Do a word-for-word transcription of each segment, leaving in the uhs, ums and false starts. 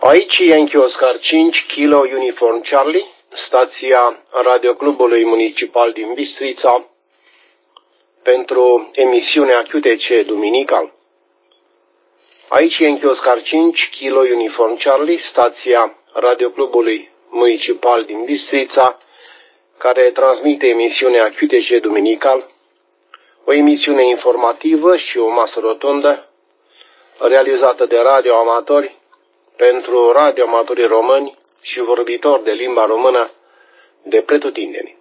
Aici Yankee Oscar cinci, Kilo Uniform Charlie, stația Radioclubului Municipal din Bistrița, pentru emisiunea Q T C duminical. Aici Yankee Oscar cinci, Kilo Uniform Charlie, stația Radioclubului Municipal din Bistrița, care transmite emisiunea Q T C duminical, o emisiune informativă și o masă rotundă realizată de radioamatori pentru radioamatorii români și vorbitori de limba română de pretutindeni.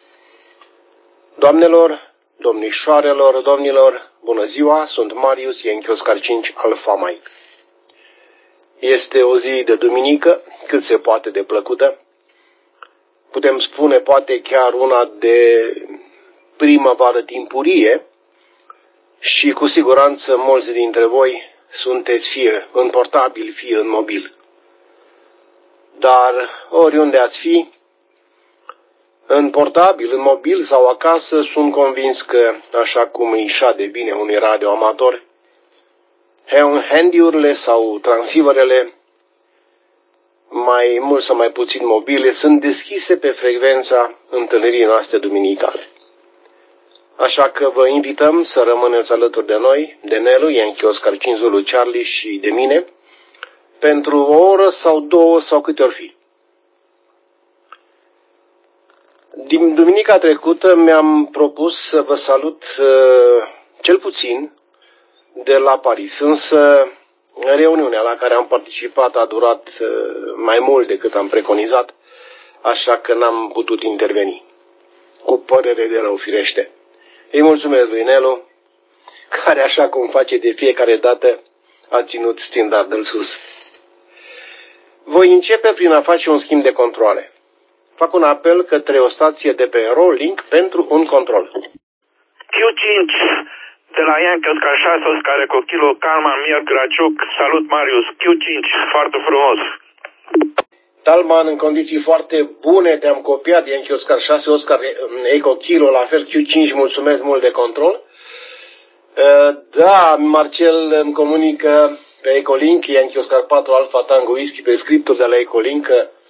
Doamnelor, domnișoarelor, domnilor, bună ziua, sunt Marius Yankee Oscar cinci Alpha Mike. Este o zi de duminică, cât se poate de plăcută. Putem spune poate chiar una de primăvară timpurie și cu siguranță mulți dintre voi sunteți fie în portabil, fie în mobil. Dar oriunde ați fi, în portabil, în mobil sau acasă, sunt convins că, așa cum îi șade bine unui radioamator, handy-urile sau transceiverele, mai mult sau mai puțin mobile, sunt deschise pe frecvența întâlnirii noastre duminicale. Așa că vă invităm să rămâneți alături de noi, de Nelu, Yankee Oscar cinci Zulu Charlie și de mine, pentru o oră sau două sau câte ori fi. Din duminica trecută mi-am propus să vă salut uh, cel puțin de la Paris, însă reuniunea la care am participat a durat uh, mai mult decât am preconizat, așa că n-am putut interveni. Cu părere de rău, firește. Îi mulțumesc lui Nelu, care, așa cum face de fiecare dată, a ținut standardul sus. Voi începe prin a face un schimb de controle. Fac un apel către o stație de pe Rolling pentru un control. Q cinci de la Yankee Oscar șase, Oscar cu Kilo Calma, Mir Graciuc, salut Marius, Q cinci, foarte frumos. Talman, în condiții foarte bune, te-am copiat, Yankee Oscar șase, Oscar Eco Kilo, la fel Q cinci, mulțumesc mult de control. Da, Marcel îmi comunică pe Ecolink, Yankee Oscar patru, Alpha Tango Whisky, pe scriptul de la Ecolink,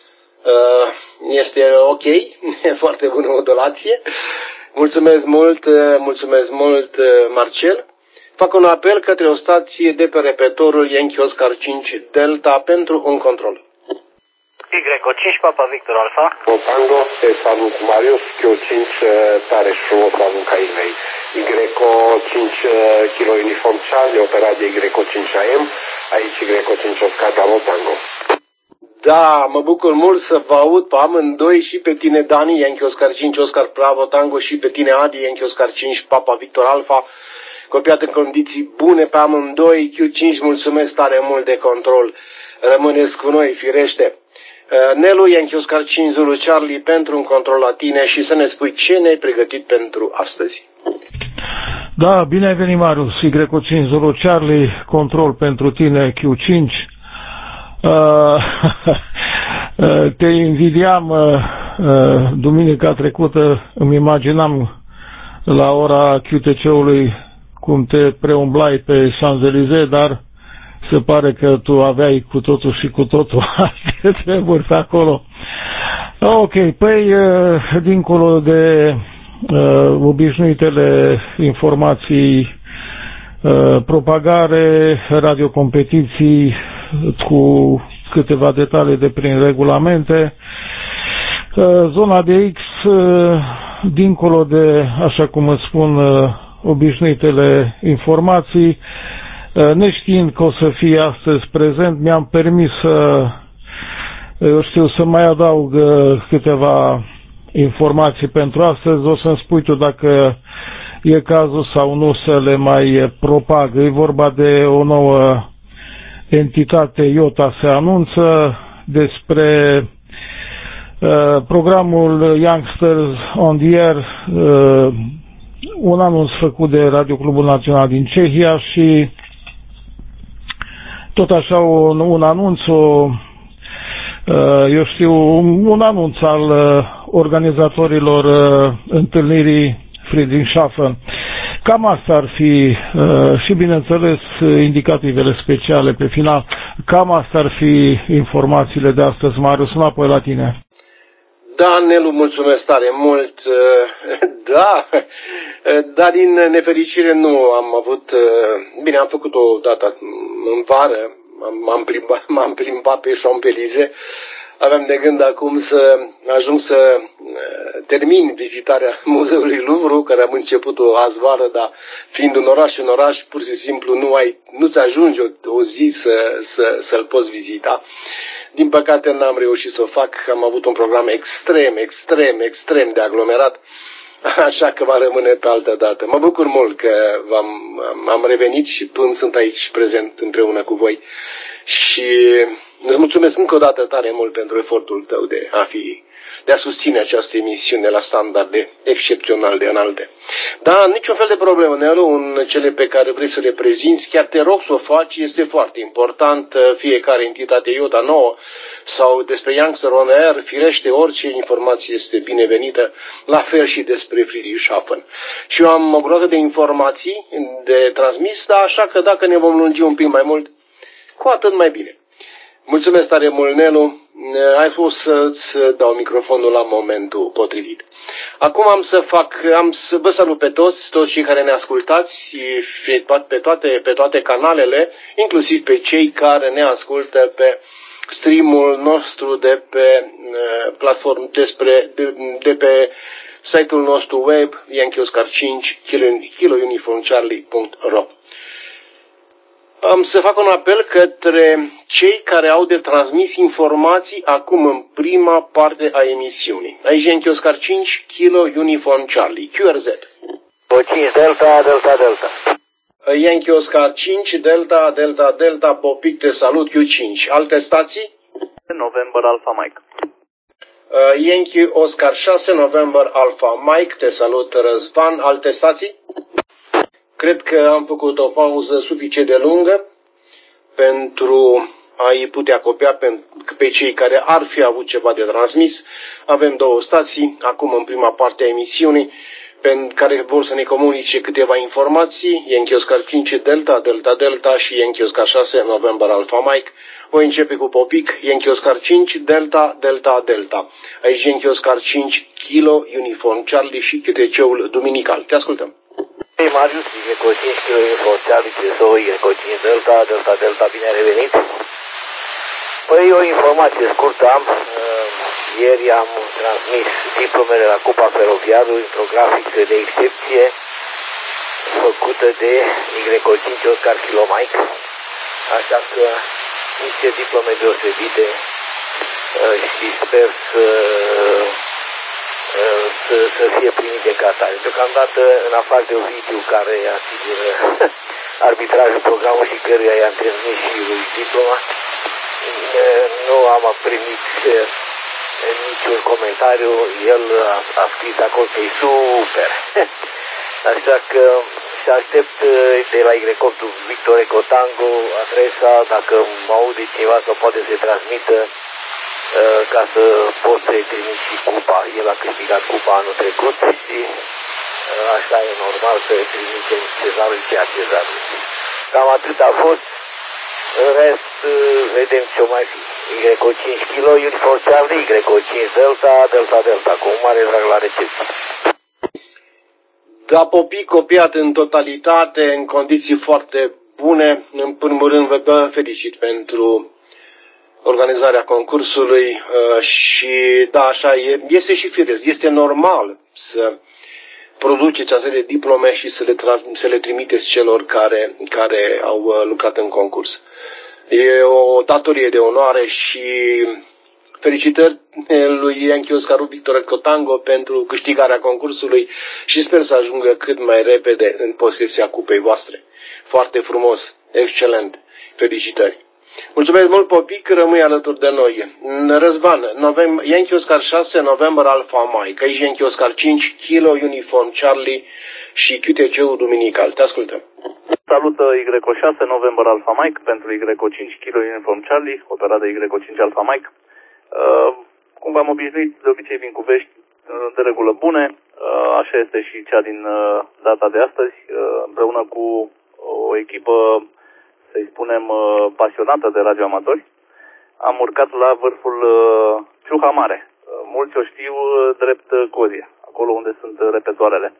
este ok, foarte bună modulație. Mulțumesc mult, mulțumesc mult, Marcel. Fac un apel către o stație de pe repetorul Yankee Oscar cinci Delta pentru un control. Y cinci Papa Victor Alpha. Tango, te salut Marius, Q cinci tare frumos arunca ei. Y cinci Kilo Uniform Charlie, operat de Y cinci A M, aici Y cinci Oscar Bravo Tango. Da, mă bucur mult să vă aud pe amândoi, și pe tine Dani, Yankee Oscar cinci Oscar Bravo Tango, și pe tine Adi, Yankee Oscar cinci Papa Victor Alpha, copiat în condiții bune pe amândoi. Q cinci, mulțumesc tare mult de control, rămâneți cu noi, firește. Nelu, Yankee Oscar cinci Zulu Charlie, pentru un control la tine și să ne spui ce ne-ai pregătit pentru astăzi. Da, bine ai venit Marius, Y cinci Zulu Charlie, control pentru tine Q cinci. Uh, te invidiam uh, duminica trecută, îmi imaginam la ora Q T C-ului cum te preumblai pe Champs-Élysées, dar se pare că tu aveai cu totul și cu totul alte treburi pe acolo. Ok, păi dincolo de uh, obișnuitele informații, uh, propagare, radiocompetiții cu câteva detalii de prin regulamente, uh, zona de X, uh, dincolo de, așa cum îți spun, uh, obișnuitele informații, neștiind că o să fie astăzi prezent, mi-am permis să, eu știu, să mai adaug câteva informații pentru astăzi. O să-mi spui tu dacă e cazul sau nu să le mai propag. E vorba de o nouă entitate, IOTA se anunță, despre uh, programul Youngsters on the Air, uh, un anunț făcut de Radio Clubul Național din Cehia și tot așa un, un anunț, o, eu știu, un anunț al organizatorilor întâlnirii Friedrichshafen. Cam asta ar fi și, bineînțeles, indicativele speciale pe final. Cam asta ar fi informațiile de astăzi, Marius, înapoi la tine. Da, Nelu, mulțumesc tare mult. Da, dar din nefericire nu am avut... Bine, am făcut o dată în vară, m-am plimbat, m-am plimbat pe Champs-Élysées. Aveam de gând acum să ajung să termin vizitarea Muzeului Louvre, care am început-o azi vară, dar fiind un oraș în oraș, pur și simplu nu ai, nu-ți ajunge o, o zi să, să, să-l poți vizita. Din păcate n-am reușit să o fac, am avut un program extrem, extrem, extrem de aglomerat, așa că va rămâne pe altă dată. Mă bucur mult că v-am, am revenit și până sunt aici prezent împreună cu voi și îți mulțumesc încă o dată tare mult pentru efortul tău de a fi, de a susține această emisiune la standarde excepțional de înalte. Da, niciun fel de problemă, Nelu, în cele pe care vrei să le prezinți, chiar te rog să o faci, este foarte important, fiecare entitate iota nouă sau despre Youngster on Air, firește, orice informație este binevenită, la fel și despre Friedrichshafen. Și eu am o groază de informații de transmis, dar așa că dacă ne vom lungi un pic mai mult, cu atât mai bine. Mulțumesc tare mult, Nelu. Ai fost să-ți dau microfonul la momentul potrivit. Acum am să fac, am să vă salut pe toți, toți cei care ne ascultați pe toate, pe toate canalele, inclusiv pe cei care ne ascultă pe streamul nostru de pe platform, despre, de, de pe site-ul nostru web Yankee Oscar cinci kilo uniform charlie punct ro. Am să fac un apel către cei care au de transmis informații acum în prima parte a emisiunii. Aici Yankee Oscar cinci kilo uniform Charlie, Q R Z. cinci Delta, Delta, Delta. Yankee Oscar cinci, Delta, Delta, Delta, Popic, te salut, Q cinci. Alte stații? November Alpha Mike. Yankee Oscar șase, November Alpha Mike, te salut, Răzvan. Alte stații? Cred că am făcut o pauză suficient de lungă pentru a-i putea copia pe, pe cei care ar fi avut ceva de transmis. Avem două stații, acum în prima parte a emisiunii, pe care vor să ne comunice câteva informații, Yankee Oscar cinci Delta, Delta Delta și Yankee Oscar șase November Alpha Mike. Voi începe cu Popic, Yankee Oscar cinci Delta, Delta Delta. Aici Yankee Oscar cinci Kilo Uniform Charlie și Q T C-ul duminical. Te ascultăm. Hey Marius, Greco cinci kilo Uniform Charlie, C S O, Greco cinci Delta, Delta Delta, bine ai revenit. Păi o informație scurtă am. Ieri am transmis diplomele la Cupa Feroviarului într-o grafică de excepție făcută de Greco cinci Oscar Kilo Mike. Așa că niște diplome deosebite și sper să, să, să fie primite ca atare. Deocamdată, în afară de Ovidiu, care asigură arbitrajul programul și căruia i-am transmis și lui diploma, nu am primit niciun comentariu. El a, a scris acolo că e super. Așa că se aștept de la Ygrecoptul Victor Eco Tango adresa, dacă mă aude cineva sau poate să-i transmită, ca să pot să-i trimit și cupa. El a câștigat cupa anul trecut și așa e normal să trimitem cezarul ceea cezarul. Cam atât a fost. În rest, vedem ce-o mai fi. Greco cinci kilo, Uniform Charlie, Greco cinci Delta, Delta Delta, cu mare drag la recepție. Da, Popic copiat în totalitate, în condiții foarte bune. În primul rând vă felicit pentru organizarea concursului și da, așa e, este și firesc, este normal să produceți astfel de diplome și să le, să le trimiteți celor care, care au lucrat în concurs. E o datorie de onoare și felicitări lui Yankee Oscar Victor Eco Tango pentru câștigarea concursului și sper să ajungă cât mai repede în posesia cupei voastre. Foarte frumos, excelent, felicitări! Mulțumesc mult, Popic, rămâi alături de noi. Răzvan, November, Yankee Oscar șase, November Alpha Mike, aici Yankee Oscar cinci, Kilo Uniform Charlie și Q T C-ul duminical. Te ascultăm. Salută Ygreco șase, November Alpha Mike pentru Ygreco cinci, Kilo Uniform Charlie, operat de Ygreco cinci Alpha Mike. Uh, cum v-am obișnuit, de obicei vin cu vești uh, de regulă bune. Uh, așa este și cea din uh, data de astăzi, uh, împreună cu o echipă să-i spunem, pasionată de radioamatori, am urcat la vârful Ciuha Mare. Mulți o știu drept Cozie, acolo unde sunt repetoarele.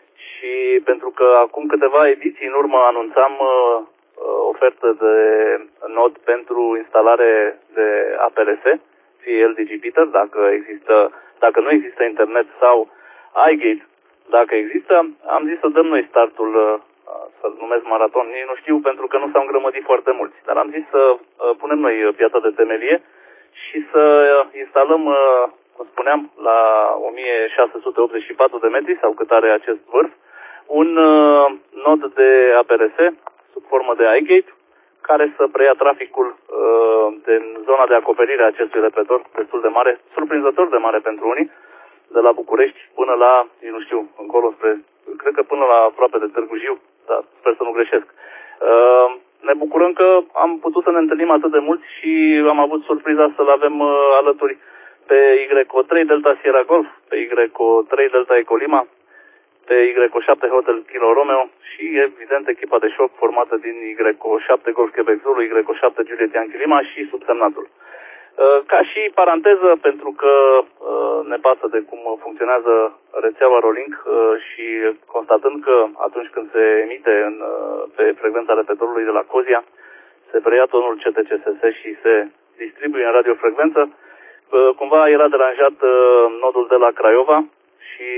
Și pentru că acum câteva ediții în urmă anunțam uh, ofertă de nod pentru instalare de A P R S, fie el Digipeater, dacă există, dacă nu există internet, sau iGate, dacă există, am zis să dăm noi startul, uh, să-l numesc maraton, nici nu știu pentru că nu s-au îngrămădit foarte mulți, dar am zis să uh, punem noi piața de temelie și să uh, instalăm, uh, cum spuneam, la o mie șase sute optzeci și patru de metri, sau cât are acest vârf, un uh, nod de A P R S sub formă de iGate, care să preia traficul uh, din zona de acoperire a acestui repetor destul de mare, surprinzător de mare pentru unii, de la București până la, nu știu, încolo spre, cred că până la aproape de Târgu Jiu, dar sper să nu greșesc. Uh, ne bucurăm că am putut să ne întâlnim atât de mulți și am avut surpriza să-l avem uh, alături pe Y O trei Delta Sierra Golf, pe Y O trei Delta Eco Lima, pe Y O șapte Hotel Kilo Romeo și, evident, echipa de șoc formată din Y O șapte Golf Quebec Zulu, Y O șapte Juliet Yankee Lima și subsemnatul. Ca și paranteză, pentru că ne pasă de cum funcționează rețeaua Rolink și constatând că atunci când se emite în, pe frecvența repetorului de la Cozia, se preia tonul C T C S S și se distribuie în radiofrecvență, cumva era deranjat nodul de la Craiova și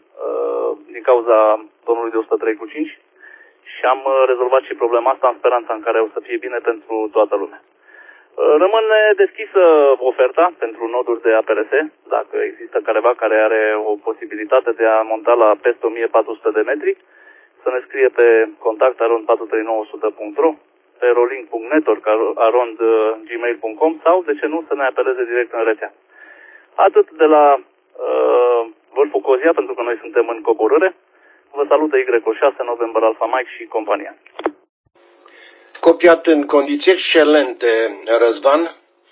din cauza tonului de o sută trei cu cinci și am rezolvat și problema asta în speranța în care o să fie bine pentru toată lumea. Rămâne deschisă oferta pentru noduri de A P R S, dacă există careva care are o posibilitate de a monta la peste o mie patru sute de metri, să ne scrie pe contact arond patru trei nouă zero zero punct ro, pe rolink punct network arond gmail punct com sau, de ce nu, să ne apeleze direct în rețea. Atât de la uh, vârful Cozia, pentru că noi suntem în coborâre. Vă salută Y O șase, November Alpha Mike și compania. Copiat în condiții excelente, Răzvan.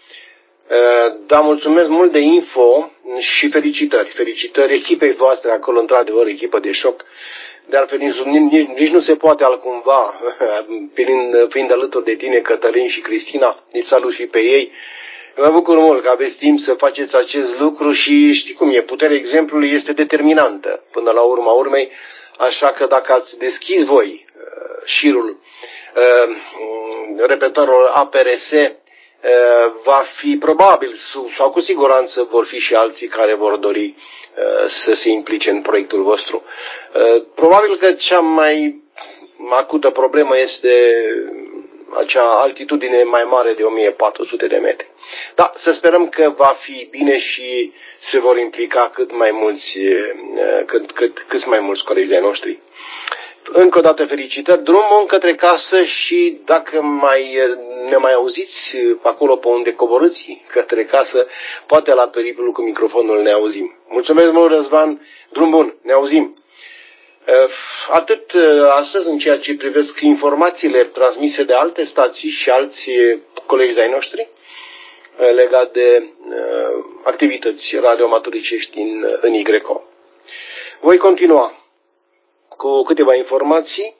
Da, mulțumesc mult de info și felicitări. Felicitări echipei voastre acolo, într-adevăr, echipă de șoc. De altfel, nici, nici nu se poate altcumva, fiind, fiind alături de tine, Cătălin și Cristina. Îi salut și pe ei. Mă bucur mult că aveți timp să faceți acest lucru și știi cum e, puterea exemplului este determinantă până la urma urmei, așa că dacă ați deschis voi uh, șirul, uh, repetorul A P R S, uh, va fi probabil, sau cu siguranță vor fi și alții care vor dori uh, să se implice în proiectul vostru. Uh, probabil că cea mai acută problemă este acea altitudine mai mare de o mie patru sute de metri. Da, să sperăm că va fi bine și se vor implica cât mai mulți, cât, cât, cât mai mulți colegi de noștri. Încă o dată felicitări, drum bun către casă și dacă mai, ne mai auziți acolo pe unde coborâți către casă, poate la periplul cu microfonul ne auzim. Mulțumesc mult, Răzvan, drum bun, ne auzim. Atât astăzi în ceea ce privesc informațiile transmise de alte stații și alți colegi ai noștri legat de uh, activități radioamatoricești în, în Y O. Voi continua cu câteva informații.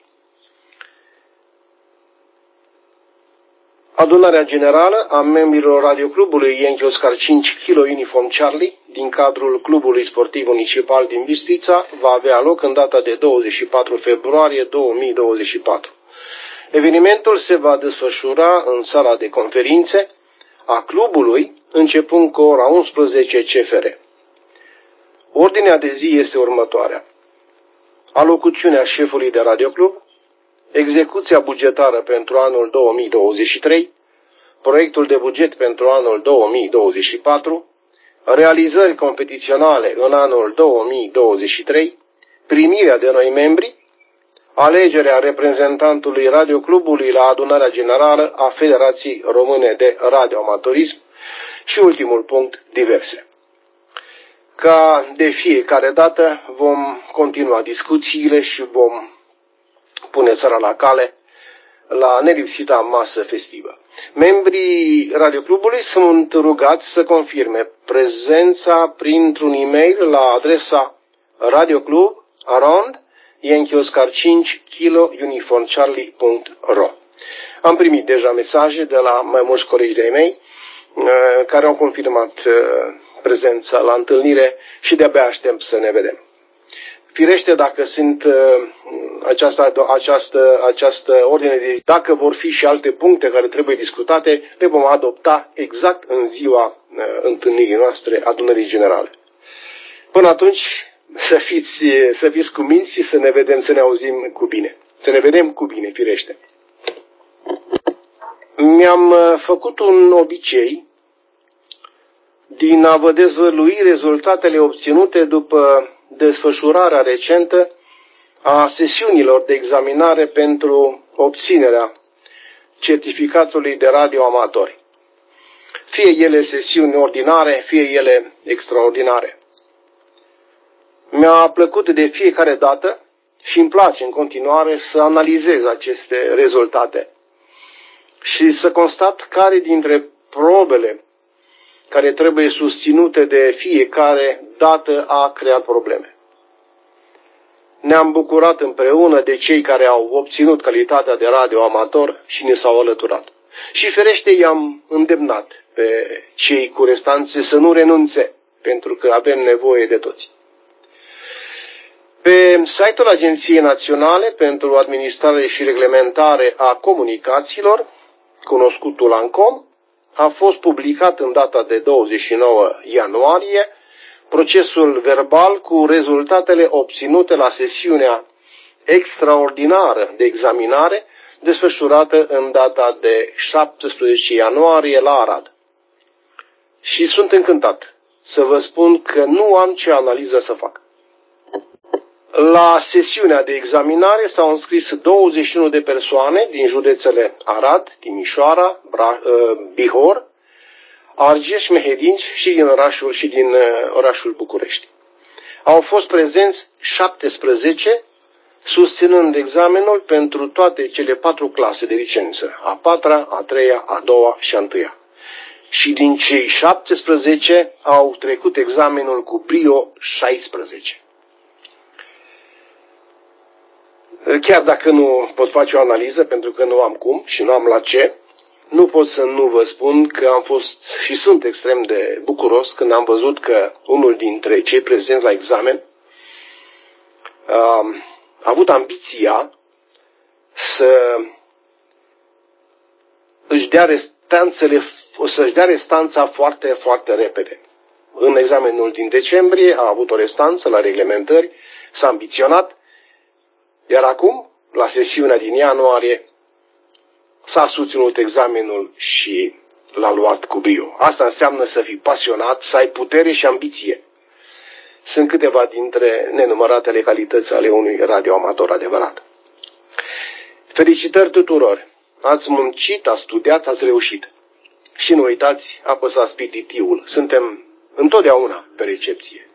Adunarea generală a membrilor radioclubului Yankee Oscar cinci Kilo Uniform Charlie din cadrul Clubului Sportiv Municipal din Bistrița va avea loc în data de douăzeci și patru februarie două mii douăzeci și patru. Evenimentul se va desfășura în sala de conferințe a clubului, începând cu ora unsprezece C F R. Ordinea de zi este următoarea: alocuțiunea șefului de radioclub, execuția bugetară pentru anul două mii douăzeci și trei, proiectul de buget pentru anul două mii douăzeci și patru, realizări competiționale în anul două mii douăzeci și trei, primirea de noi membri, alegerea reprezentantului radioclubului la adunarea generală a Federației Române de Radioamatorism și ultimul punct, diverse. Ca de fiecare dată vom continua discuțiile și vom pune țara la cale la nelipsita masă festivă. Membrii radioclubului sunt rugați să confirme prezența printr-un e-mail la adresa radioclub arond Yankee Oscar cinci Kilo Uniform Charlie punct ro. Am primit deja mesaje de la mai mulți colegi de-ai mei care au confirmat prezența la întâlnire și de-abia aștept să ne vedem. Firește, dacă sunt această, această, această ordine de zi, dacă vor fi și alte puncte care trebuie discutate, le vom adopta exact în ziua întâlnirii noastre, adunării generale. Până atunci, să fiți, să fiți cuminți și să ne vedem, să ne auzim cu bine. Să ne vedem cu bine, firește. Mi-am făcut un obicei din a vă dezvălui rezultatele obținute după desfășurarea recentă a sesiunilor de examinare pentru obținerea certificatului de radioamatori. Fie ele sesiuni ordinare, fie ele extraordinare. Mi-a plăcut de fiecare dată și îmi place în continuare să analizez aceste rezultate și să constat care dintre probele care trebuie susținute de fiecare dată a creat probleme. Ne-am bucurat împreună de cei care au obținut calitatea de radioamator și ne s-au alăturat. Și ferește i-am îndemnat pe cei cu restanțe să nu renunțe, pentru că avem nevoie de toți. Pe site-ul Agenției Naționale pentru Administrare și Reglementare a Comunicațiilor, cunoscutul ANCOM, a fost publicat în data de douăzeci și nouă ianuarie procesul verbal cu rezultatele obținute la sesiunea extraordinară de examinare desfășurată în data de șaptesprezece ianuarie la Arad. Și sunt încântat să vă spun că nu am ce analiză să fac. La sesiunea de examinare s-au înscris douăzeci și unu de persoane din județele Arad, Timișoara, Bihor, Argeș, Mehedinți și din orașul, și din orașul București. Au fost prezenți șaptesprezece, susținând examenul pentru toate cele patru clase de licență, a patra, a treia, a doua și a întâia. Și din cei șaptesprezece au trecut examenul cu brio șaisprezece. Chiar dacă nu pot face o analiză, pentru că nu am cum și nu am la ce, nu pot să nu vă spun că am fost și sunt extrem de bucuros când am văzut că unul dintre cei prezenți la examen a avut ambiția să își dea restanțele, să-și dea restanța foarte, foarte repede. În examenul din decembrie a avut o restanță la reglementări, s-a ambiționat, iar acum, la sesiunea din ianuarie, s-a susținut examenul și l-a luat cu brio. Asta înseamnă să fii pasionat, să ai putere și ambiție. Sunt câteva dintre nenumăratele calități ale unui radioamator adevărat. Felicitări tuturor! Ați muncit, ați studiat, ați reușit. Și nu uitați, apăsați P T T-ul. Suntem întotdeauna pe recepție.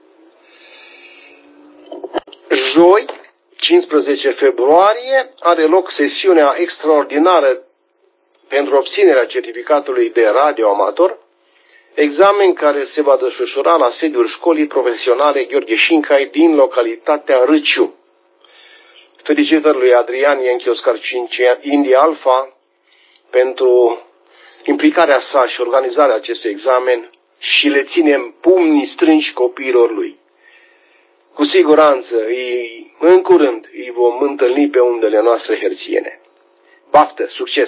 Joi, cincisprezece februarie, are loc sesiunea extraordinară pentru obținerea certificatului de radioamator, examen care se va desfășura la sediul școlii profesionale Gheorghe Șincai din localitatea Râciu. Felicitări lui Adrian Ienchioscar cinci India Alpha pentru implicarea sa și organizarea acestui examen și le ținem pumnii strânși copiilor lui. Cu siguranță, îi, în curând, îi vom întâlni pe undele noastre herțiene. Baftă, succes!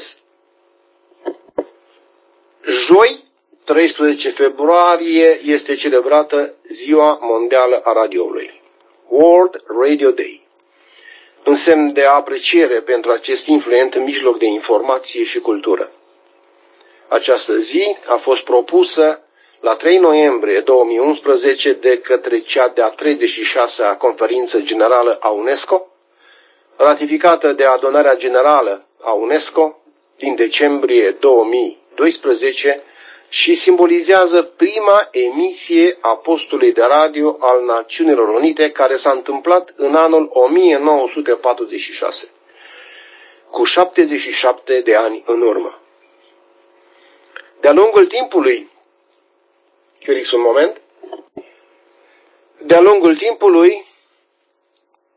Joi, treisprezece februarie, este celebrată Ziua Mondială a Radioului, World Radio Day, în semn de apreciere pentru acest influent mijloc de informație și cultură. Această zi a fost propusă la trei noiembrie două mii unsprezece de către cea de-a treizeci și șasea Conferință Generală a UNESCO, ratificată de Adunarea Generală a UNESCO din decembrie două mii doisprezece și simbolizează prima emisie a postului de radio al Națiunilor Unite care s-a întâmplat în anul o mie nouă sute patruzeci și șase, cu șaptezeci și șapte de ani în urmă. De-a lungul timpului, Felix, un moment, de-a lungul timpului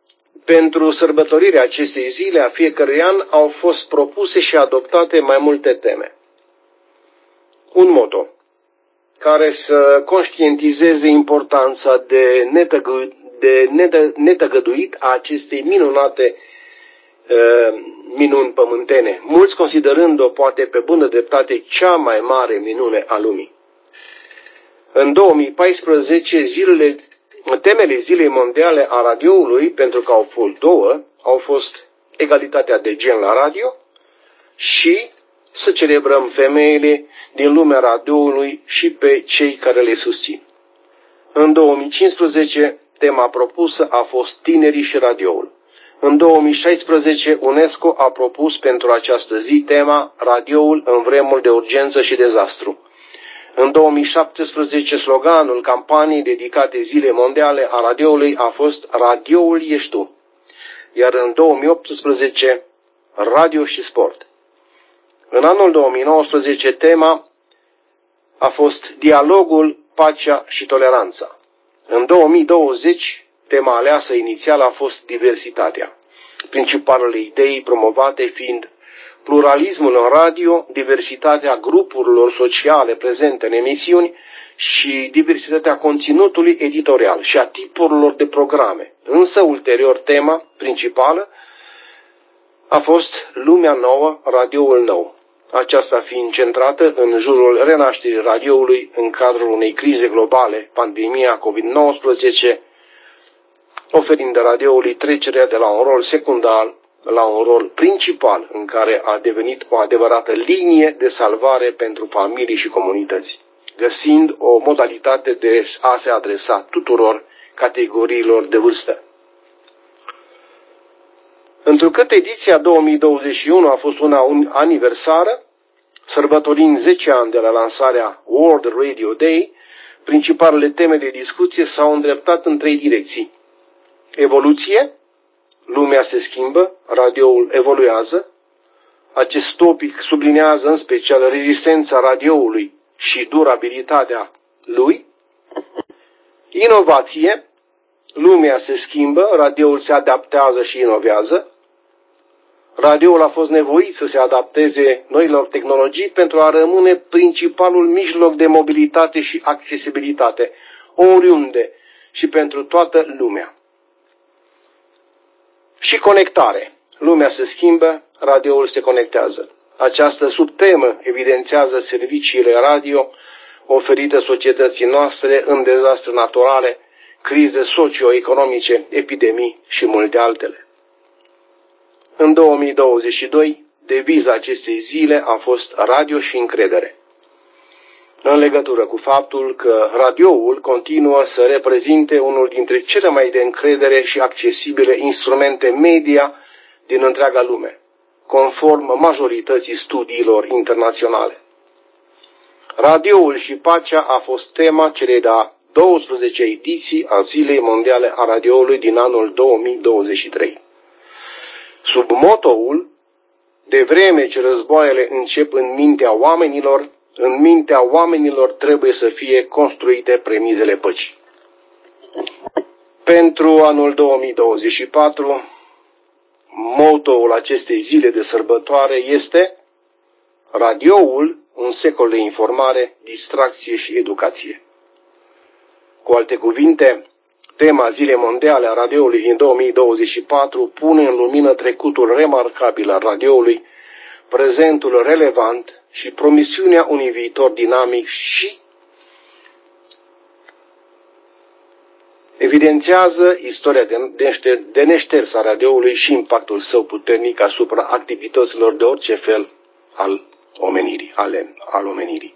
Pentru sărbătorirea acestei zile a fiecărui an au fost propuse și adoptate mai multe teme. Un moto care să conștientizeze importanța de, netăgă, de netă, netăgăduit a acestei minunate uh, minuni pământene, mulți considerând-o poate pe bună dreptate cea mai mare minune a lumii. În două mii paisprezece, zilele, temele Zilei Mondiale a Radioului, pentru că au fost două, au fost egalitatea de gen la radio și să celebrăm femeile din lumea radioului și pe cei care le susțin. În două mii cincisprezece, tema propusă a fost tinerii și radioul. În două mii șaisprezece, UNESCO a propus pentru această zi tema radioul în vremuri de urgență și dezastru. În două mii șaptesprezece, sloganul campaniei dedicate Zilei Mondiale a Radioului a fost Radioul ești tu. Iar în două mii optsprezece, Radio și Sport. În anul două mii nouăsprezece, tema a fost Dialogul, pacea și toleranța. În două mii douăzeci, tema aleasă inițial a fost Diversitatea, principalele idei promovate fiind pluralismul în radio, diversitatea grupurilor sociale prezente în emisiuni și diversitatea conținutului editorial și a tipurilor de programe. Însă, ulterior, tema principală a fost Lumea nouă, radioul nou, aceasta fiind centrată în jurul renașterii radioului în cadrul unei crize globale, pandemia covid nouăsprezece, oferind radioului trecerea de la un rol secundar la un rol principal în care a devenit o adevărată linie de salvare pentru familii și comunități, găsind o modalitate de a se adresa tuturor categoriilor de vârstă. Întrucât ediția două mii douăzeci și unu a fost una aniversară, sărbătorind zece ani de la lansarea World Radio Day, principalele teme de discuție s-au îndreptat în trei direcții. Evoluție, lumea se schimbă, radioul evoluează. Acest topic sublinează în special rezistența radioului și durabilitatea lui. Inovație, lumea se schimbă, radioul se adaptează și inovează. Radioul a fost nevoit să se adapteze noilor tehnologii pentru a rămâne principalul mijloc de mobilitate și accesibilitate, oriunde și pentru toată lumea. Și conectare. Lumea se schimbă, radioul se conectează. Această subtemă evidențiază serviciile radio oferite societății noastre în dezastre naturale, crize socio-economice, epidemii și multe altele. În două mii douăzeci și doi, deviza acestei zile a fost Radio și încredere, în legătură cu faptul că radioul continuă să reprezinte unul dintre cele mai de încredere și accesibile instrumente media din întreaga lume, conform majorității studiilor internaționale. Radioul și pacea a fost tema celei de-a douăsprezece ediții a Zilei Mondiale a Radioului din anul două mii douăzeci și trei. Sub motoul de vreme ce războaiele încep în mintea oamenilor, în mintea oamenilor trebuie să fie construite premizele păcii. Pentru anul două mii douăzeci și patru, motoul acestei zile de sărbătoare este radioul, un secol de informare, distracție și educație. Cu alte cuvinte, tema Zilei Mondiale a Radioului din două mii douăzeci și patru pune în lumină trecutul remarcabil al radioului, prezentul relevant și promisiunea unui viitor dinamic și evidențiază istoria de neșters a radioului și impactul său puternic asupra activităților de orice fel al omenirii, ale, al omenirii.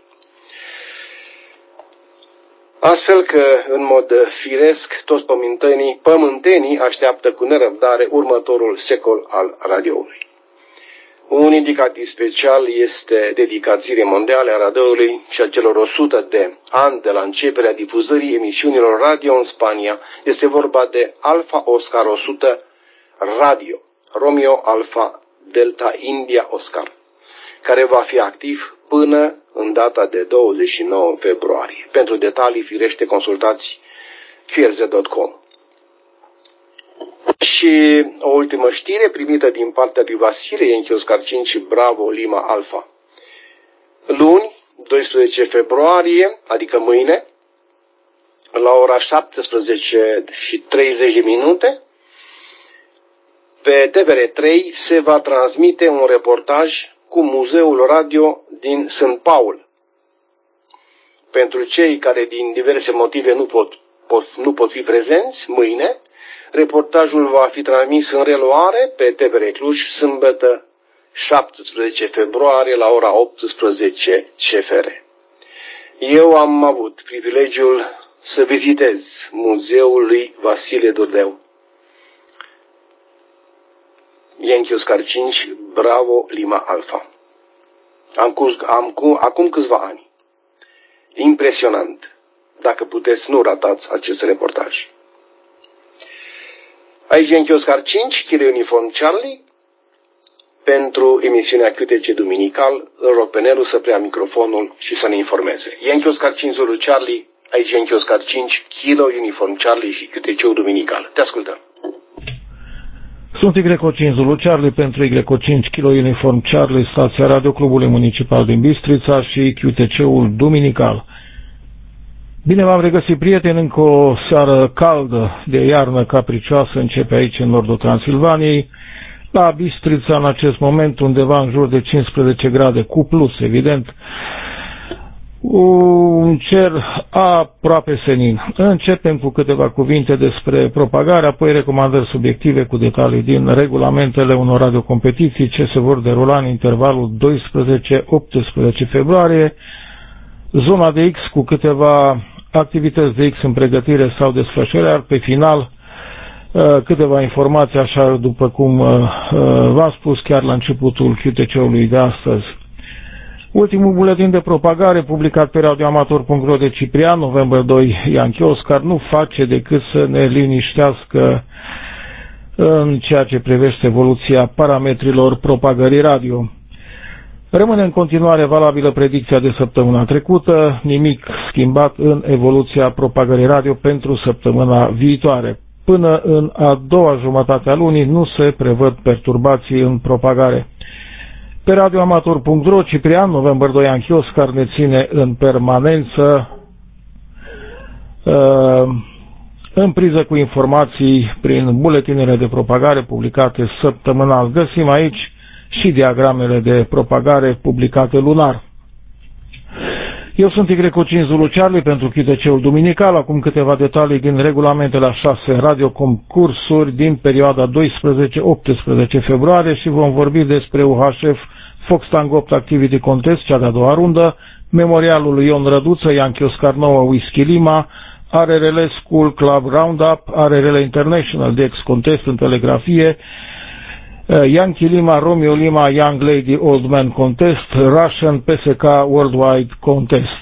Astfel că, în mod firesc, toți pământenii, pământenii așteaptă cu nerăbdare următorul secol al radioului. Un indicativ special este dedicat Zilei Mondiale a Radioului și a celor o sută de ani de la începerea difuzării emisiunilor radio în Spania. Este vorba de Alfa Oscar o sută Radio, Romeo Alfa Delta India Oscar, care va fi activ până în data de douăzeci și nouă februarie. Pentru detalii, firește, consultați Q R Z punct com. Și o ultimă știre primită din partea lui Vasile Yankee Oscar cinci Bravo Lima Alpha. Luni, doisprezece februarie, adică mâine, la ora șaptesprezece și treizeci de minute, pe T V R trei se va transmite un reportaj cu Muzeul Radio din Saint Paul. Pentru cei care din diverse motive nu pot, pot, nu pot fi prezenți, mâine, reportajul va fi transmis în reluare pe T V R Cluj, sâmbătă șaptesprezece februarie la ora optsprezece C F R. Eu am avut privilegiul să vizitez muzeul lui Vasile Durdeu. Yankee Oscar cinci Bravo Lima Alpha. Am, am, acum câțiva ani. Impresionant. Dacă puteți, nu ratați acest reportaj. Aici Yankee Oscar cinci, Kilo Uniform Charlie. Pentru emisiunea Q T C Duminical, îl rog pe Nelu să preia microfonul și să ne informeze. Yankee Oscar cinci Zulu Charlie, aici Yankee Oscar cinci, Kilo Uniform Charlie și Q T C-ul Duminical. Te ascultăm. Sunt Y cinci Zulu Charlie pentru Y cinci Kilo Uniform Charlie, stația Radio Clubului Municipal din Bistrița și Q T C-ul Duminical. Bine v-am regăsit, prieteni, încă o seară caldă de iarnă capricioasă începe aici în nordul Transilvaniei. La Bistrița, în acest moment, undeva în jur de cincisprezece grade, cu plus, evident, un cer aproape senin. Începem cu câteva cuvinte despre propagare, apoi recomandări subiective cu detalii din regulamentele unor radiocompetiții ce se vor derula în intervalul doisprezece optsprezece februarie, zona de X cu câteva activități de X în pregătire sau desfășurare, pe final câteva informații, așa după cum v-am spus chiar la începutul Q T C-ului de astăzi. Ultimul buletin de propagare publicat pe radioamator punct ro de Ciprian, noiembrie doi, Yankee Oscar, nu face decât să ne liniștească în ceea ce privește evoluția parametrilor propagării radio. Rămâne în continuare valabilă predicția de săptămâna trecută, nimic schimbat în evoluția propagării radio pentru săptămâna viitoare. Până în a doua jumătate a lunii nu se prevăd perturbații în propagare. Pe radioamator punct ro, Ciprian, noiembrie doi, Yankee Oscar, ne ține în permanență în priză cu informații prin buletinele de propagare publicate săptămânal. Găsim aici și diagramele de propagare publicate lunar. Eu sunt Y cinci Zulu Charlie pentru Q T C-ul Duminical. Acum câteva detalii din regulamentele a șase radioconcursuri din perioada doisprezece optsprezece februarie și vom vorbi despre U H F Fox Tango opt Activity Contest, cea de-a doua rundă, memorialul lui Ion Răduță, Yankee Oscar nouă Whisky Lima, R R L School Club Roundup, R R L International D X Contest în telegrafie, Yankee Lima, Romeo Lima, Young Lady Old Man Contest, Russian P S K Worldwide Contest.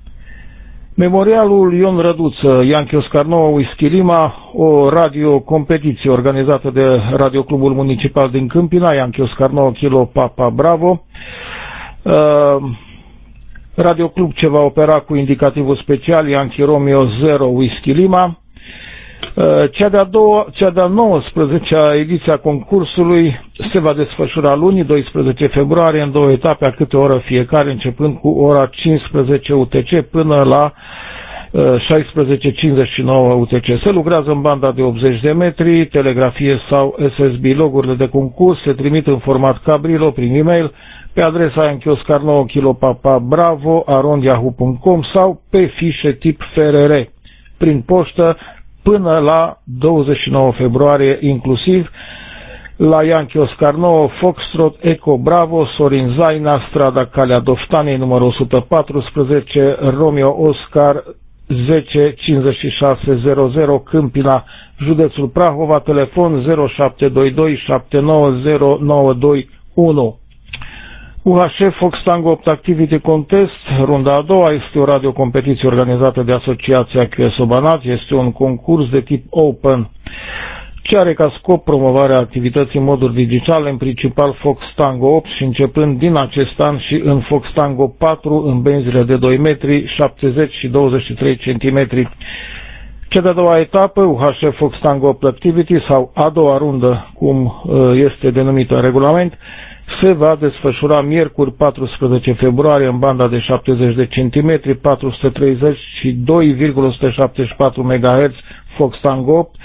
Memorialul Ion Răduță, Yankee Oscar nouă Whisky Lima, o radiocompetiție organizată de Radioclubul Municipal din Câmpina, Yankee Oscar nouă Kilo Papa Bravo, uh, radioclub ce va opera cu indicativul special Yankee Romeo zero Whisky Lima. Cea de-a doua, cea de-a nouăsprezecea ediție a concursului se va desfășura luni, doisprezece februarie, în două etape, a câte o oră fiecare, începând cu ora cincisprezece U T C până la șaisprezece cincizeci și nouă U T C. Se lucrează în banda de optzeci de metri, telegrafie sau S S B. Logurile de concurs se trimit în format Cabrilo prin e-mail pe adresa Yankee Oscar nouă Kilo Papa Bravo arond yahoo punct com sau pe fișe tip F R R prin poștă până la douăzeci și nouă februarie inclusiv, la Yankee Oscar nouă Foxtrot Eco Bravo Sorin Zaina, strada Calea Doftanei, numărul o sută paisprezece, Romeo Oscar zece cincizeci și șase zero zero, Câmpina, județul Prahova, telefon zero șapte doi doi șapte nouă zero nouă doi unu. U H F Fox Tango opt Activity Contest, runda a doua, este o radiocompetiție organizată de Asociația Q S O Banat, este un concurs de tip Open, ce are ca scop promovarea activității în moduri digitale, în principal Fox Tango opt și începând din acest an și în Fox Tango patru în benzile de doi metri, șaptezeci și douăzeci și trei centimetri. Cea de-a doua etapă, U H F Fox Tango opt Activity, sau a doua rundă, cum este denumită în regulament, se va desfășura miercuri paisprezece februarie în banda de șaptezeci de centimetri, patru sute treizeci și doi virgulă o sută șaptezeci și patru megahertz Fox Tango opt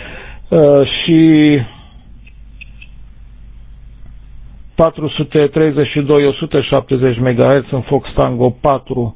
și patru sute treizeci și doi virgulă o sută șaptezeci megahertz în Fox Tango patru.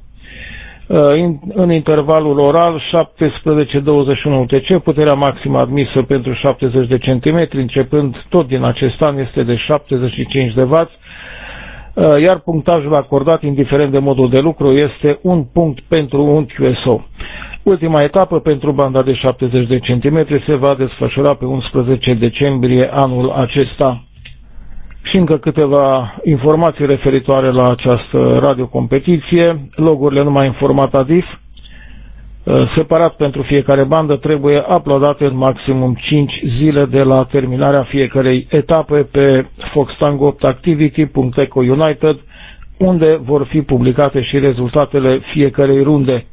În intervalul oral șaptesprezece douăzeci și unu U T C, puterea maximă admisă pentru șaptezeci de centimetri, începând tot din acest an, este de șaptezeci și cinci de watt, iar punctajul acordat, indiferent de modul de lucru, este un punct pentru un Q S O. Ultima etapă pentru banda de șaptezeci de centimetri se va desfășura pe unsprezece decembrie anul acesta. Și încă câteva informații referitoare la această radiocompetiție. Logurile numai în format A D I F, separat pentru fiecare bandă, trebuie uploadate în maximum cinci zile de la terminarea fiecarei etape pe fox tango opt activity punct eco united, unde vor fi publicate și rezultatele fiecarei runde.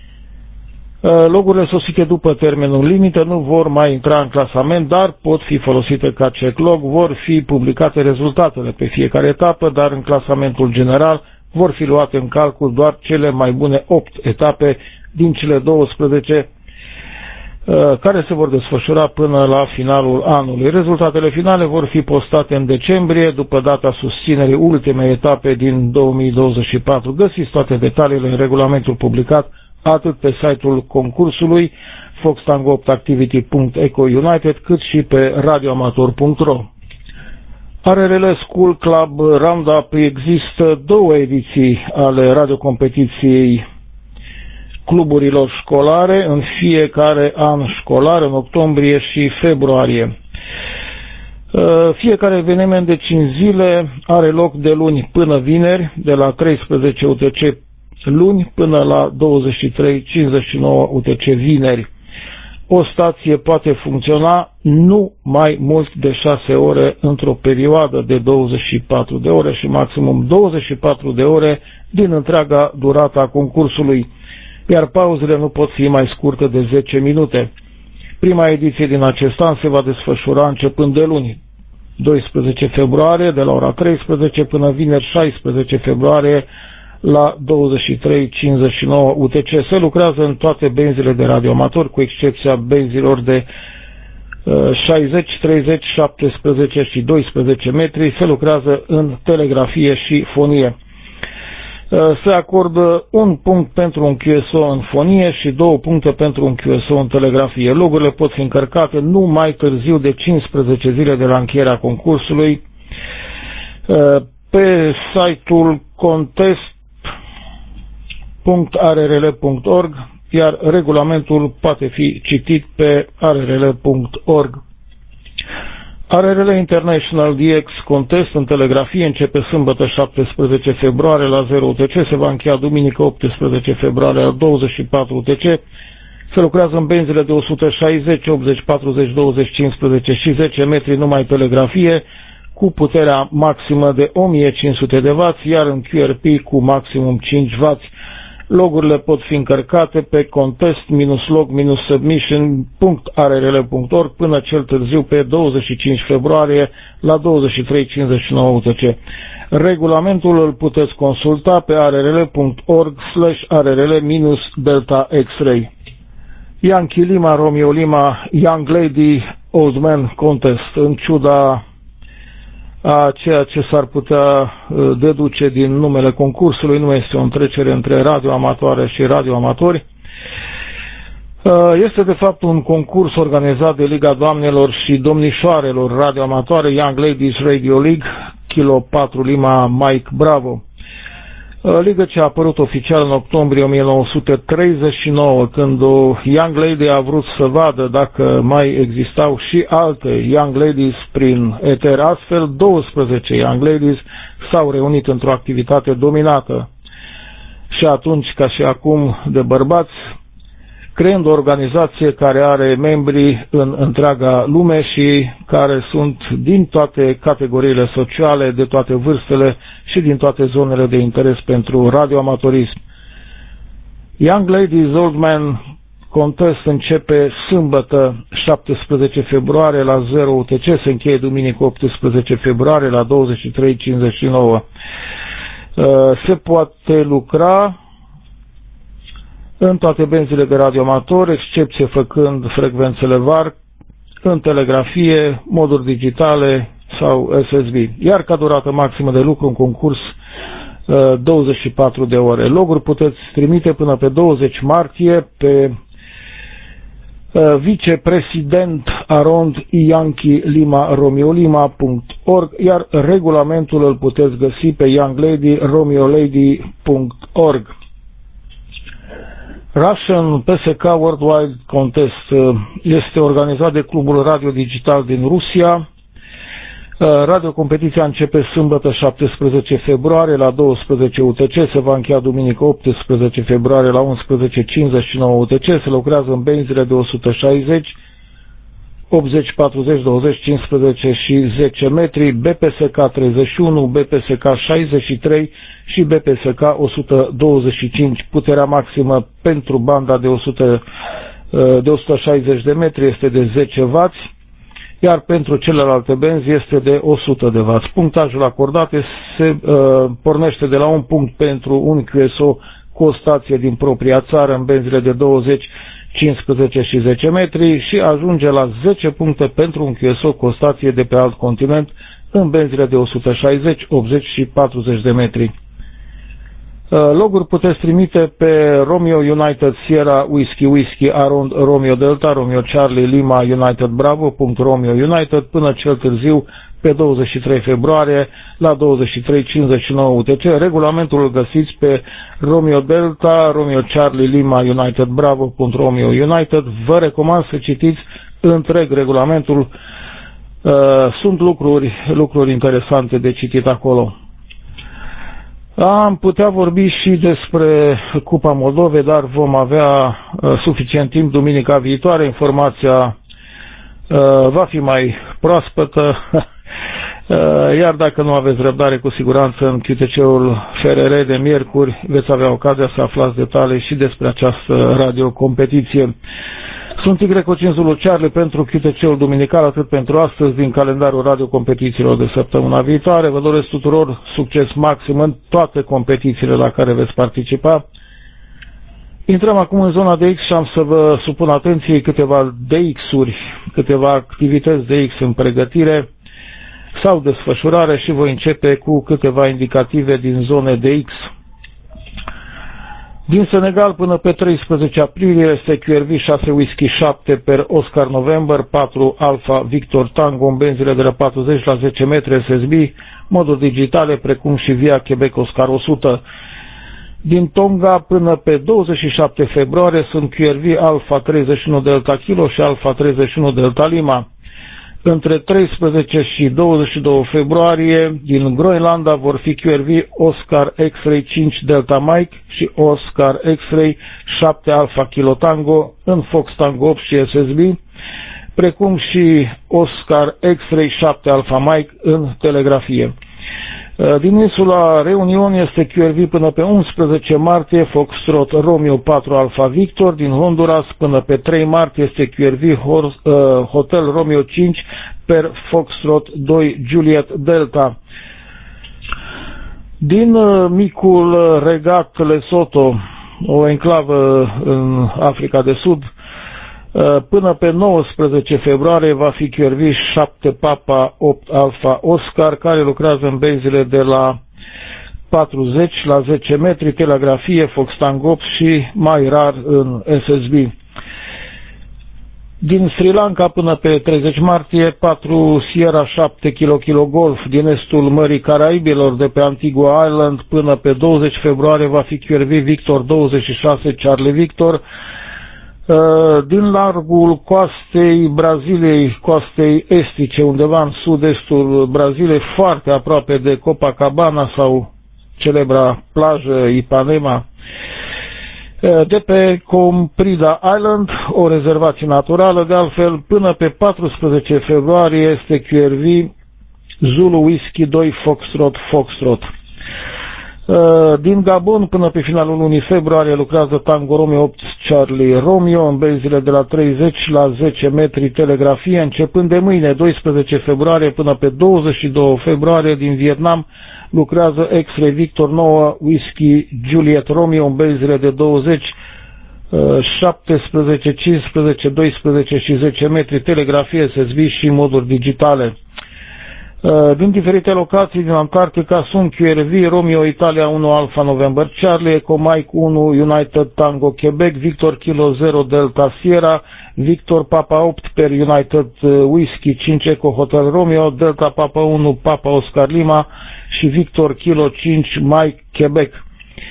Logurile sosite după termenul limită nu vor mai intra în clasament, dar pot fi folosite ca check log, vor fi publicate rezultatele pe fiecare etapă, dar în clasamentul general vor fi luate în calcul doar cele mai bune opt etape din cele douăsprezece care se vor desfășura până la finalul anului. Rezultatele finale vor fi postate în decembrie, după data susținerii ultimei etape din două mii douăzeci și patru. Găsiți toate detaliile în regulamentul publicat atât pe site-ul concursului fox tango opt activity punct eco united, cât și pe radioamator punct ro. R R L School Club Roundup, există două ediții ale radiocompetiției cluburilor școlare în fiecare an școlar, în octombrie și februarie. Fiecare eveniment de cinci zile are loc de luni până vineri, de la treisprezece U T C luni până la douăzeci și trei cincizeci și nouă U T C vineri. O stație poate funcționa nu mai mult de șase ore într-o perioadă de douăzeci și patru de ore și maximum douăzeci și patru de ore din întreaga durată a concursului, iar pauzele nu pot fi mai scurte de zece minute. Prima ediție din acest an se va desfășura începând de luni, doisprezece februarie, de la ora treisprezece până vineri șaisprezece februarie, la douăzeci și trei cincizeci și nouă U T C. Se lucrează în toate benzile de radioamatori, cu excepția benzilor de șaizeci, treizeci, șaptesprezece și doisprezece metri. Se lucrează în telegrafie și fonie. Se acordă un punct pentru un Q S O în fonie și două puncte pentru un Q S O în telegrafie. Logurile pot fi încărcate nu mai târziu de cincisprezece zile de la încheierea concursului pe site-ul contest punct r r l punct org, iar regulamentul poate fi citit pe r r l punct org. R R L International D X Contest în telegrafie începe sâmbătă șaptesprezece februarie la zero U T C, se va încheia duminică optsprezece februarie la douăzeci și patru U T C. Se lucrează în benzile de o sută șaizeci, optzeci, patruzeci, douăzeci, cincisprezece și zece metri numai telegrafie, cu puterea maximă de o mie cinci sute de watt, iar în Q R P cu maximum cinci watt. Logurile pot fi încărcate pe contest log submission punct r r l punct org până cel târziu pe douăzeci și cinci februarie la douăzeci și trei cincizeci și nouă U T C. Regulamentul îl puteți consulta pe r r l punct org slash r r l delta X-ray. Yankee Lima, Romeo Lima, Young Lady, Old Man Contest. În ciuda a ceea ce s-ar putea deduce din numele concursului, nu este o întrecere între radioamatoare și radioamatori. Este de fapt un concurs organizat de Liga Doamnelor și Domnișoarelor radioamatoare, Young Ladies Radio League, Kilo patru Lima Mike Bravo. Ligă ce a apărut oficial în octombrie o mie nouă sute treizeci și nouă, când o Young Lady a vrut să vadă dacă mai existau și alte Young Ladies prin eter. Astfel, douăsprezece Young Ladies s-au reunit într-o activitate dominată și atunci, ca și acum, de bărbați, creând o organizație care are membri în întreaga lume și care sunt din toate categoriile sociale, de toate vârstele și din toate zonele de interes pentru radioamatorism. Young Ladies Old Man contest începe sâmbătă șaptesprezece februarie la zero U T C, se încheie duminică optsprezece februarie la douăzeci și trei cincizeci și nouă. Se poate lucra în toate benzile de radioamator, excepție făcând frecvențele V A R, în telegrafie, moduri digitale sau S S B. Iar ca durată maximă de lucru în concurs douăzeci și patru de ore. Loguri puteți trimite până pe douăzeci martie pe vicepresident arond yankee lima romeo lima punct org, iar regulamentul îl puteți găsi pe young lady romeo lady punct org. Russian P S K Worldwide Contest este organizat de Clubul Radio Digital din Rusia. Radiocompetiția începe sâmbătă șaptesprezece februarie la douăsprezece U T C, se va încheia duminică optsprezece februarie la unsprezece cincizeci și nouă U T C, se lucrează în benzile de o sută șaizeci, optzeci, patruzeci, douăzeci, cincisprezece și zece metri, B P S K treizeci și unu, B P S K șaizeci și trei și B P S K o sută douăzeci și cinci. Puterea maximă pentru banda de, o sută, de o sută șaizeci de metri este de zece wați, iar pentru celelalte benzi este de o sută de wați. Punctajul acordat se uh, pornește de la un punct pentru un Q S O cu o stație din propria țară în benzile de douăzeci, cincisprezece și zece metri și ajunge la zece puncte pentru un Q S O cu o stație de pe alt continent în benzile de o sută șaizeci, optzeci și patruzeci de metri. Loguri puteți trimite pe Romeo United Sierra Whiskey Whiskey Arond Romeo Delta Romeo Charlie Lima United Bravo punct Romeo United până cel târziu pe douăzeci și trei februarie la douăzeci și trei cincizeci și nouă U T C. Regulamentul îl găsiți pe Romeo Delta Romeo Charlie Lima United Bravo punct Romeo United. Vă recomand să citiți întreg regulamentul. Sunt lucruri, lucruri interesante de citit acolo. Am putea vorbi și despre Cupa Moldovei, dar vom avea uh, suficient timp duminica viitoare. Informația uh, va fi mai proaspătă, uh, iar dacă nu aveți răbdare, cu siguranță în Q T C-ul F R R de miercuri veți avea ocazia să aflați detalii și despre această radiocompetiție. Sunt Y cinci Zulu Charlie pentru Q T C-ul duminical, atât pentru astăzi din calendarul radiocompetițiilor de săptămâna viitoare. Vă doresc tuturor succes maxim în toate competițiile la care veți participa. Intrăm acum în zona D X și am să vă supun atenției câteva D X-uri, câteva activități D X în pregătire sau desfășurare și voi începe cu câteva indicative din zone D X. Din Senegal până pe treisprezece aprilie este Q R V șase Whisky șapte per Oscar November, patru Alpha Victor Tango în benzile de la patruzeci la zece metri S S B, moduri digitale precum și via Quebec Oscar o sută. Din Tonga până pe douăzeci și șapte februarie sunt Q R V Alpha treizeci și unu Delta Kilo și Alpha treizeci și unu Delta Lima. Între treisprezece și douăzeci și doi februarie din Groenlanda vor fi Q R V Oscar X-Ray cinci Delta Mike și Oscar X-Ray șapte Alpha Kilo Tango în Fox Tango opt și S S B, precum și Oscar X-Ray șapte Alpha Mike în telegrafie. Din insula Reunion este Q R V până pe unsprezece martie Foxtrot Romeo patru Alpha Victor. Din Honduras până pe trei martie este Q R V Hotel Romeo cinci per Foxtrot doi Juliet Delta. Din micul regat Lesotho, o enclavă în Africa de Sud, până pe nouăsprezece februarie va fi Q R V șapte Papa opt Alpha Oscar, care lucrează în benzile de la patruzeci la zece metri, telegrafie, Fox Tango opt și mai rar în S S B. Din Sri Lanka până pe treizeci martie, patru Sierra șapte Kilo Kilo Golf din estul Mării Caraibilor de pe Antigua Island până pe douăzeci februarie va fi Q R V Victor douăzeci și șase Charlie Victor. Din largul coastei Braziliei, coastei estice, undeva în sud-estul Braziliei, foarte aproape de Copacabana sau celebra plajă Ipanema, de pe Comprida Island, o rezervație naturală, de altfel, până pe paisprezece februarie este Q R V Zulu Whisky doi Foxtrot Foxtrot. Din Gabon până pe finalul lunii februarie lucrează Tango Romeo opt Charlie Romeo în benzile de la treizeci la zece metri telegrafie, începând de mâine, doisprezece februarie, până pe douăzeci și doi februarie. Din Vietnam lucrează X-Ray Victor nouă Whisky Juliet Romeo în benzile de douăzeci, șaptesprezece, cincisprezece, doisprezece și zece metri telegrafie S S B și moduri digitale. Din diferite locații din Antarctica sunt Q R V Romeo Italia unu Alpha November Charlie, Eco Mike unu United Tango Quebec, Victor Kilo zero Delta Sierra, Victor Papa opt per United Whisky cinci Eco Hotel Romeo, Delta Papa unu Papa Oscar Lima și Victor Kilo cinci Mike Quebec.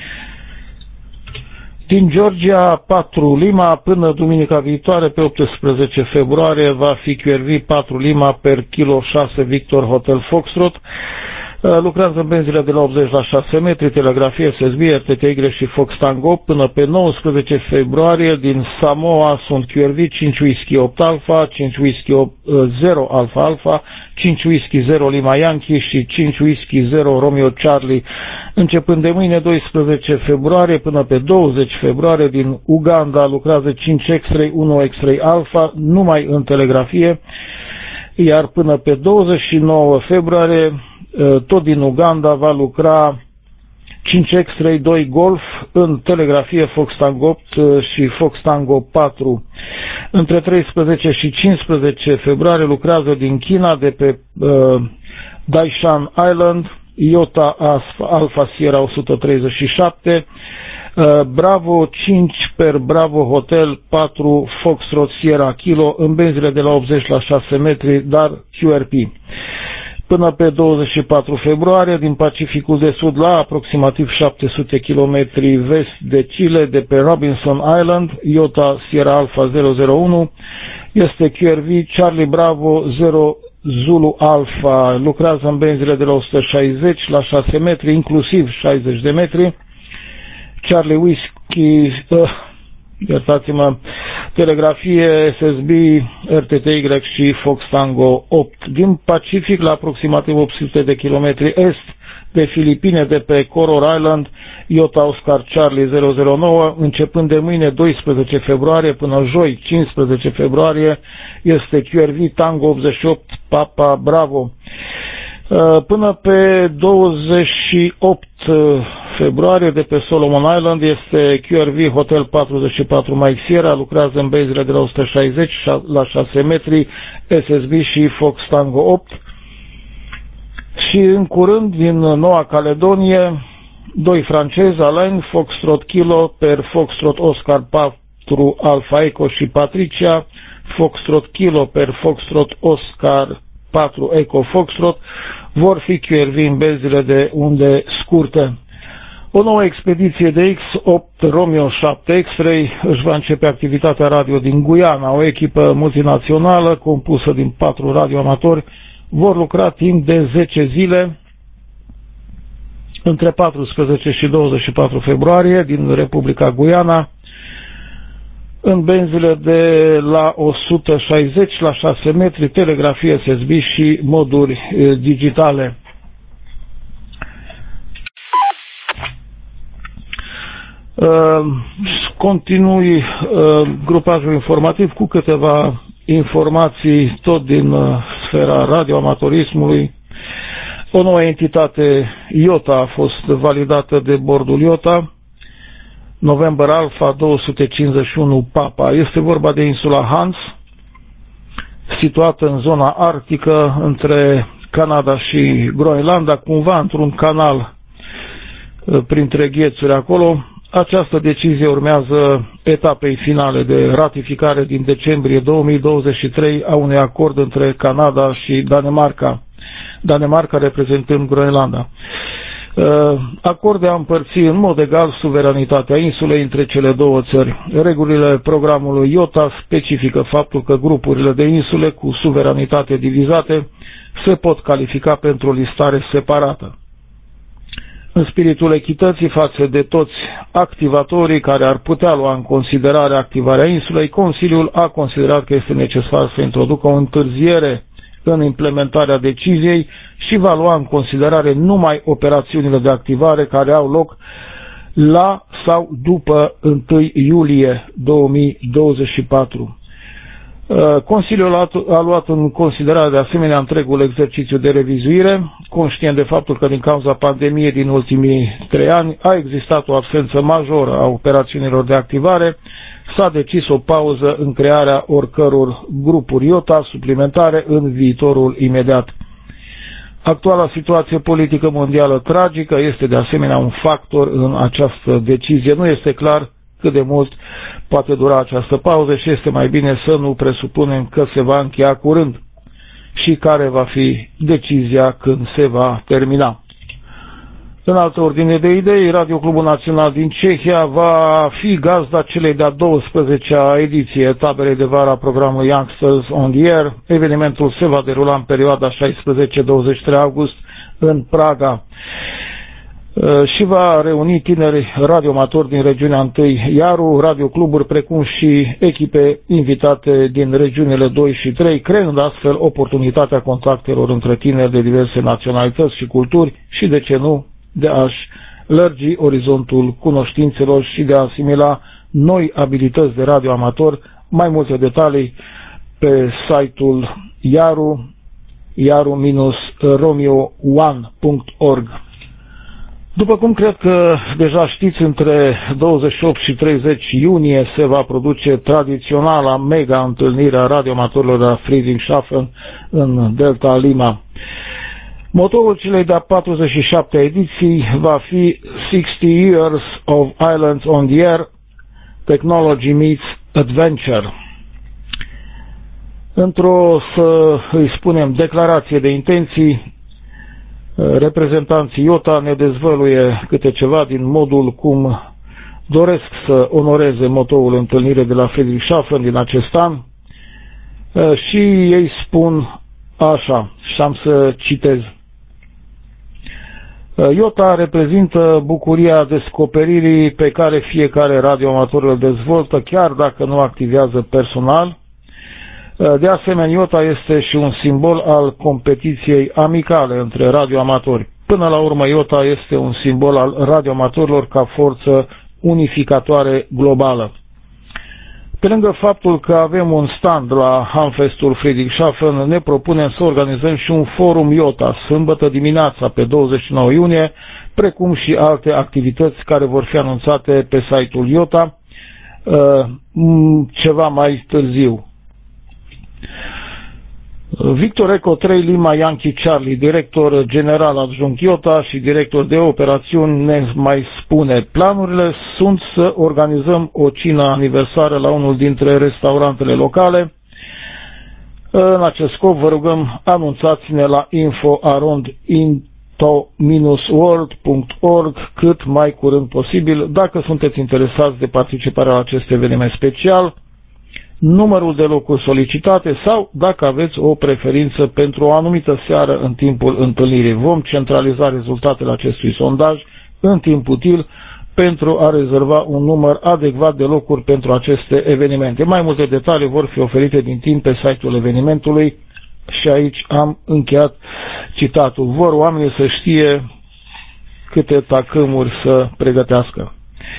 Din Georgia patru Lima până duminica viitoare pe optsprezece februarie va fi Q R V patru Lima per Kilo șase Victor Hotel Foxtrot. Lucrează în benzile de la optzeci la șase metri, telegrafie S S B, R T T Y și Fox Tango. Până pe nouăsprezece februarie din Samoa sunt Q R V cinci Whisky opt Alpha, cinci Whisky zero Alpha Alpha, cinci Whisky zero Lima Yankee și cinci Whisky zero Romeo Charlie. Începând de mâine, doisprezece februarie, până pe douăzeci februarie din Uganda lucrează cinci X-Ray unu X-Ray Alpha, numai în telegrafie, iar până pe douăzeci și nouă februarie tot din Uganda va lucra cinci X-Ray doi Golf în telegrafie Fox Tango opt și Fox Tango patru. Între treisprezece și cincisprezece februarie lucrează din China, de pe uh, Daishan Island, Iota Alpha Sierra o sută treizeci și șapte, uh, Bravo cinci per Bravo Hotel patru Foxtrot Sierra Kilo în benzile de la optzeci la șase metri, dar Q R P. Până pe douăzeci și patru februarie, din Pacificul de Sud, la aproximativ șapte sute kilometri vest de Chile, de pe Robinson Island, Iota Sierra Alpha zero zero unu, este Q R V Charlie Bravo zero Zulu Alpha. Lucrează în benzile de la o sută șaizeci la șase metri, inclusiv șaizeci de metri. Charlie Whisky... Uh, iertați-mă, telegrafie S S B, R T T Y și Fox Tango opt. Din Pacific, la aproximativ opt sute de kilometri est de Filipine, de pe Coror Island, Iota Oscar Charlie zero zero nouă, începând de mâine, doisprezece februarie, până joi, cincisprezece februarie, este Q R V Tango optzeci și opt Papa Bravo. Până pe douăzeci și opt februarie, de pe Solomon Island, este Q R V Hotel patruzeci și patru Mike Sierra, lucrează în benzile de la o sută șaizeci la șase metri, S S B și Fox Tango opt. Și în curând, din Noua Caledonie, doi francezi, Alain Foxtrot Kilo per Foxtrot Oscar patru Alpha Echo și Patricia, Foxtrot Kilo per Foxtrot Oscar patru Echo Foxtrot, vor fi Q R V în benzile de unde scurte. O nouă expediție de X opt Romeo șapte X-Ray își va începe activitatea radio din Guyana. O echipă multinațională compusă din patru radioamatori vor lucra timp de zece zile între paisprezece și douăzeci și patru februarie din Republica Guyana în benzile de la o sută șaizeci la șase metri, telegrafie S S B și moduri digitale. Continui grupajul informativ cu câteva informații tot din sfera radioamatorismului. O nouă entitate Iota a fost validată de bordul Iota, November Alpha două sute cincizeci și unu Papa. Este vorba de insula Hans, situată în zona arctică între Canada și Groenlanda, cumva într-un canal printre ghețuri acolo. Această decizie urmează etapei finale de ratificare din decembrie două mii douăzeci și trei a unui acord între Canada și Danemarca, Danemarca reprezentând Groenlanda. Acord de a împărți în mod egal suveranitatea insulei între cele două țări. Regulile programului Iota specifică faptul că grupurile de insule cu suveranitate divizate se pot califica pentru o listare separată. În spiritul echității față de toți activatorii care ar putea lua în considerare activarea insulei, Consiliul a considerat că este necesar să introducă o întârziere în implementarea deciziei și va lua în considerare numai operațiunile de activare care au loc la sau după întâi iulie două mii douăzeci și patru. Consiliul a luat în considerare de asemenea întregul exercițiu de revizuire, conștient de faptul că din cauza pandemiei din ultimii trei ani a existat o absență majoră a operațiunilor de activare, s-a decis o pauză în crearea oricăror grupuri IOTA suplimentare în viitorul imediat. Actuala situație politică mondială tragică este de asemenea un factor în această decizie. Nu este clar cât de mult poate dura această pauză și este mai bine să nu presupunem că se va încheia curând și care va fi decizia când se va termina. În altă ordine de idei, Radio Clubul Național din Cehia va fi gazda celei de-a douăsprezecea ediție tabelei de vară a programului Youngsters on the Air. Evenimentul se va derula în perioada șaisprezece douăzeci și trei august în Praga și va reuni tineri radioamatori din regiunea întâi Iaru, radiocluburi, precum și echipe invitate din regiunile doi și trei, creând astfel oportunitatea contactelor între tineri de diverse naționalități și culturi și, de ce nu, de a-și lărgi orizontul cunoștințelor și de a asimila noi abilități de radioamator. Mai multe detalii pe site-ul iaru, iaru romeo one punct org. După cum cred că deja știți, între douăzeci și opt și treizeci iunie se va produce tradiționala mega întâlnire a radioamatorilor de la Friedrichshafen în Delta Lima. Motorul celei de-a patruzeci și șaptea ediții va fi sixty years of Islands on the Air, Technology Meets Adventure. Într-o, să îi spunem, declarație de intenții, reprezentanții IOTA ne dezvăluie câte ceva din modul cum doresc să onoreze motoul întâlnire de la Friedrichshafen din acest an și ei spun așa, și am să citez. IOTA reprezintă bucuria descoperirii pe care fiecare radioamator îl dezvoltă, chiar dacă nu activează personal. De asemenea, IOTA este și un simbol al competiției amicale între radioamatori. Până la urmă, IOTA este un simbol al radioamatorilor ca forță unificatoare globală. Pe lângă faptul că avem un stand la Hamfestul Friedrichshafen, ne propunem să organizăm și un forum IOTA sâmbătă dimineața pe douăzeci și nouă iunie, precum și alte activități care vor fi anunțate pe site-ul IOTA ceva mai târziu. Victor Eco trei Lima Yankee Charlie, director general adjunct IOTA și director de operațiuni, ne mai spune: planurile sunt să organizăm o cină aniversară la unul dintre restaurantele locale. În acest scop vă rugăm, anunțați-ne la info arond into world punct org cât mai curând posibil dacă sunteți interesați de participarea la acest eveniment special, numărul de locuri solicitate sau dacă aveți o preferință pentru o anumită seară în timpul întâlnirii. Vom centraliza rezultatele acestui sondaj în timp util pentru a rezerva un număr adecvat de locuri pentru aceste evenimente. Mai multe detalii vor fi oferite din timp pe site-ul evenimentului și aici am încheiat citatul. Vor oamenii să știe câte tacâmuri să pregătească.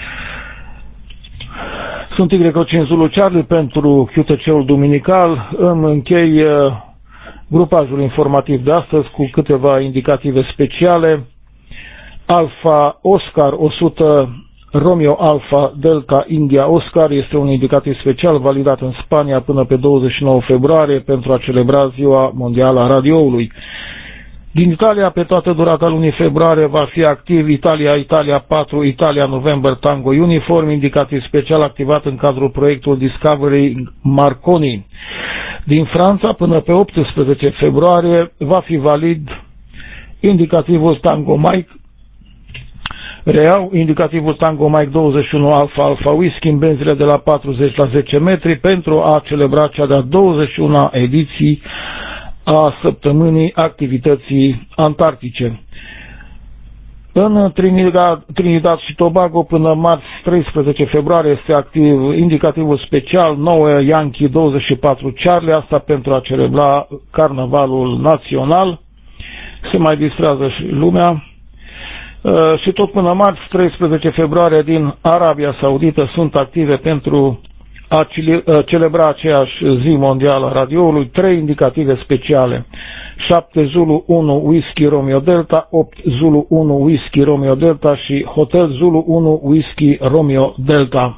Sunt Y cinci Zulu Charlie pentru Q T C-ul duminical. Îmi închei grupajul informativ de astăzi cu câteva indicative speciale. Alfa Oscar o sută Romeo Alfa Delta India Oscar este un indicativ special validat în Spania până pe douăzeci și nouă februarie pentru a celebra Ziua Mondială a Radioului. Din Italia, pe toată durata lunii februarie, va fi activ Italia, Italia patru, Italia November Tango Uniform, indicativ special activat în cadrul proiectului Discovery Marconi. Din Franța, până pe optsprezece februarie, va fi valid indicativul Tango Mike, reiau indicativul Tango Mike douăzeci și unu Alpha Alpha Whisky în benzile de la patruzeci la zece metri pentru a celebra cea de-a douăzeci și una ediții a săptămânii activității antarctice. În Trinidad, Trinidad și Tobago până marți treisprezece februarie este activ indicativul special nouă Yankee douăzeci și patru Charlie, asta pentru a celebra carnavalul național. Se mai distrează și lumea. Uh, și tot până marți treisprezece februarie din Arabia Saudită sunt active pentru a celebra aceeași zi mondială a radioului, trei indicative speciale: șapte Zulu unu Whisky Romeo Delta, opt Zulu unu Whisky Romeo Delta și Hotel Zulu unu Whisky Romeo Delta.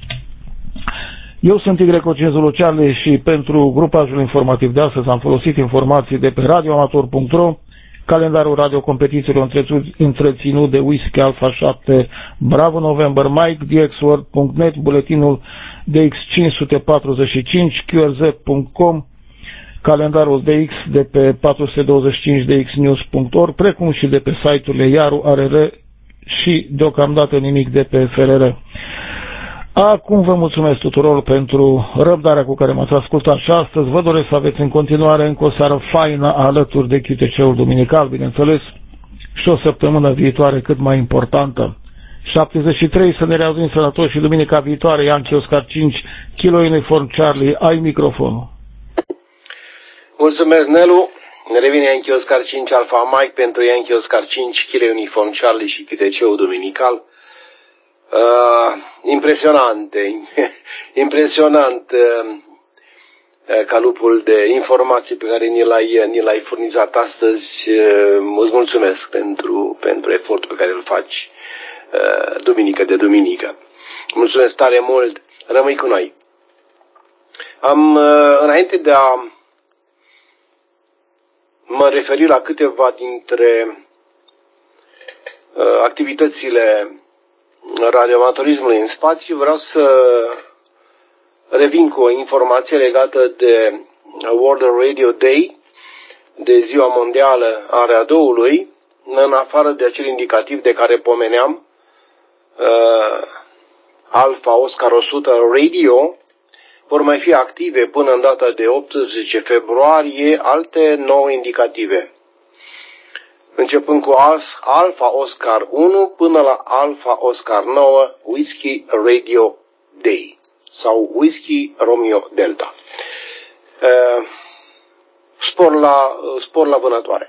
Eu sunt Y cinci Zulu Charlie și pentru grupajul informativ de astăzi am folosit informații de pe radioamator punct ro, calendarul radiocompetițiilor întreținut de Whisky Alpha șapte Bravo November Mike, d x world punct net, buletinul D X cinci sute patruzeci și cinci, Q R Z punct com, calendarul D X de pe patru sute douăzeci și cinci D X news punct org, precum și de pe site-urile Iaru, A R R și deocamdată nimic de pe F R R. Acum vă mulțumesc tuturor pentru răbdarea cu care m-ați ascultat și astăzi. Vă doresc să aveți în continuare încă o seară faină alături de Q T C-ul duminical, bineînțeles, și o săptămână viitoare cât mai importantă. șaptezeci și trei, să ne reauzim sănătoși și duminica viitoare. Yankee Oscar cinci, Kilo Uniform Charlie, ai microfonul. Mulțumesc, Nelu. Ne revine Yankee Oscar cinci Alpha Mike pentru Yankee Oscar cinci, Kilo Uniform Charlie și Q T C-ul duminical. Uh, impresionant, impresionant uh, calupul de informații pe care ni l-ai, ni l-ai furnizat astăzi. Uh, îți mulțumesc pentru, pentru efortul pe care îl faci uh, duminică de duminică. Mulțumesc tare mult, rămâi cu noi. Am, uh, înainte de a mă referi la câteva dintre uh, activitățile radioamatorismului în spațiu, vreau să revin cu o informație legată de World Radio Day, de Ziua Mondială a Radioului, în afară de acel indicativ de care pomeneam, uh, Alpha Oscar o sută Radio, vor mai fi active până în data de optsprezece februarie alte nouă indicative, începând cu Alpha Oscar unu până la Alpha Oscar nouă Whisky Radio Day sau Whisky Romeo Delta. Uh, spor la, spor la vânătoare.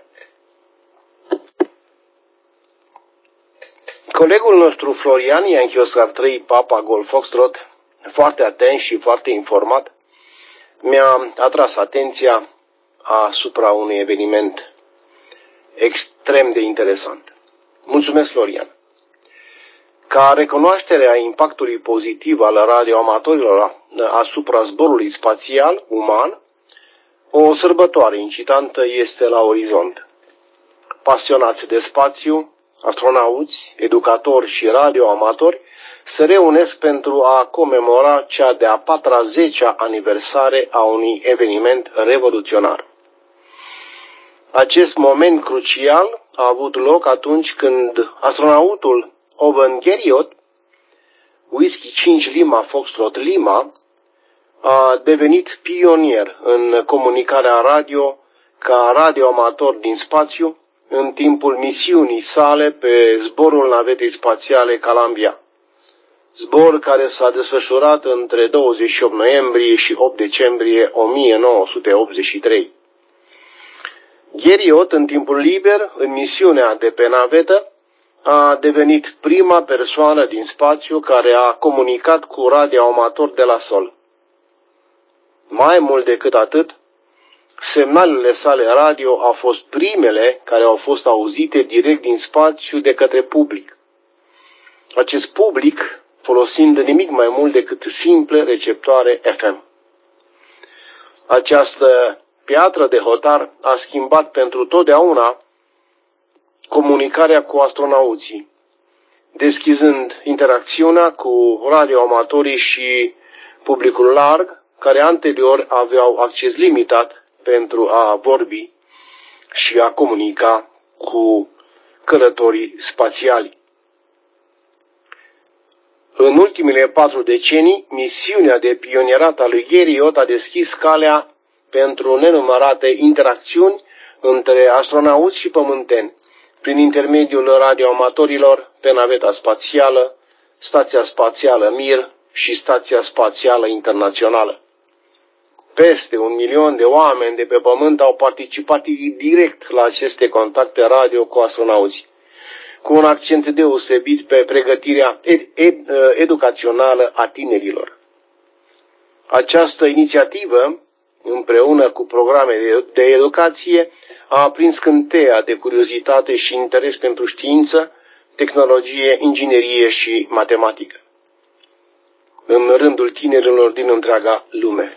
Colegul nostru Florian, Yankee Oscar trei Papa Golf Foxtrot, foarte atent și foarte informat, mi-a atras atenția asupra unui eveniment extrem de interesant. Mulțumesc, Florian. Ca recunoaștere a impactului pozitiv al radioamatorilor asupra zborului spațial uman, o sărbătoare incitantă este la orizont. Pasionați de spațiu, astronauți, educatori și radioamatori se reunesc pentru a comemora cea de-a patra zecea aniversare a unui eveniment revoluționar. Acest moment crucial a avut loc atunci când astronautul Owen Garriott, Whisky cinci Lima Foxtrot Lima, a devenit pionier în comunicarea radio ca radioamator din spațiu în timpul misiunii sale pe zborul navetei spațiale Columbia. Zbor care s-a desfășurat între douăzeci și opt noiembrie și opt decembrie o mie nouă sute optzeci și trei. Garriott, în timpul liber, în misiunea de pe navetă, a devenit prima persoană din spațiu care a comunicat cu radioamator de la sol. Mai mult decât atât, semnalele sale radio au fost primele care au fost auzite direct din spațiu de către public. Acest public folosind nimic mai mult decât simple receptoare F M. Această piatră de hotar a schimbat pentru totdeauna comunicarea cu astronauții, deschizând interacțiunea cu radioamatorii și publicul larg, care anterior aveau acces limitat pentru a vorbi și a comunica cu călătorii spațiali. În ultimele patru decenii, misiunea de pionierat a lui Garriott a deschis calea pentru nenumărate interacțiuni între astronauți și pământeni, prin intermediul radioamatorilor pe naveta spațială, Stația Spațială Mir și Stația Spațială Internațională. Peste un milion de oameni de pe Pământ au participat direct la aceste contacte radio cu astronauți, cu un accent deosebit pe pregătirea ed- ed- educațională a tinerilor. Această inițiativă, împreună cu programe de educație, a aprins scânteia de curiozitate și interes pentru știință, tehnologie, inginerie și matematică în rândul tinerilor din întreaga lume.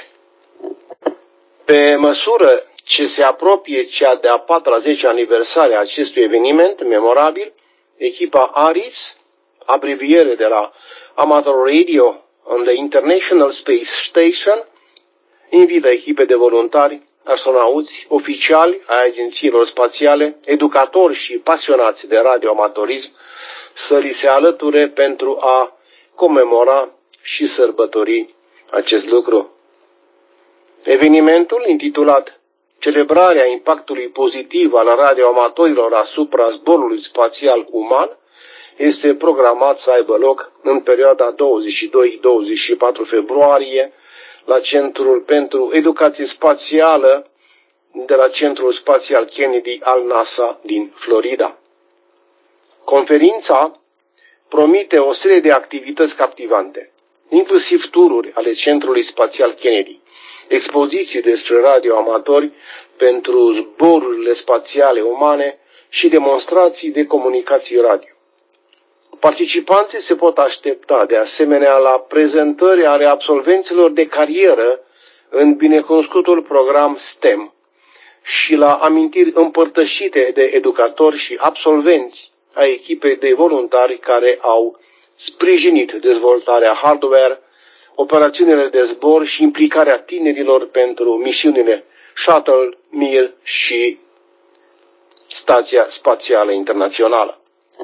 Pe măsură ce se apropie cea de-a patruzecea aniversare a acestui eveniment memorabil, echipa ARIS, abreviere de la Amateur Radio on the International Space Station, invită echipe de voluntari, astronauți, oficiali ai agențiilor spațiale, educatori și pasionați de radioamatorism să li se alăture pentru a comemora și sărbători acest lucru. Evenimentul, intitulat Celebrarea impactului pozitiv al radioamatorilor asupra zborului spațial uman, este programat să aibă loc în perioada douăzeci și doi - douăzeci și patru februarie la Centrul pentru Educație Spațială de la Centrul Spațial Kennedy al NASA din Florida. Conferința promite o serie de activități captivante, inclusiv tururi ale Centrului Spațial Kennedy, expoziții despre radioamatori pentru zborurile spațiale umane și demonstrații de comunicații radio. Participanții se pot aștepta de asemenea la prezentări ale absolvenților de carieră în binecunoscutul program STEM și la amintiri împărtășite de educatori și absolvenți ai echipei de voluntari care au sprijinit dezvoltarea hardware, operațiunile de zbor și implicarea tinerilor pentru misiunile Shuttle, Mir și Stația Spațială Internațională.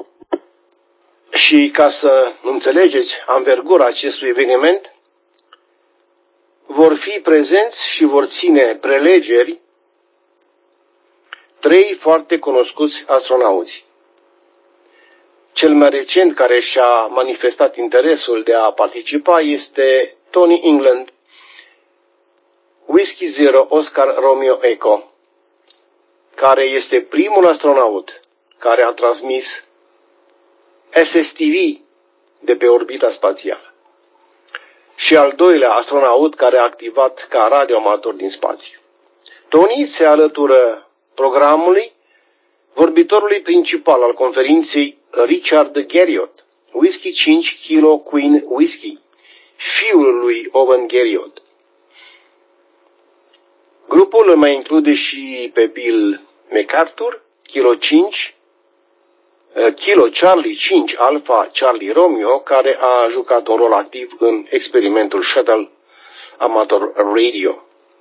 Și ca să înțelegeți anvergura acestui eveniment, vor fi prezenți și vor ține prelegeri trei foarte cunoscuți astronauți. Cel mai recent care și-a manifestat interesul de a participa este Tony England, Whiskey Zero Oscar Romeo Echo, care este primul astronaut care a transmis S S T V de pe orbita spațială și al doilea astronaut care a activat ca radioamator din spațiu. Tony se alătură programului vorbitorului principal al conferinței, Richard Garriott, Whiskey cinci Kilo Queen Whiskey, fiul lui Owen Garriott. Grupul mai include și pe Bill MacArthur, Kilo cinci, Kilo Charlie cinci Alpha Charlie Romeo, care a jucat un rol activ în experimentul Shuttle Amateur Radio.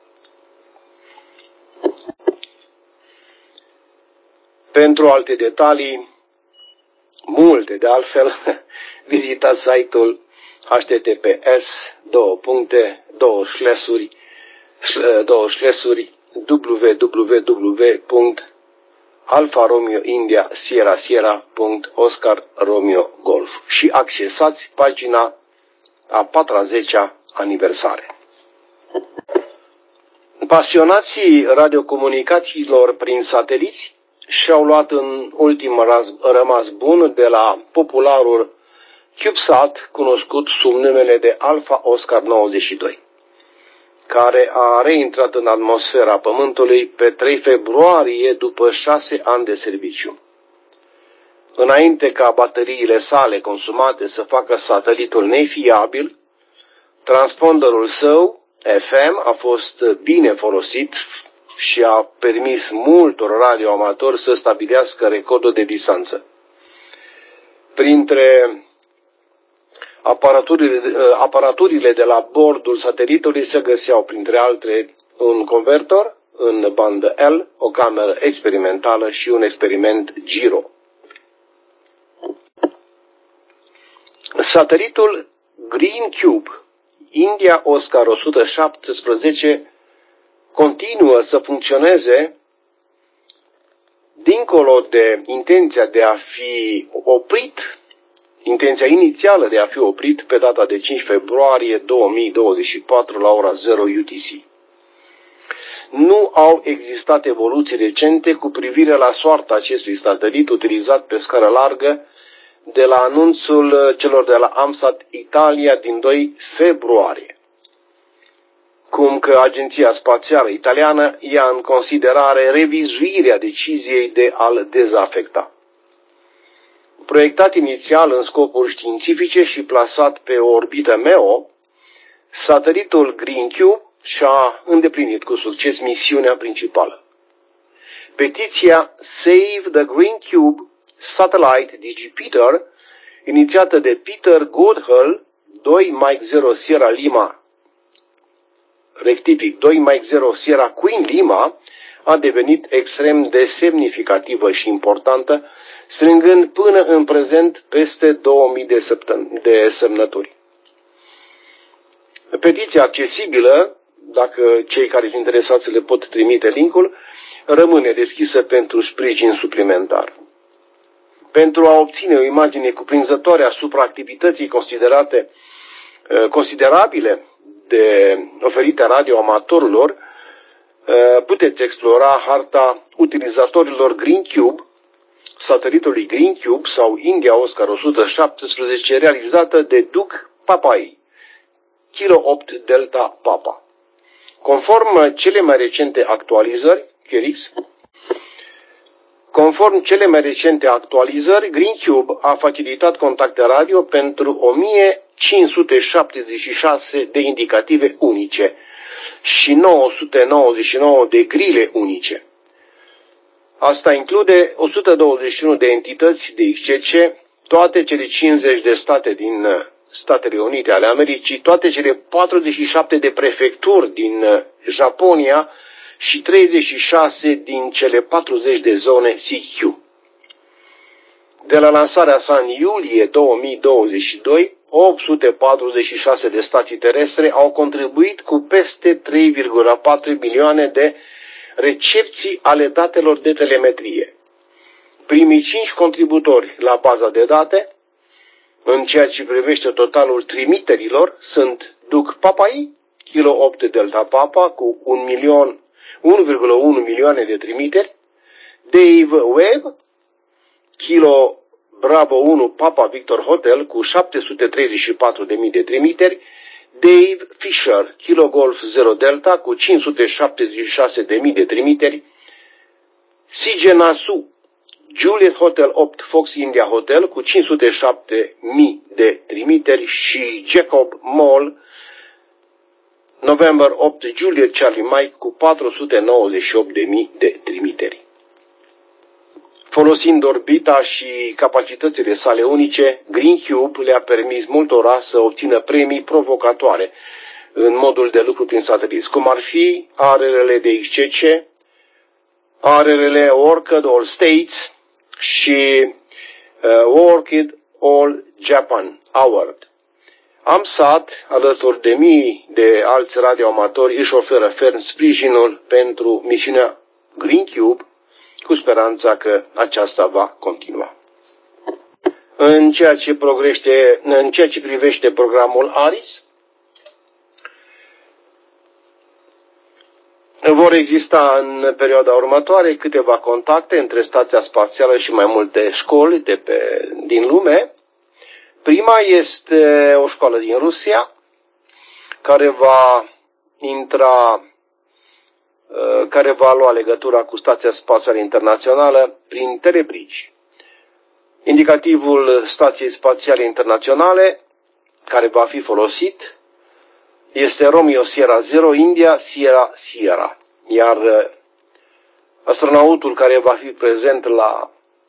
Pentru alte detalii, multe de altfel, vizitați site-ul h t t p s două puncte două slash w w w punct alfa romeo india sierra sierra punct oscar romeo golf și accesați pagina a patruzecea aniversare. Pasionații radiocomunicațiilor prin sateliți și-au luat în ultim rămas bun de la popularul CubeSat, cunoscut sub numele de Alpha Oscar nouăzeci și doi, care a reintrat în atmosfera Pământului pe trei februarie după șase ani de serviciu. Înainte ca bateriile sale consumate să facă satelitul nefiabil, transponderul său, F M, a fost bine folosit și a permis multor radioamatori să stabilească recordul de distanță. Printre aparaturile, aparaturile de la bordul satelitului se găseau, printre altele, un convertor în bandă L, o cameră experimentală și un experiment gyro. Satelitul Green Cube, India Oscar o sută șaptesprezece, continuă să funcționeze dincolo de intenția de a fi oprit, intenția inițială de a fi oprit pe data de cinci februarie două mii douăzeci și patru la ora zero U T C. Nu au existat evoluții recente cu privire la soarta acestui satelit utilizat pe scară largă de la anunțul celor de la AMSAT Italia din doi februarie, cum că Agenția Spațială Italiană ia în considerare revizuirea deciziei de a-l dezafecta. Proiectat inițial în scopuri științifice și plasat pe o orbită M E O, satelitul GreenCube și-a îndeplinit cu succes misiunea principală. Petiția Save the GreenCube Satellite DigiPeter, inițiată de Peter Goodhull, doi Mike zero Sierra Lima, rectific doi Mike zero Sierra Queen Lima, a devenit extrem de semnificativă și importantă, strângând până în prezent peste două mii de, de semnături. Petiția accesibilă, dacă cei care sunt interesați le pot trimite linkul, rămâne deschisă pentru sprijin suplimentar. Pentru a obține o imagine cuprinzătoare asupra activității considerate considerabile de oferite radioamatorilor, puteți explora harta utilizatorilor GreenCube, satelitului GreenCube sau India Oscar o sută șaptesprezece, realizată de Duke Papai, Kilo opt Delta Papa. Conform cele mai recente actualizări, Helix, Conform cele mai recente actualizări, GreenCube a facilitat contacte radio pentru o mie cinci sute șaptezeci și șase de indicative unice și nouă sute nouăzeci și nouă de grile unice. Asta include o sută douăzeci și unu de entități de X C C, toate cele cincizeci de state din Statele Unite ale Americii, toate cele patruzeci și șapte de prefecturi din Japonia și treizeci și șase din cele patruzeci de zone C Q. De la lansarea sa în iulie două mii douăzeci și doi, opt sute patruzeci și șase de stații terestre au contribuit cu peste trei virgulă patru milioane de recepții ale datelor de telemetrie. Primii cinci contributori la baza de date, în ceea ce privește totalul trimiterilor, sunt Duke Papai, Kilo opt Delta Papa cu un milion unu virgulă unu milioane de trimiteri, Dave Webb, Kilo Bravo unu Papa Victor Hotel cu șapte sute treizeci și patru de mii de trimiteri, Dave Fisher, Kilo Golf zero Delta cu cinci sute șaptezeci și șase de mii de trimiteri, C J Nasu, Juliet Hotel opt Fox India Hotel cu cinci sute șapte de mii de trimiteri și Jacob Mall, November opt Juliet Charlie Mike cu patru sute nouăzeci și opt de mii de trimiteri. Folosind orbita și capacitățile sale unice, GreenCube le-a permis multora să obțină premii provocatoare în modul de lucru prin sateliți, cum ar fi A R R-le de X C C, A R R-le Orchid All States și uh, Orchid All Japan Award. AMSAT, alături de mii de alți radioamatori, își oferă ferm sprijinul pentru misiunea GreenCube, cu speranța că aceasta va continua. În ceea ce, progrește, în ceea ce privește programul ARIS, vor exista în perioada următoare câteva contacte între Stația Spațială și mai multe școli de pe, din lume. Prima este o școală din Rusia, care va intra, care va lua legătura cu Stația Spațială Internațională prin telebrici. Indicativul Stației Spațiale Internaționale, care va fi folosit, este Romeo Sierra zero India Sierra Sierra, iar astronautul care va fi prezent la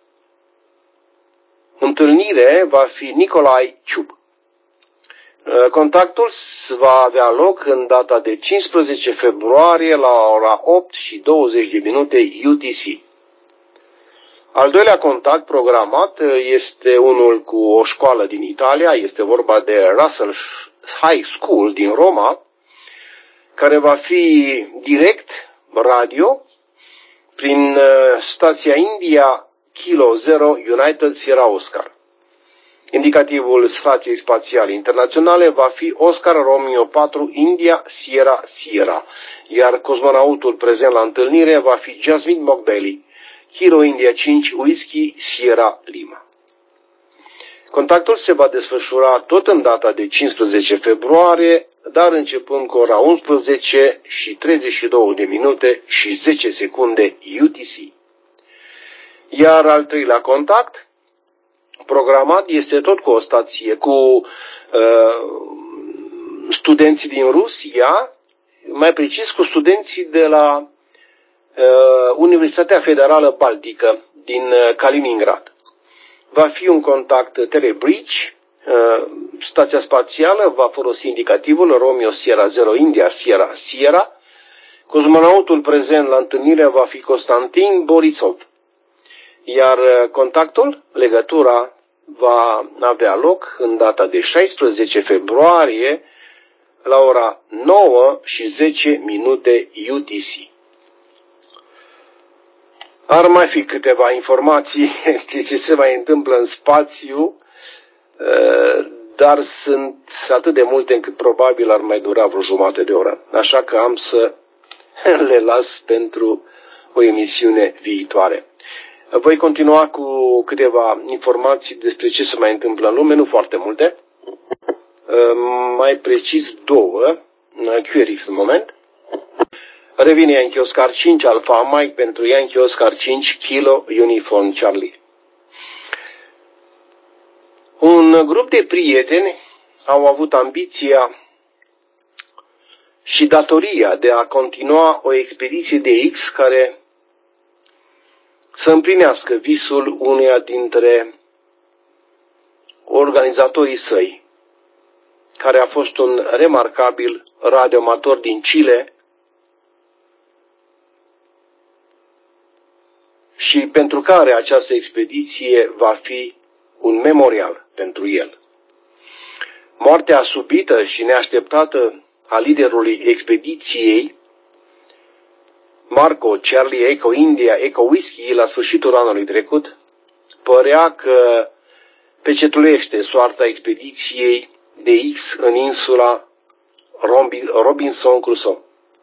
întâlnire va fi Nicolae Ciub. Contactul va avea loc în data de cincisprezece februarie la ora opt și douăzeci de minute U T C. Al doilea contact programat este unul cu o școală din Italia, este vorba de Russell High School din Roma, care va fi direct radio prin stația India Kilo zero United Sierra Oscar. Indicativul stației spațiale internaționale va fi Oscar Romeo patru India Sierra Sierra, iar cosmonautul prezent la întâlnire va fi Jasmine Mogbelli, Kilo India cinci Whiskey Sierra Lima. Contactul se va desfășura tot în data de cincisprezece februarie, dar începând cu ora unsprezece și treizeci și două de minute și zece secunde U T C. Iar al treilea contact programat este tot cu o stație, cu uh, studenții din Rusia, mai precis cu studenții de la uh, Universitatea Federală Baltică din uh, Kaliningrad. Va fi un contact telebridge, uh, stația spațială va folosi indicativul Romeo Sierra zero India Sierra Sierra, cosmonautul prezent la întâlnire va fi Constantin Borisov, iar contactul, legătura, va avea loc în data de șaisprezece februarie la ora nouă și zece minute U T C. Ar mai fi câteva informații ce se mai întâmplă în spațiu, dar sunt atât de multe încât probabil ar mai dura vreo jumătate de oră. Așa că am să le las pentru o emisiune viitoare. Voi continua cu câteva informații despre ce se mai întâmplă în lume, nu foarte multe, mai precis două, Q R X în moment. Revine Yankee Oscar cinci Alpha Mike pentru Yankee Oscar cinci Kilo Uniform Charlie. Un grup de prieteni au avut ambiția și datoria de a continua o expediție de X care să împlinească visul uneia dintre organizatorii săi, care a fost un remarcabil radioamator din Chile și pentru care această expediție va fi un memorial pentru el. Moartea subită și neașteptată a liderului expediției, Marco Charlie Echo India Echo Whiskey, la sfârșitul anului trecut, părea că pecetulește soarta expediției de X în insula Robinson Crusoe.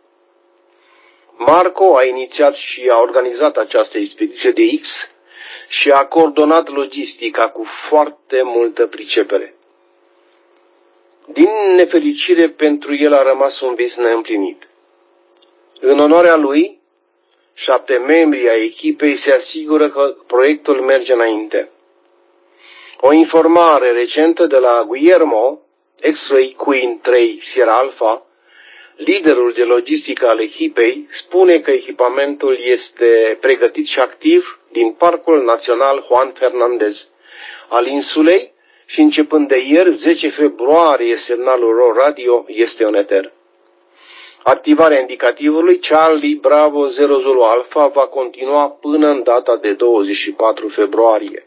Marco a inițiat și a organizat această expediție de X și a coordonat logistica cu foarte multă pricepere. Din nefericire pentru el a rămas un vis neîmplinit. În onoarea lui, șapte membri ai echipei se asigură că proiectul merge înainte. O informare recentă de la Guillermo, X-Ray Queen trei Sierra Alpha, liderul de logistică al echipei, spune că echipamentul este pregătit și activ din Parcul Național Juan Fernandez al insulei și începând de ieri, zece februarie, semnalul lor radio este în eter. Activarea indicativului Charlie Bravo zero Zulu Alpha va continua până în data de douăzeci și patru februarie.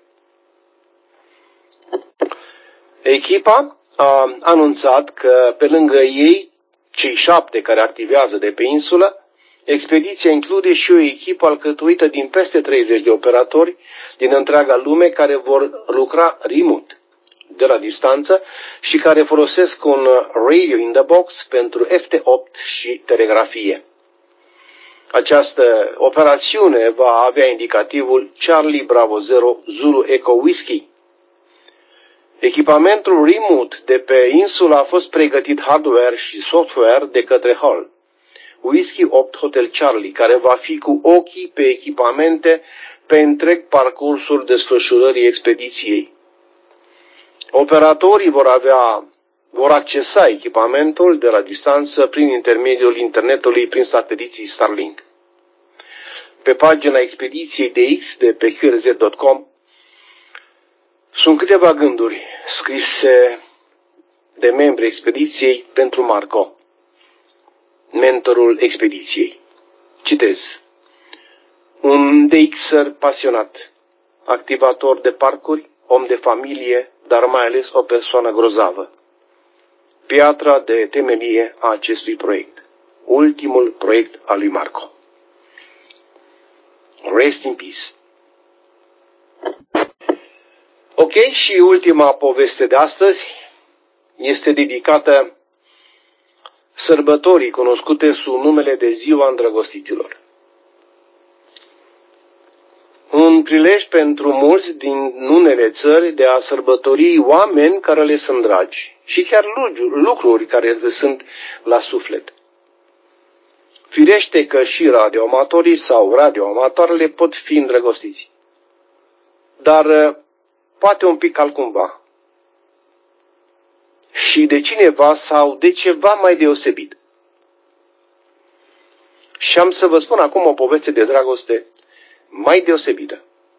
Echipa a anunțat că pe lângă ei, cei șapte care activează de pe insulă, expediția include și o echipă alcătuită din peste treizeci de operatori din întreaga lume care vor lucra remote, de la distanță, și care folosesc un radio in the box pentru F T opt și telegrafie. Această operațiune va avea indicativul Charlie Bravo zero Zulu Echo Whiskey. Echipamentul remote de pe insulă a fost pregătit hardware și software de către Hull, Whiskey opt Hotel Charlie, care va fi cu ochii pe echipamente pe întreg parcursul desfășurării expediției. Operatorii vor avea, vor accesa echipamentul de la distanță prin intermediul internetului prin sateliții Starlink. Pe pagina expediției de X de pe Q R Z punct com sunt câteva gânduri scrise de membrii expediției pentru Marco, mentorul expediției. Citez. Un D X-er pasionat, activator de parcuri, om de familie, dar mai ales o persoană grozavă. Piatra de temelie a acestui proiect. Ultimul proiect al lui Marco. Rest in peace. Ok, și ultima poveste de astăzi este dedicată sărbătorii cunoscute sub numele de Ziua Îndrăgostiților. Un prilej pentru mulți din unele țări de a sărbători oameni care le sunt dragi și chiar lucruri care le sunt la suflet. Firește că și radioamatorii sau radioamatoarele pot fi îndrăgostiți, dar poate un pic altcumva și de cineva sau de ceva mai deosebit. Și am să vă spun acum o poveste de dragoste mai deosebită.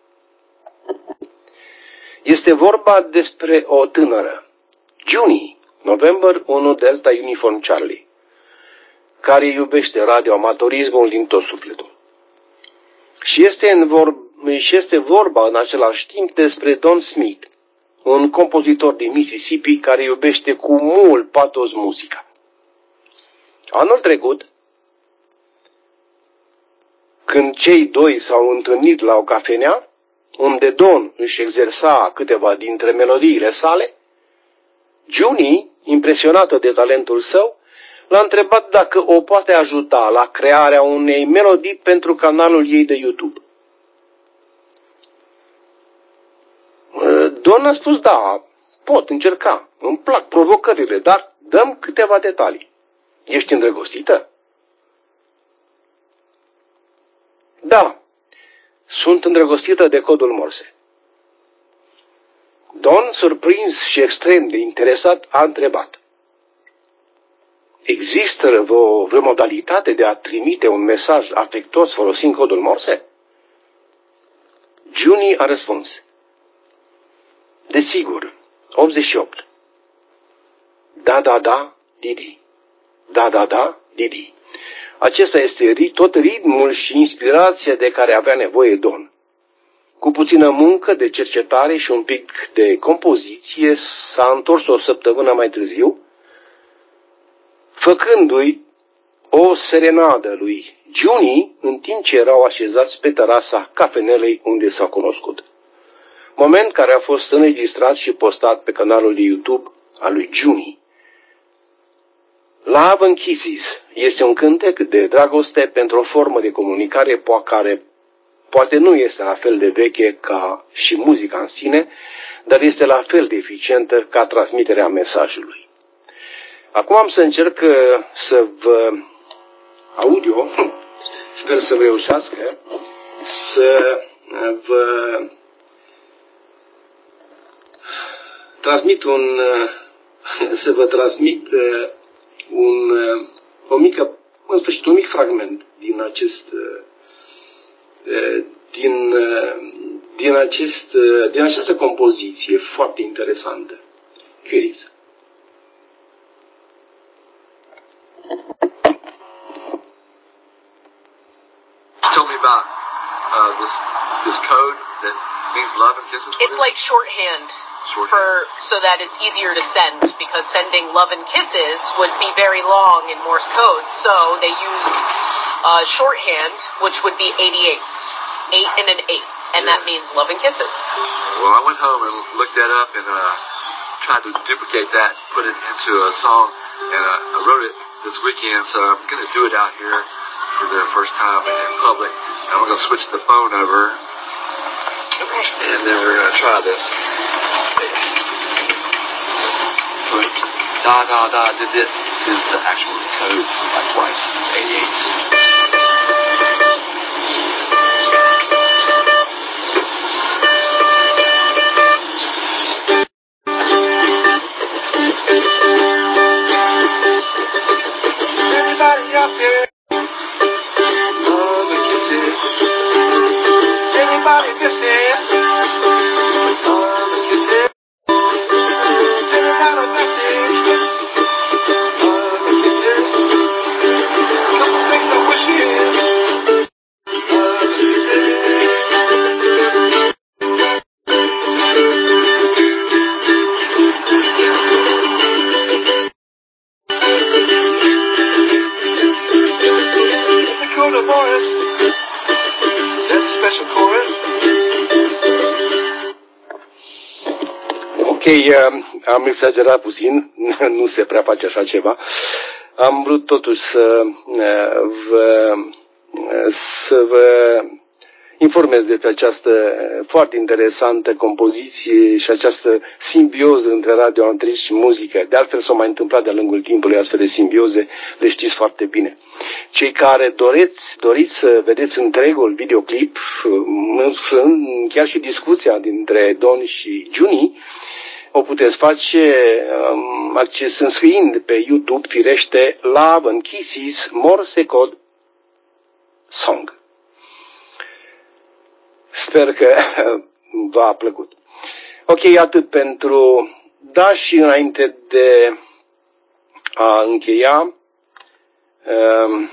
Este vorba despre o tânără, Junie, November unu Delta Uniform Charlie, care iubește radioamatorismul din tot sufletul. Și este, în vor, și este vorba în același timp despre Don Smith, un compozitor din Mississippi care iubește cu mult patos muzica. Anul trecut, când cei doi s-au întâlnit la o cafenea, unde Don își exersa câteva dintre melodiile sale, Junie, impresionată de talentul său, l-a întrebat dacă o poate ajuta la crearea unei melodii pentru canalul ei de YouTube. Don a spus, da, pot încerca, îmi plac provocările, dar dăm câteva detalii. Ești îndrăgostită? Da, sunt îndrăgostită de codul Morse. Don, surprins și extrem de interesat, a întrebat. Există vreo, vreo modalitate de a trimite un mesaj afectuos folosind codul Morse? Junie a răspuns. Desigur, optzeci și opt. Da, da, da, Didi. Da, da, da, Didi. Acesta este tot ritmul și inspirația de care avea nevoie Don. Cu puțină muncă de cercetare și un pic de compoziție s-a întors o săptămână mai târziu, făcându-i o serenadă lui Junie în timp ce erau așezați pe terasa cafenelei unde s-au cunoscut. Moment care a fost înregistrat și postat pe canalul de YouTube al lui Junie. Love and Kisses este un cântec de dragoste pentru o formă de comunicare care poate nu este la fel de veche ca și muzica în sine, dar este la fel de eficientă ca transmiterea mesajului. Acum am să încerc să vă audio, sper să vă reușească, să vă transmit un, să vă transmit un, o mică, în sfârșit, un mic fragment din acest, din, din acest, din această compoziție foarte interesantă. Fieriți. Tell me about uh, this this code that means love and kisses. It's like shorthand. For, so that it's easier to send, because sending love and kisses would be very long in Morse code. So they used uh, shorthand, which would be eighty-eight, eight and an eight, and yeah. That means love and kisses. Well, I went home and looked that up and uh, tried to duplicate that, put it into a song, and uh, I wrote it this weekend. So I'm going to do it out here for the first time in public. And I'm going to switch the phone over, okay. And then we're going to try this. Da da da did this is the actual code, like twice, eighty-eight. Everybody up here, love and kisses. Everybody kisses, love and kisses. Everybody kisses, love and kisses. Couple things I wish you love and kisses. Dakota Morris, that's am exagerat puțin, nu se prea face așa ceva. Am vrut totuși să vă, să vă informez despre această foarte interesantă compoziție și această simbioză între radioamatriști și muzică. De altfel s-a mai întâmplat de-a lungul timpului astfel de simbioze, le știți foarte bine. Cei care doriți, doriți să vedeți întregul videoclip, chiar și discuția dintre Don și Juni, o puteți face um, acces înscriind pe YouTube, firește, Love and Kisses Morse Code Song. Sper că v-a plăcut. Ok, atât pentru... Da, și înainte de a încheia, um,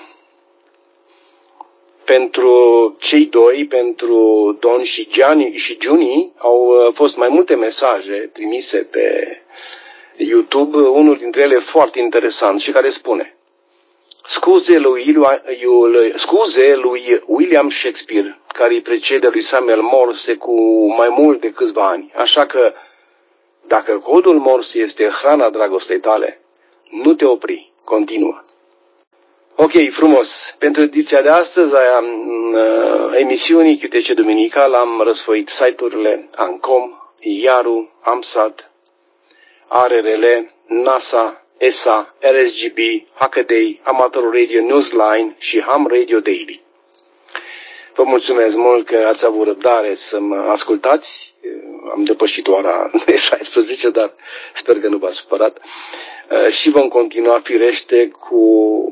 pentru cei doi, pentru Don și Gianni și Juni, au fost mai multe mesaje trimise pe YouTube, unul dintre ele foarte interesant și care spune: Scuze lui, scuze lui William Shakespeare, care îi precede lui Samuel Morse cu mai mult de câțiva ani. Așa că, dacă codul Morse este hrana dragostei tale, nu te opri, continuă. Ok, frumos. Pentru ediția de astăzi a emisiunii Q T C Duminical am răsfoit site-urile Ancom, Iaru, Amsat, A R R L, NASA, E S A, R S G B, Hackaday, Amateur Radio Newsline și Ham Radio Daily. Vă mulțumesc mult că ați avut răbdare să mă ascultați. Am depășit ora șaisprezece, dar sper că nu v-ați supărat. Și vom continua firește cu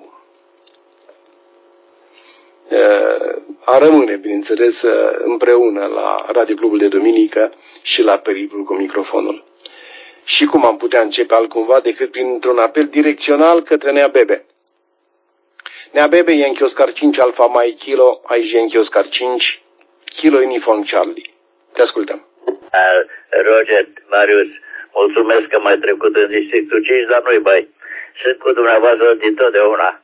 a rămâne, bineînțeles, împreună la Radio Clubul de Duminică și la Periplul cu microfonul. Și cum am putea începe altcumva decât printr-un apel direcțional către Nea Bebe. Nea Bebe, Yankee Oscar cinci Alpha Mike Kilo, aici Yankee Oscar cinci, Kilo Uniform Charlie. Te ascultăm. Roger, Marius, mulțumesc că m-ai trecut în districtul cinci, dar nu-i bai. Sunt cu dumneavoastră din totdeauna.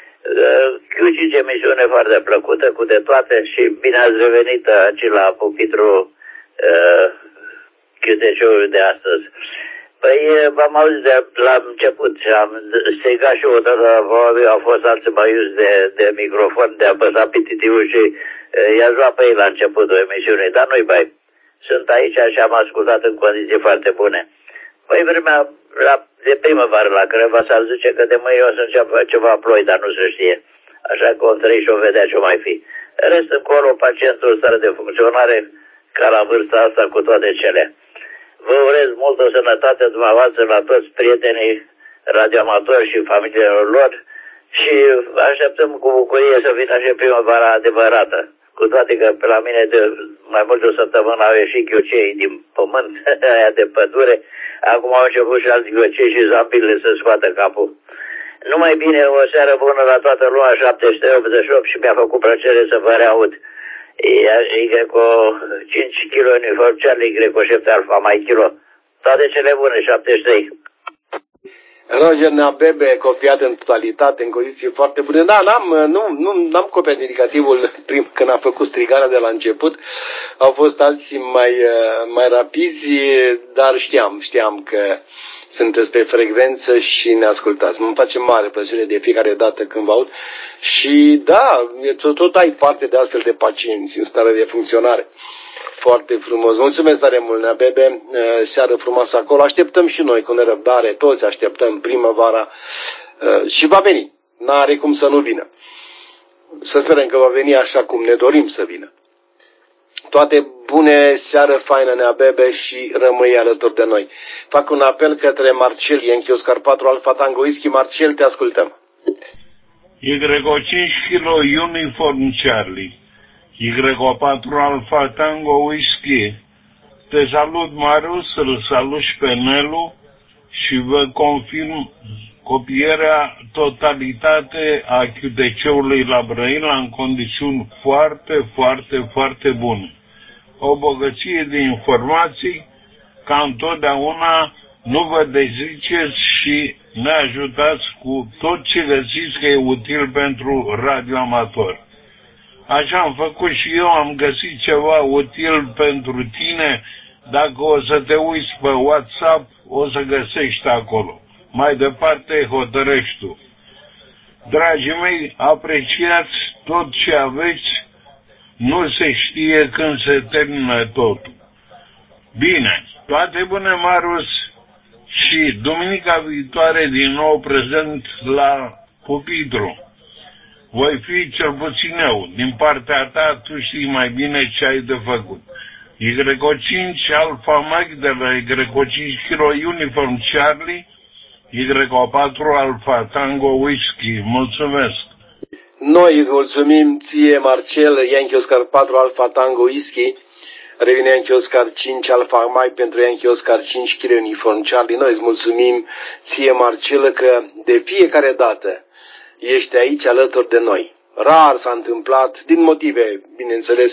Q cinci emisiune foarte plăcută, cu de toate, și bine ați revenit aici la pupitru uh, Q T C-ului de astăzi. Păi v-am auzit de la început și am strigat și odată, au fost alții mai iuți de, de microfon, de apăsat pititivul și uh, i-a luat pe ei la începutul emisiunii, dar nu-i bai. Sunt aici și am ascultat în condiții foarte bune. Păi vremea la, de primăvară la Creva s-ar zice că de mâine o să înceapă ceva ploi, dar nu se știe. Așa că o trăi și o vedea ce mai fi. Rest încolo, pacientul în stare de funcționare, ca la vârsta asta, cu toate cele. Vă urez multă sănătate dumneavoastră la toți prietenii radioamatori și familiilor lor și așteptăm cu bucurie să vină și primăvara adevărată. Cu toate că pe la mine de mai mult de o săptămână au ieșit ghiocei din pământ, aia de pădure, acum au început și alți ghiocei și zambile să scoată capul. Numai bine, o seară bună la toată lumea, șapte sute optzeci și opt, și mi-a făcut plăcere să vă reaud. Greco cinci Kilo Uniform Charlie, Greco șapte Alpha Mike Kilo. Toate cele bune, șaptezeci și trei. Roger Nea Bebe, copiat în totalitate, în condiții foarte bune. Da, n-am, nu, nu, n-am copiat indicativul prim, când a făcut strigarea de la început. Au fost alții mai, mai rapizi, dar știam, știam că sunteți pe frecvență și ne ascultați. Mă face mare plăcere de fiecare dată când vă aud. Și da, tot, tot ai parte de astfel de pacienți în stare de funcționare. Foarte frumos. Mulțumesc tare mult, Nea Bebe. Seară frumoasă acolo. Așteptăm și noi cu nerăbdare. Toți așteptăm primăvara și va veni. N-are cum să nu vină. Să sperăm că va veni așa cum ne dorim să vină. Toate bune, seară faină, Nea Bebe, și rămâi alături de noi. Fac un apel către Marcel, Yankee Oscar patru Alpha Tango Whisky. Marcel, te ascultăm. Y cinci Kilo Uniform Charlie. Y patru Alpha Tango Whisky. Te salut, Marius, îl salut și pe Nelu și vă confirm copierea totalitate a Q T C-ului la Brăila în condiții foarte, foarte, foarte bune. O bogăție de informații, ca întotdeauna, nu vă deziceți și ne ajutați cu tot ce găsiți că e util pentru radioamator. Așa am făcut și eu, am găsit ceva util pentru tine Dacă o să te uiți pe WhatsApp, o să găsești acolo. Mai departe hotărăști tu. Dragii mei, apreciați tot ce aveți, nu se știe când se termină totul. Bine, toate bune, Marius, și duminica viitoare din nou prezent la pupitru. Voi fi cel puțin eu. Din partea ta, tu știi mai bine ce ai de făcut. Y cinci Alpha Mike de la Y cinci Kilo Uniform Charlie, Y patru Alpha Tango Whisky. Mulțumesc! Noi îți mulțumim ție, Marcel, Yankee Oscar patru Alpha Tango Whisky. Revine Yankee Oscar cinci Alpha Mike pentru Yankee Oscar cinci Kilo Uniform Charlie. Noi îți mulțumim ție, Marcel, că de fiecare dată ești aici alături de noi. Rar s-a întâmplat, din motive, bineînțeles,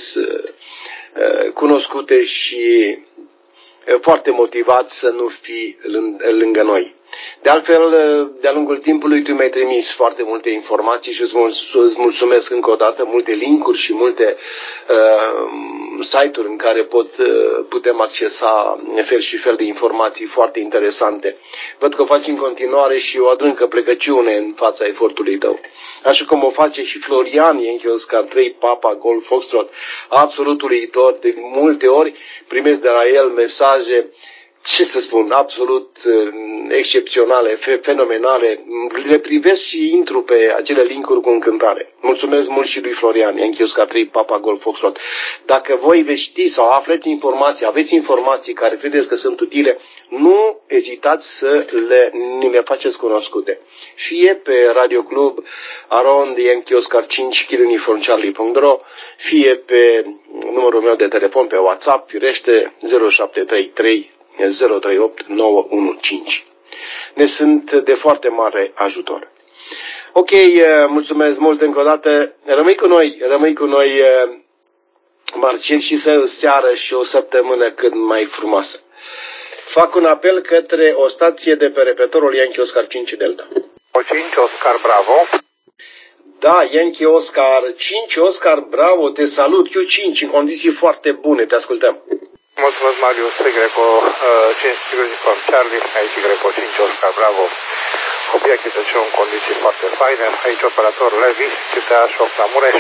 cunoscute și foarte motivat să nu fii lângă noi. De altfel, de-a lungul timpului, tu mi-ai trimis foarte multe informații și îți mulțumesc încă o dată, multe linkuri și multe uh, site-uri în care pot, uh, putem accesa fel și fel de informații foarte interesante. Văd că o faci în continuare și o adâncă plecăciune în fața efortului tău. Așa cum o face și Florian Yankee Oscar trei Papa Golf Foxtrot, absolut uluitor. De multe ori primesc de la el mesaje, ce să spun, absolut excepționale, fenomenale. Le privesc și intru pe acele linkuri cu încântare. Mulțumesc mult și lui Florian Yankee Oscar trei Papa Golf Foxtrot. Dacă voi veți ști sau aflați informații, aveți informații care credeți că sunt utile, nu ezitați să le, ni le faceți cunoscute. Fie pe Radio Club Around Yankee Oscar cinci Kilo Uniform Charlie punct ro, fie pe numărul meu de telefon pe WhatsApp, firește zero șapte trei trei zero trei opt nouă unu cinci. Ne sunt de foarte mare ajutor. Ok, mulțumesc mult încă o dată. Rămâi cu noi, rămâi cu noi, Marcel, și să seară și o săptămână cât mai frumoasă. Fac un apel către o stație de pe repetorul Yankee Oscar cinci Delta. cinci Oscar Bravo. Da, Yankee Oscar cinci Oscar Bravo, te salut, Q cinci, în condiții foarte bune, te ascultăm. Mulțumesc, Marius, Greco cinci Uniform Charlie, aici Greco cinci Oscar Bravo. Obiectul de în condiții foarte faine, aici operator Levi, C T A opt la Mureș.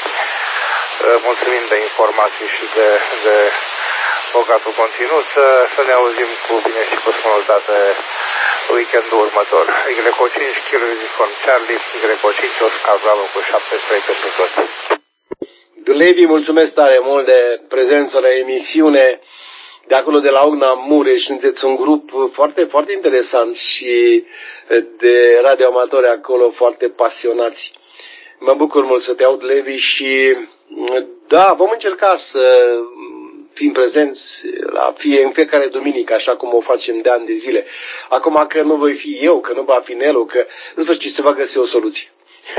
Mulțumim de informații și de, de bogatul conținut. Să ne auzim cu bine și cu sănătate weekendul următor. Greco cinci Kilo Uniform Charlie, Greco cinci Oscar Bravo cu șaptezeci și trei pentru toți. Levi, mulțumesc tare mult de prezență la emisiune de acolo de la Ogna Mureș. Sunteți un grup foarte, foarte interesant și de radioamatori acolo foarte pasionați. Mă bucur mult să te aud, Levi, și da, vom încerca să fim prezenți la fie, în fiecare duminică, așa cum o facem de ani de zile. Acum că nu voi fi eu, că nu va fi Nelu, că în sfârșit se va găsi o soluție.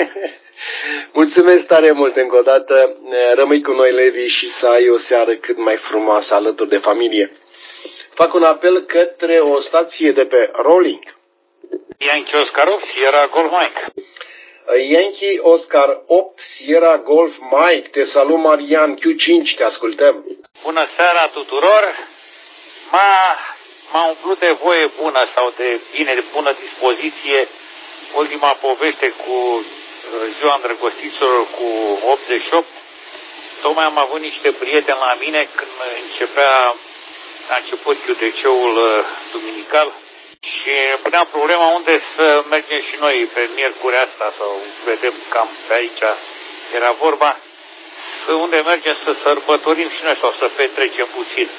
Mulțumesc tare mult încă o dată. Rămâi cu noi, Levi, și să ai o seară cât mai frumoasă alături de familie. Fac un apel către o stație de pe Rolling. Yankee Oscar opt, Sierra Golf Mike. Yankee Oscar opt, Sierra Golf Mike. Te salut, Marian, Q cinci, te ascultăm. Bună seara tuturor. M-a, m-a umplut de voie bună sau de bine, de bună dispoziție ultima poveste cu ziua îndrăgostiților cu optzeci și opt. Tocmai am avut niște prieteni la mine când începea, a început Q D C-ul duminical și puneam problema unde să mergem și noi pe miercurea asta sau vedem cam pe aici era vorba, unde mergem să sărbătorim și noi sau să petrecem puțin.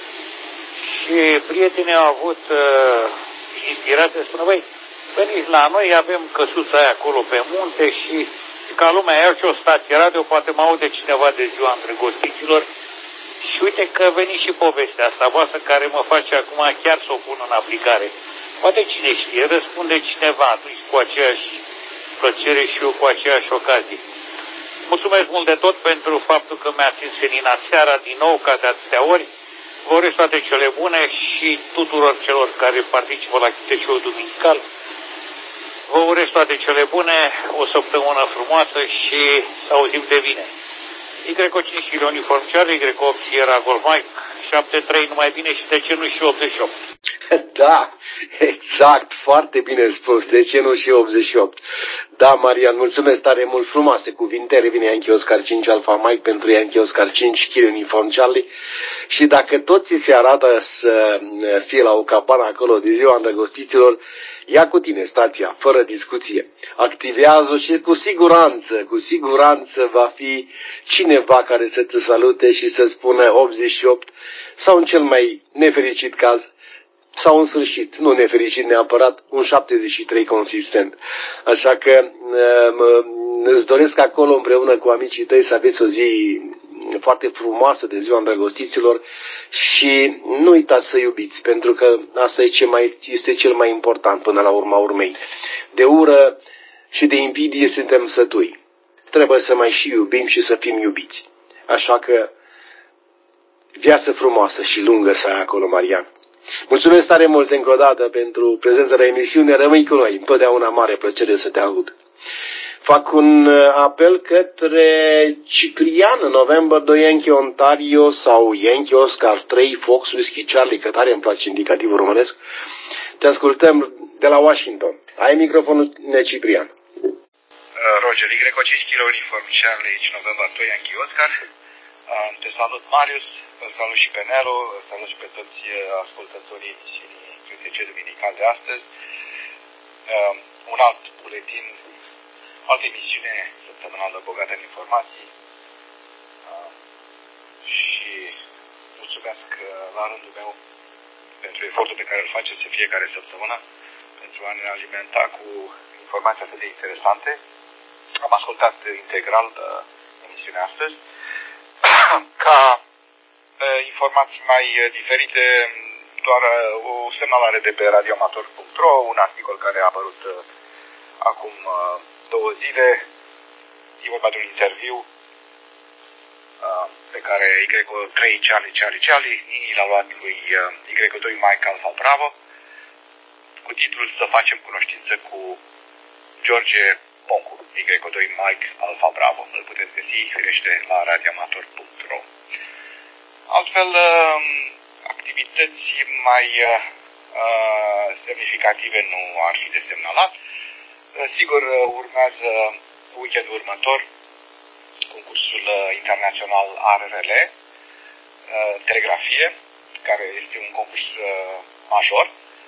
Și prietenii au avut uh, inspirație să spună, băi, veniți la noi, avem căsuța aia acolo pe munte și ca lumea iau și o stație radio, poate mă aude cineva de ziua îndrăgostiților. Și uite că veni și povestea asta voastră care mă face acum chiar să o pun în aplicare. Poate cine știe, răspunde cineva atunci cu aceeași plăcere și eu cu aceeași ocazie. Mulțumesc mult de tot pentru faptul că mi-ați înseninat seara din nou ca de atâtea ori. Vă urez toate cele bune și tuturor celor care participă la Q T C-ul duminical. Vă urez toate cele bune, o săptămână frumoasă și să auzim de bine. Y cinci Kilo Uniform Charlie, Y opt Sierra Golf Mike, șapte trei numai bine și de ce nu și optzeci și opt? Da, exact, foarte bine spus, de ce nu și optzeci și opt? Da, Marian, mulțumesc tare mult, frumoase cuvinte, revine Yankee Oscar cinci Alpha Mike pentru Yankee Oscar cinci Kilo Uniform Charlie și dacă toți se arată să fie la o cabană acolo de ziua îndrăgostiților, ia cu tine stația, fără discuție, activează și cu siguranță, cu siguranță va fi cineva care să te salute și să spună optzeci și opt sau în cel mai nefericit caz, sau în sfârșit, nu nefericit neapărat, un șaptezeci și trei consistent. Așa că îți doresc acolo împreună cu amicii tăi să aveți o zi foarte frumoasă de ziua îndrăgostiților și nu uitați să iubiți, pentru că asta e ce mai, este cel mai important până la urma urmei. De ură și de invidie suntem sătui. Trebuie să mai și iubim și să fim iubiți. Așa că viață frumoasă și lungă să ai acolo, Marian. Mulțumesc tare mult încă o dată pentru prezența la emisiune. Rămâi cu noi. Întotdeauna mare plăcere să te aud. Fac un apel către Ciprian, November doi Yankee Ontario sau Yankee Oscar trei Fox Whiskey Charlie, că tare îmi place indicativul românesc. Te ascultăm de la Washington. Ai microfonul, Ciprian. Roger, Y cinci Kilo Uniform Charlie, November doi Yankee Oscar. Te salut, Marius. Îl salut și pe Nelu, îl salut și pe toți ascultătorii emisiunii Q T C Duminical de astăzi. Uh, un alt buletin, altă emisiune săptămânală bogată în informații. Uh, și mulțumesc la rândul meu pentru efortul pe care îl faceți în fiecare săptămână pentru a ne alimenta cu informații atât de interesante. Am ascultat integral uh, emisiunea astăzi. Ca informații mai diferite, doar o semnalare de pe radioamator punct ro, un articol care a apărut acum două zile. E vorba de un interviu pe care Y trei Charlie Charlie Charlie Nini l-a luat lui Y doi Mike Alpha Bravo cu titlul Să facem cunoștință cu George Poncu, Y doi Mike Alpha Bravo. Îl puteți găsi, firește, la radioamator punct ro. Altfel, activități mai uh, semnificative nu ar fi de semnalat. Sigur, urmează weekendul următor concursul internațional R R L, telegrafie, care este un concurs major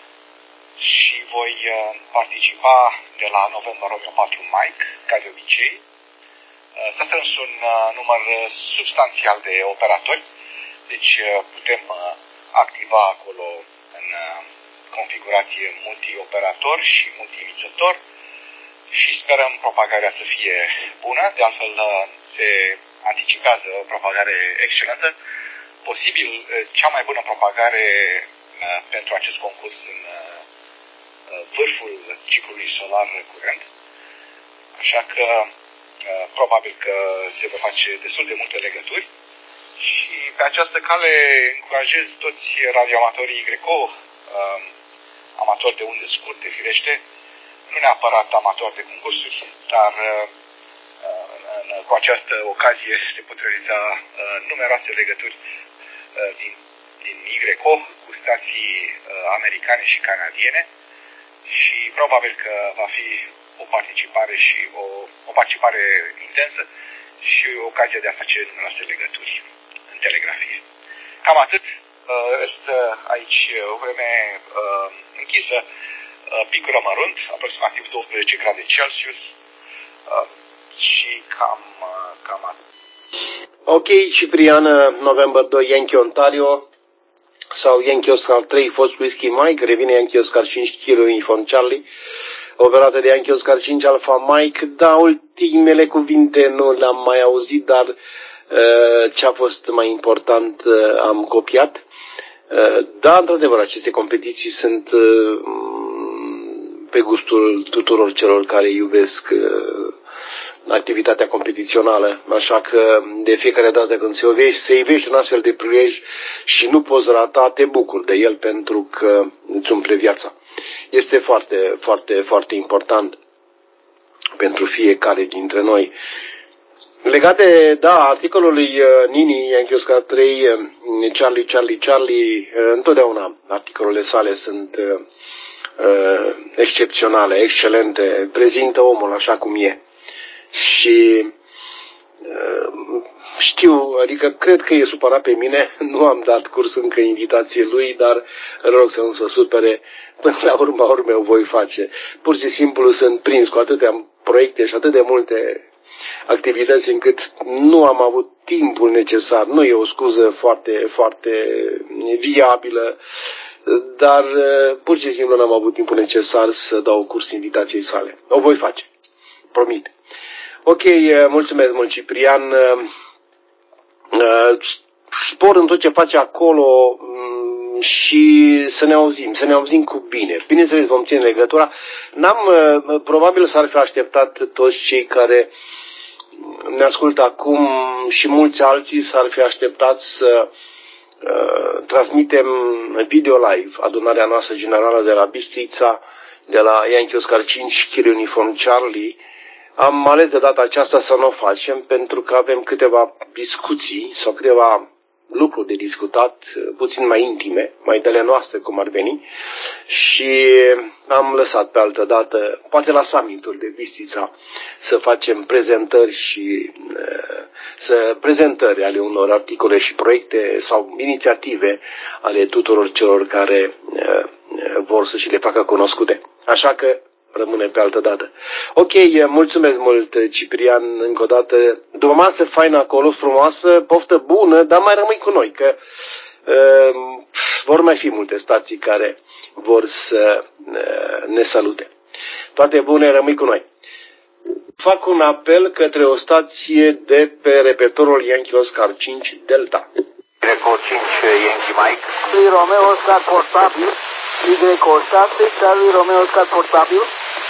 și voi participa de la November Romeo patru Mike, ca de obicei. S-a strâns un număr substanțial de operatori. Deci putem activa acolo în configurație multi-operator și multi-emițător și sperăm propagarea să fie bună. De altfel se anticipează o propagare excelentă. Posibil cea mai bună propagare pentru acest concurs în vârful ciclului solar curent. Așa că probabil că se vor face destul de multe legături. Și pe această cale încurajez toți radioamatorii Y C O, uh, amatori de unde scurte, firește, nu neapărat amatori de concursuri, dar uh, în, cu această ocazie se pot realiza uh, numeroase legături uh, din, din Y C O cu stații uh, americane și canadiene și probabil că va fi o participare și o, o participare intensă și ocazia de a face numeroase legături în telegrafie. Cam atât. Restă aici o vreme uh, închisă, uh, picură mărunt, aproximativ douăsprezece grade Celsius uh, și cam, uh, cam atât. Ok, Ciprian, November doi Yankee Ontario sau Yankee Oscar trei Fox Whiskey Mike, revine Yankee Oscar cinci Kilo Uniform Charlie, operată de Yankee Oscar cinci Alpha Mike. Da, ultimele cuvinte nu le-am mai auzit, dar uh, ce a fost mai important uh, am copiat. Uh, da, într-adevăr, aceste competiții sunt uh, pe gustul tuturor celor care iubesc uh, activitatea competițională, așa că de fiecare dată când se ivești, se ivești un astfel de prilej și nu poți rata, te bucuri de el pentru că îți umple viața. Este foarte, foarte, foarte important pentru fiecare dintre noi Legat de, da, articolul lui Nini, Yankee Oscar trei, Charlie, Charlie, Charlie, întotdeauna articolele sale sunt uh, excepționale, excelente, prezintă omul așa cum e. Și uh, știu, adică cred că e supărat pe mine, nu am dat curs încă invitație lui, dar rog să nu se supere, până la urma urmei o voi face. Pur și simplu sunt prins cu atâtea proiecte și atât de multe activități încât nu am avut timpul necesar. Nu e o scuză foarte, foarte viabilă, dar pur și simplu nu am avut timpul necesar să dau curs invitației sale. O voi face, promit. Ok, mulțumesc mult, Ciprian. Spor în tot ce face acolo și să ne auzim, să ne auzim cu bine. Bineînțeles, vom ține legătura. N-am, probabil s-ar fi așteptat toți cei care ne ascultă acum și mulți alții s-ar fi așteptat să uh, transmitem video live adunarea noastră generală de la Bistrița, de la Yankee Oscar cinci, Kilo Uniform Charlie. Am ales de data aceasta să nu o facem pentru că avem câteva discuții sau câteva lucruri de discutat, puțin mai intime, mai de ale noastre, cum ar veni, și am lăsat pe altă dată, poate la summitul de Bistrița, să facem prezentări și să prezentări ale unor articole și proiecte sau inițiative ale tuturor celor care vor să și le facă cunoscute. Așa că rămâne pe altă dată. Ok, mulțumesc mult, Ciprian, încă o dată. După masă faină acolo, frumoasă, poftă bună, dar mai rămâi cu noi, că uh, vor mai fi multe stații care vor să uh, ne salute. Toate bune, rămâi cu noi. Fac un apel către o stație de pe repetorul Yankee Oscar cinci Delta. Greco cinci Yankee Mike. Romeo Oscar portabil. Y șase Charlie Romeo Oscar portabil.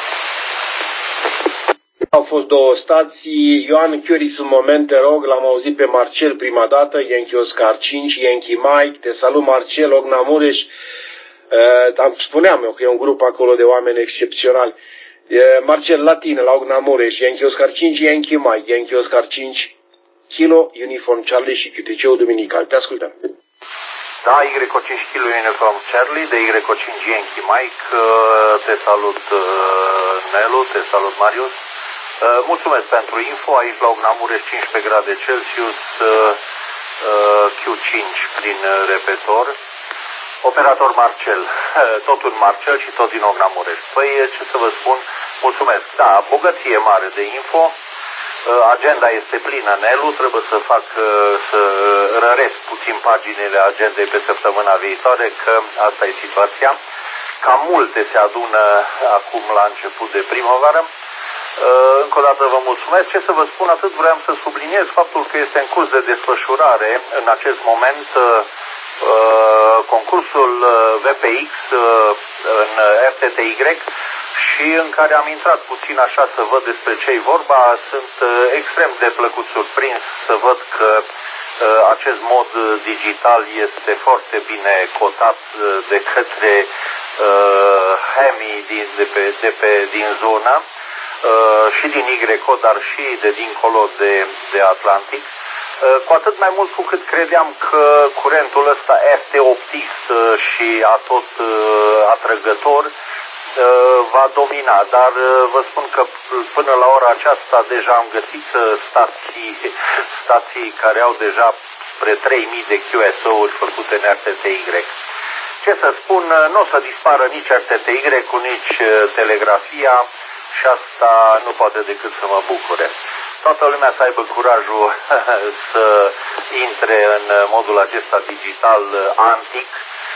Au fost două stații. Ioan Chiuris, un moment, te rog, l-am auzit pe Marcel prima dată, Yankee Oscar cinci, Yankee Mike. Te salut, Marcel, Ogna Mureș. Uh, spuneam eu că e un grup acolo de oameni excepționali. Uh, Marcel, la tine, la Ogna Mureș, Yankee Oscar cinci, Yankee Mike, Yankee Oscar cinci, Kilo Uniform Charlie și Q T C-ul Duminical. Te ascultăm. Da, Y cinci Kilo Uniform Charlie, de Y cinci Yankee Mike, te salut Nelu, te salut Marius. Mulțumesc pentru info, aici la Ogna Mureș cincisprezece grade Celsius, Q cinci prin repetor. Operator Marcel, tot un Marcel și tot din Ogna Mureș. Păi, ce să vă spun, mulțumesc. Da, bogăție mare de info. Agenda este plină, Nelu, trebuie să fac, să răresc puțin paginile agendei pe săptămâna viitoare, că asta e situația. Cam multe se adună acum la început de primăvară. Încă o dată vă mulțumesc. Ce să vă spun, atât vreau să subliniez faptul că este în curs de desfășurare în acest moment concursul V P X în R T T Y, și în care am intrat puțin așa să văd despre ce-i vorba. Sunt extrem de plăcut surprins să văd că acest mod digital este foarte bine cotat de către uh, Hemi din, de pe, de pe, din zonă uh, și din Y, dar și de dincolo de, de Atlantic. Uh, cu atât mai mult cu cât credeam că curentul ăsta F T optix uh, și atot uh, atrăgător va domina, dar vă spun că până la ora aceasta deja am găsit stații, stații care au deja spre trei mii de Q S O-uri făcute în R T T Y. Ce să spun, nu o să dispară nici R T T Y cu nici telegrafia și asta nu poate decât să mă bucure. Toată lumea să aibă curajul să intre în modul acesta digital antic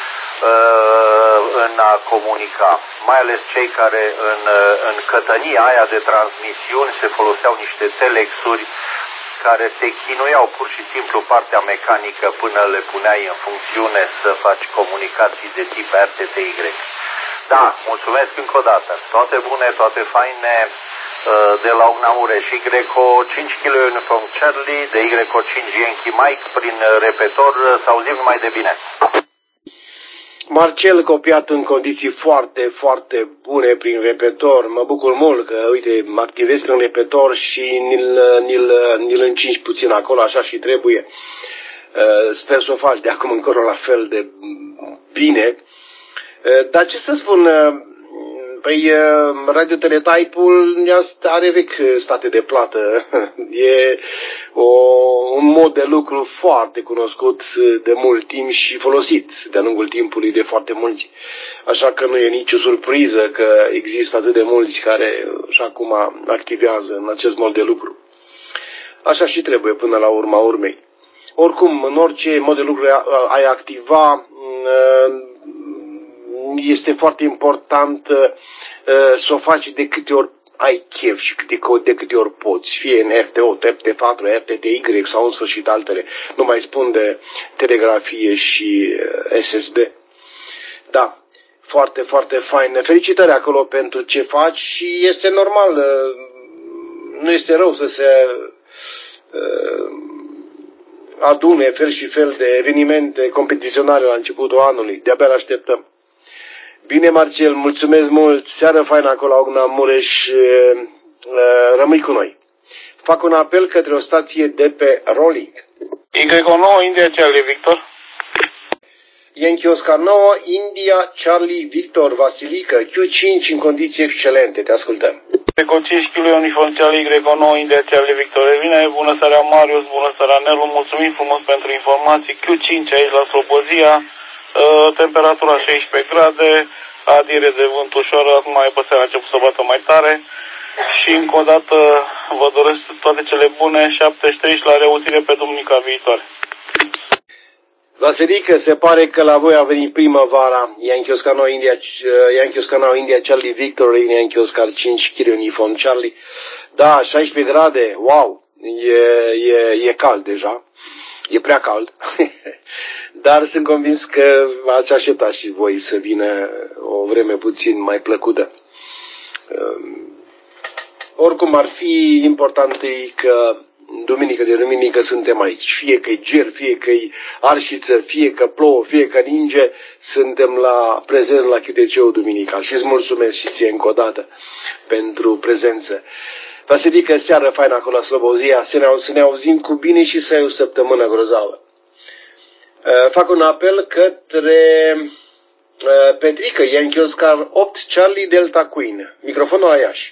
în a comunica, mai ales cei care în, în cătănia aia de transmisiuni se foloseau niște telexuri care te chinuiau pur și simplu partea mecanică până le puneai în funcțiune să faci comunicații de tip R T T Y. Da, mulțumesc încă o dată. Toate bune, toate faine de la Ogna Mureș. Y cinci Kilo Uniform Charlie, de Y cinci Yankee Mike prin repetor. Să auzim numai de bine. Marcel copiat în condiții foarte, foarte bune prin repetor. Mă bucur mult că, uite, mă activez prin repetor și ni-l, ni-l, ni-l încingi puțin acolo, așa și trebuie. Sper să o faci de acum încolo la fel de bine. Dar ce să spun, păi Radio Teletype-ul are vechi state de plată. E o, un mod de lucru foarte cunoscut de mult timp și folosit de-a lungul timpului de foarte mulți. Așa că nu e nicio surpriză că există atât de mulți care și acum activează în acest mod de lucru. Așa și trebuie până la urma urmei. Oricum, în orice mod de lucru ai activa, este foarte important să o faci de câte ori ai chef și de, de câte ori poți, fie în R T O, R T patru, R T T Y sau în sfârșit altele. Nu mai spun de telegrafie și S S B. Da, foarte, foarte fain. Felicitări acolo pentru ce faci și este normal, nu este rău să se adune fel și fel de evenimente competiționale la începutul anului. De-abia așteptăm. Bine, Marcel, mulțumesc mult. Seară faină acolo la Ogna Mureș. Rămâi cu noi. Fac un apel către o stație de pe Rolling. Y nouă, India Charlie Victor. Yankee Oscar nouă, India Charlie Victor Vasilică, Q cinci în condiții excelente. Te ascultăm. Y cinci kilo uniform Charlie, Y nouă, India Charlie Victor. Bine, bună seara Marius, bună seara Nelu, mulțumim frumos pentru informații. Q cinci aici la Slobozia, uh, temperatura șaisprezece grade, adire de vânt ușor, acum mai pe seara a început să bată mai tare. Și încă o dată vă doresc toate cele bune, șaptezeci și trei și la reauzire pe duminica viitoare. Vasilică, se pare că la voi a venit primăvara. Yankee Oscar nouă, India, Yankee Oscar nouă, India Charlie Victor, Yankee Oscar cinci, Kilo Uniform Charlie. Da, șaisprezece grade, wow, e, e, e cald deja, e prea cald. Dar sunt convins că ați așteptat și voi să vină o vreme puțin mai plăcută. Oricum ar fi, important e că duminică de duminică suntem aici. Fie că-i ger, fie că-i arșiță, fie că plouă, fie că ninge, suntem la prezent la Q T C-ul duminical. Și îți mulțumesc și ție încă o dată pentru prezență. Vasilică, seară faină acolo la Slobozia, să ne, să ne auzim cu bine și să ai o săptămână grozavă. Fac un apel către Petrică, Yankee Oscar opt, Charlie Delta Queen. Microfonul la Iași.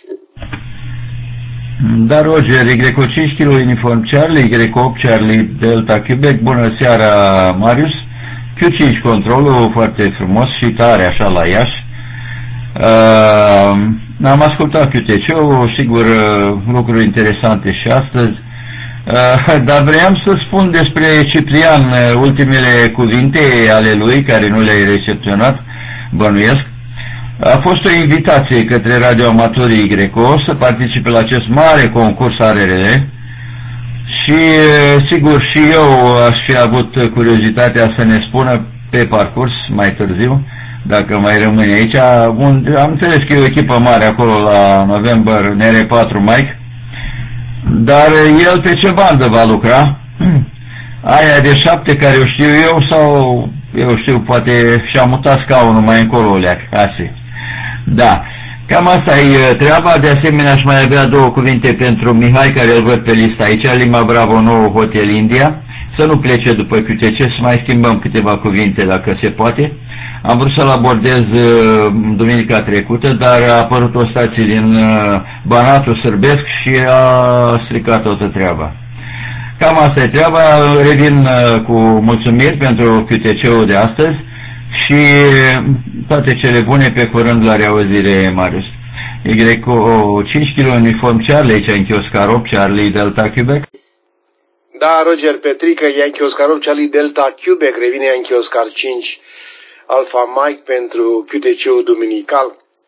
Da, Roger, Y cinci kilo uniform Charlie, Y opt Charlie Delta Quebec. Bună seara, Marius. Q cinci controlul foarte frumos și tare așa la Iași. Uh, am ascultat Q T C-ul, sigur, lucruri interesante și astăzi. Uh, dar vreau să spun despre Ciprian ultimele cuvinte ale lui, care nu le-ai recepționat, bănuiesc. A fost o invitație către radioamatorii Y C O să participe la acest mare concurs A R R L și, sigur, și eu aș fi avut curiozitatea să ne spună pe parcurs, mai târziu, dacă mai rămâne aici. Unde, am înțeles că e o echipă mare acolo la November, N R patru Mike, dar el pe ce bandă va lucra? Aia de șapte care o știu eu sau, eu știu, poate și-a mutat scaunul mai încolo, leac, ase. Da, cam asta e treaba. De asemenea, aș mai avea două cuvinte pentru Mihai, care îl văd pe lista aici, Lima Bravo nouă Hotel India, să nu plece după Q T C, să mai schimbăm câteva cuvinte dacă se poate. Am vrut să-l abordez uh, duminica trecută, dar a apărut o stație din uh, Banatul Sârbesc și a stricat toată treaba. Cam asta e treaba. Revin uh, cu mulțumiri pentru Q T C-ul de astăzi și toate cele bune, pe curând, la reauzire, Marius. Y cinci kilo uniform Charlie, aici Yankee Oscar opt Charlie Delta Quebec. Da, Roger Petrică, Yankee Oscar opt Charlie Delta Quebec, revine Yankee Oscar cinci Alpha Mike pentru Q T C-ul duminical.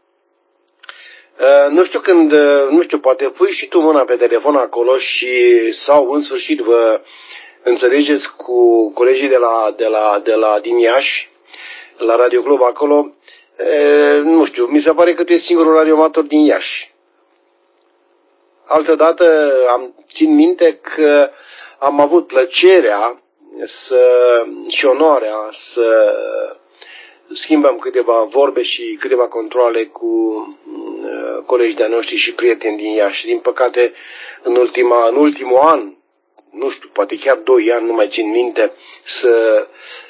Uh, nu știu când, uh, nu știu, poate pui și tu mâna pe telefon acolo și sau în sfârșit vă înțelegeți cu colegii de la, de la, de la din Iași, la Radio Club acolo. Uh, nu știu, mi se pare că tu ești singurul radioamator din Iași. Altădată am țin minte că am avut plăcerea să, și onoarea să schimbăm câteva vorbe și câteva controle cu uh, colegi de-a noștri și prieteni din Iași. Din păcate, în, ultima, în ultimul an, nu știu, poate chiar doi ani, nu mai țin minte, să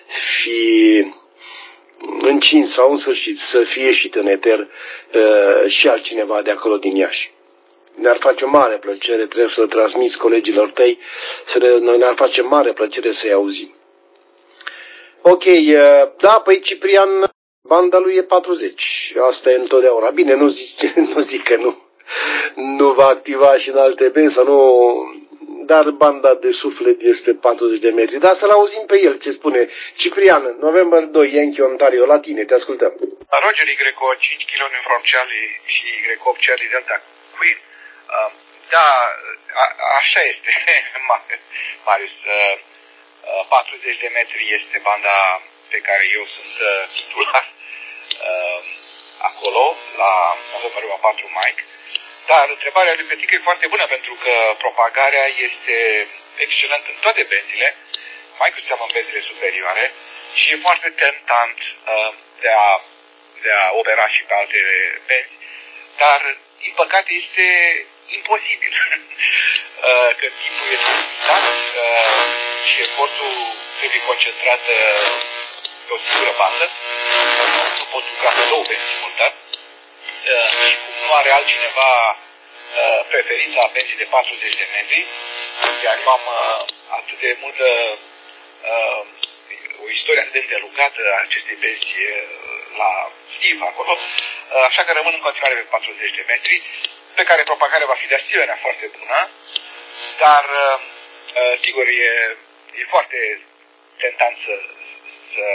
fi încins sau în sfârșit să fie ieșit în eter uh, și altcineva de acolo din Iași. Ne-ar face mare plăcere, trebuie să transmiți colegilor tăi, să ne, noi ne-ar face mare plăcere să-i auzim. Ok, da, păi Ciprian, banda lui e patruzeci, asta e întotdeauna. Bine, nu zic, nu zic că nu, nu va activa și în alte benzi, sau nu, dar banda de suflet este patruzeci de metri. Dar să-l auzim pe el ce spune. Ciprian, November doi, Yankee Ontario, la tine, te ascultăm. Roger Y, cinci kilo Uniform Charlie și Y opt Charlie Delta Queen. Uh, da, a, așa este, Marius. Uh, patruzeci de metri este banda pe care eu sunt uh, titular uh, acolo, la November patru Mike. Dar întrebarea lui Petrică e foarte bună, pentru că propagarea este excelentă în toate benzile, mai cu seamă în benzile superioare, și e foarte tentant uh, de, a, de a opera și pe alte benzi, dar, din păcate, este imposibil. uh, că timpul este limitat uh, și efortul trebuie concentrat uh, pe o singură bandă. Nu pot lucra pe două benzi simultan. Uh, și cum nu are altcineva uh, preferința benzii de patruzeci de metri, iar eu am uh, atât de multă uh, o istorie atât de îndelungată a acestei benzi uh, la Steve acolo, uh, așa că rămân în continuare pe patruzeci de metri, pe care propagarea va fi de asemenea foarte bună, dar uh, sigur e, e foarte tentant să, să,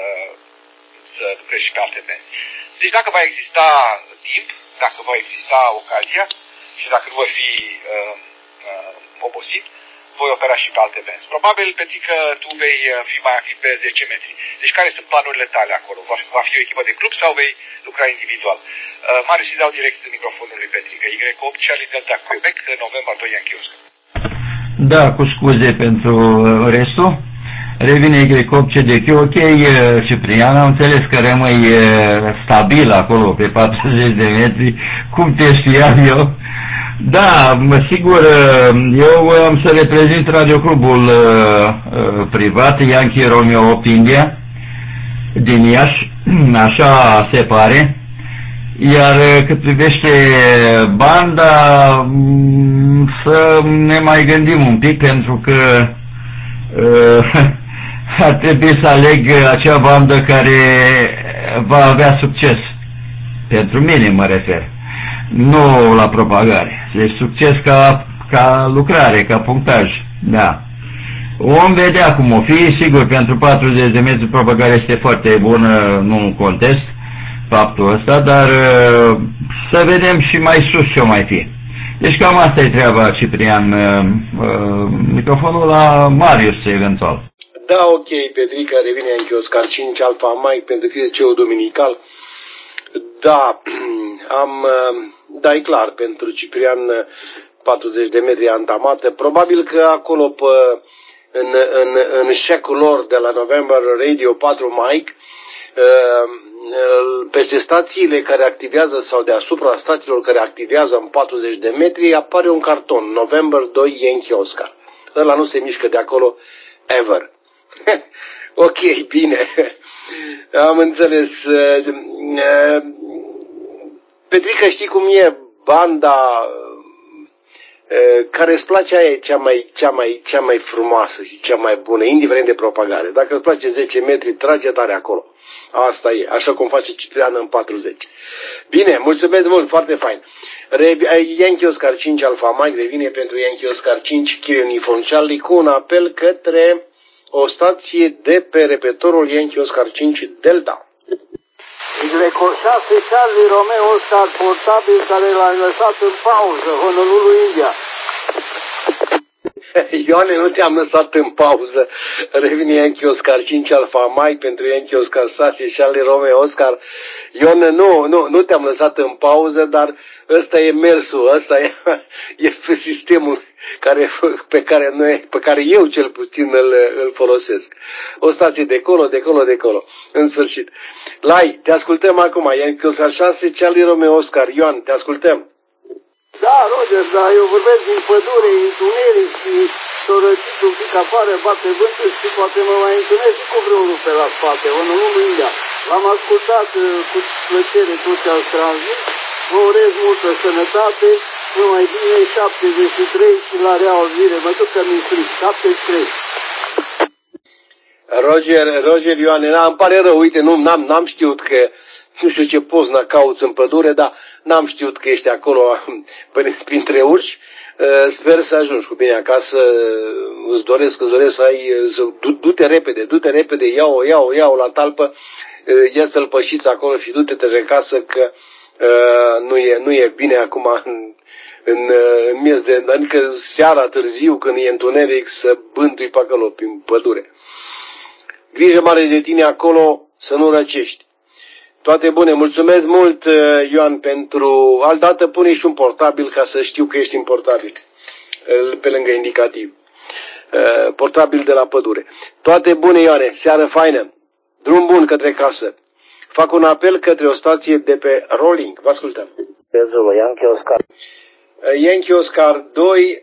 să lucrezi și pe alte benzi. Deci dacă va exista timp, dacă va exista ocazia și dacă nu voi fi uh, uh, obosit, voi opera și pe alte benzi. Probabil, Petit, că tu vei fi mai activ pe zece metri. Deci care sunt planurile tale acolo? Va, va fi o echipă de club sau vei lucra individual? Uh, Marius, îi dau direct microfonul lui Petrică. Y opt Charlie Delta Quebec, November doi Yankee Oscar. Da, cu scuze pentru restul. Revine Y opt C D Q, ok, Ciprian, am înțeles că rămâi stabil acolo pe patruzeci de metri, cum te știam eu. Da, sigur, eu am să reprezint radioclubul uh, privat Yankee Romeo opt India din Iași, așa se pare. Iar cât privește banda, să ne mai gândim un pic, pentru că uh, ar trebui să aleg acea bandă care va avea succes. Pentru mine mă refer. Nu la propagare. Deci succes ca, ca lucrare, ca punctaj. Da. Vom vedea cum o fi. Sigur, pentru patruzeci de metri propagarea este foarte bună, nu contest faptul ăsta, dar să vedem și mai sus ce o mai fi. Deci cam asta e treaba, Ciprian. Microfonul la Marius, eventual. Da, ok, Petrica, revine în Oscar cinci Alfa Mike pentru că e ceu dominical. Da, am, da, e clar, pentru Ciprian patruzeci de metri antamată. Probabil că acolo pe, în, în, în șecul lor de la November Radio patru Mike, peste stațiile care activează sau deasupra stațiilor care activează în patruzeci de metri apare un carton, November doi Yankee Oscar. Ăla nu se mișcă de acolo ever. Ok, bine. Am înțeles. Petrica, știi cum e? Banda care îți place, aia e cea mai, cea, mai, cea mai frumoasă și cea mai bună, indiferent de propagare. Dacă îți place zece metri, trage tare acolo. Asta e, așa cum face Ciprian în patruzeci. Bine, mulțumesc mult, foarte fain. Yankee Oscar cinci Alfa Mike revine pentru Yankee Oscar cinci Kilo Uniform Charlie cu un apel către o stație de pe repetorul Yankee Oscar cinci Delta. Y șase Charlie Romeo Oscar portabil care l-a lăsat în pauză, Honolulu, India. Ioane, nu te-am lăsat în pauză. Revine Yankee Oscar cinci Alfa Mike pentru Yankee Oscar șase Charlie Romeo Oscar. Ione, nu, nu, nu te-am lăsat în pauză, dar ăsta e mersul, ăsta e, e sistemul, care, pe, care noi, pe care eu cel puțin îl, îl folosesc. O stație de colo, de colo, de colo. În sfârșit. Lai, te ascultăm acum. Yankee Oscar șase, Charlie Romeo Oscar. Ioan, te ascultăm. Da, Roger, da, eu vorbesc din pădure, întuneric și s-o răcit un pic afară, bate vântul și poate mă mai întunesc și cu vreunul pe la spate, până nu mângea. L-am ascultat uh, cu plăcere tot ce ați transmis, vă urez multă sănătate, numai bine, șaptezeci și trei și la reauzire, mă duc că mi-e fric, șaptezeci și trei. Roger, Roger Ioane, îmi pare rău, uite, nu, n-am, n-am știut că, nu știu ce poznă cauți în pădure, dar n-am știut că ești acolo printre urși. Sper să ajungi cu bine acasă, îți doresc, îți doresc să ai, du-te repede, du-te repede, ia-o, ia-o, ia-o la talpă, ia să-l pășiți acolo și du-te-te de casă că nu e, nu e bine acum în, în, în miez de, adică seara târziu când e întuneric să bântui pe acolo prin pădure. Grijă mare de tine acolo, să nu răcești. Toate bune, mulțumesc mult, Ioan, pentru... Altdată pune și un portabil ca să știu că ești în portabil, pe lângă indicativ. Portabil de la pădure. Toate bune, Ioane, seară faină, drum bun către casă. Fac un apel către o stație de pe Rolling, vă ascultăm. Zulu, Yankee Oscar. Yankee Oscar doi,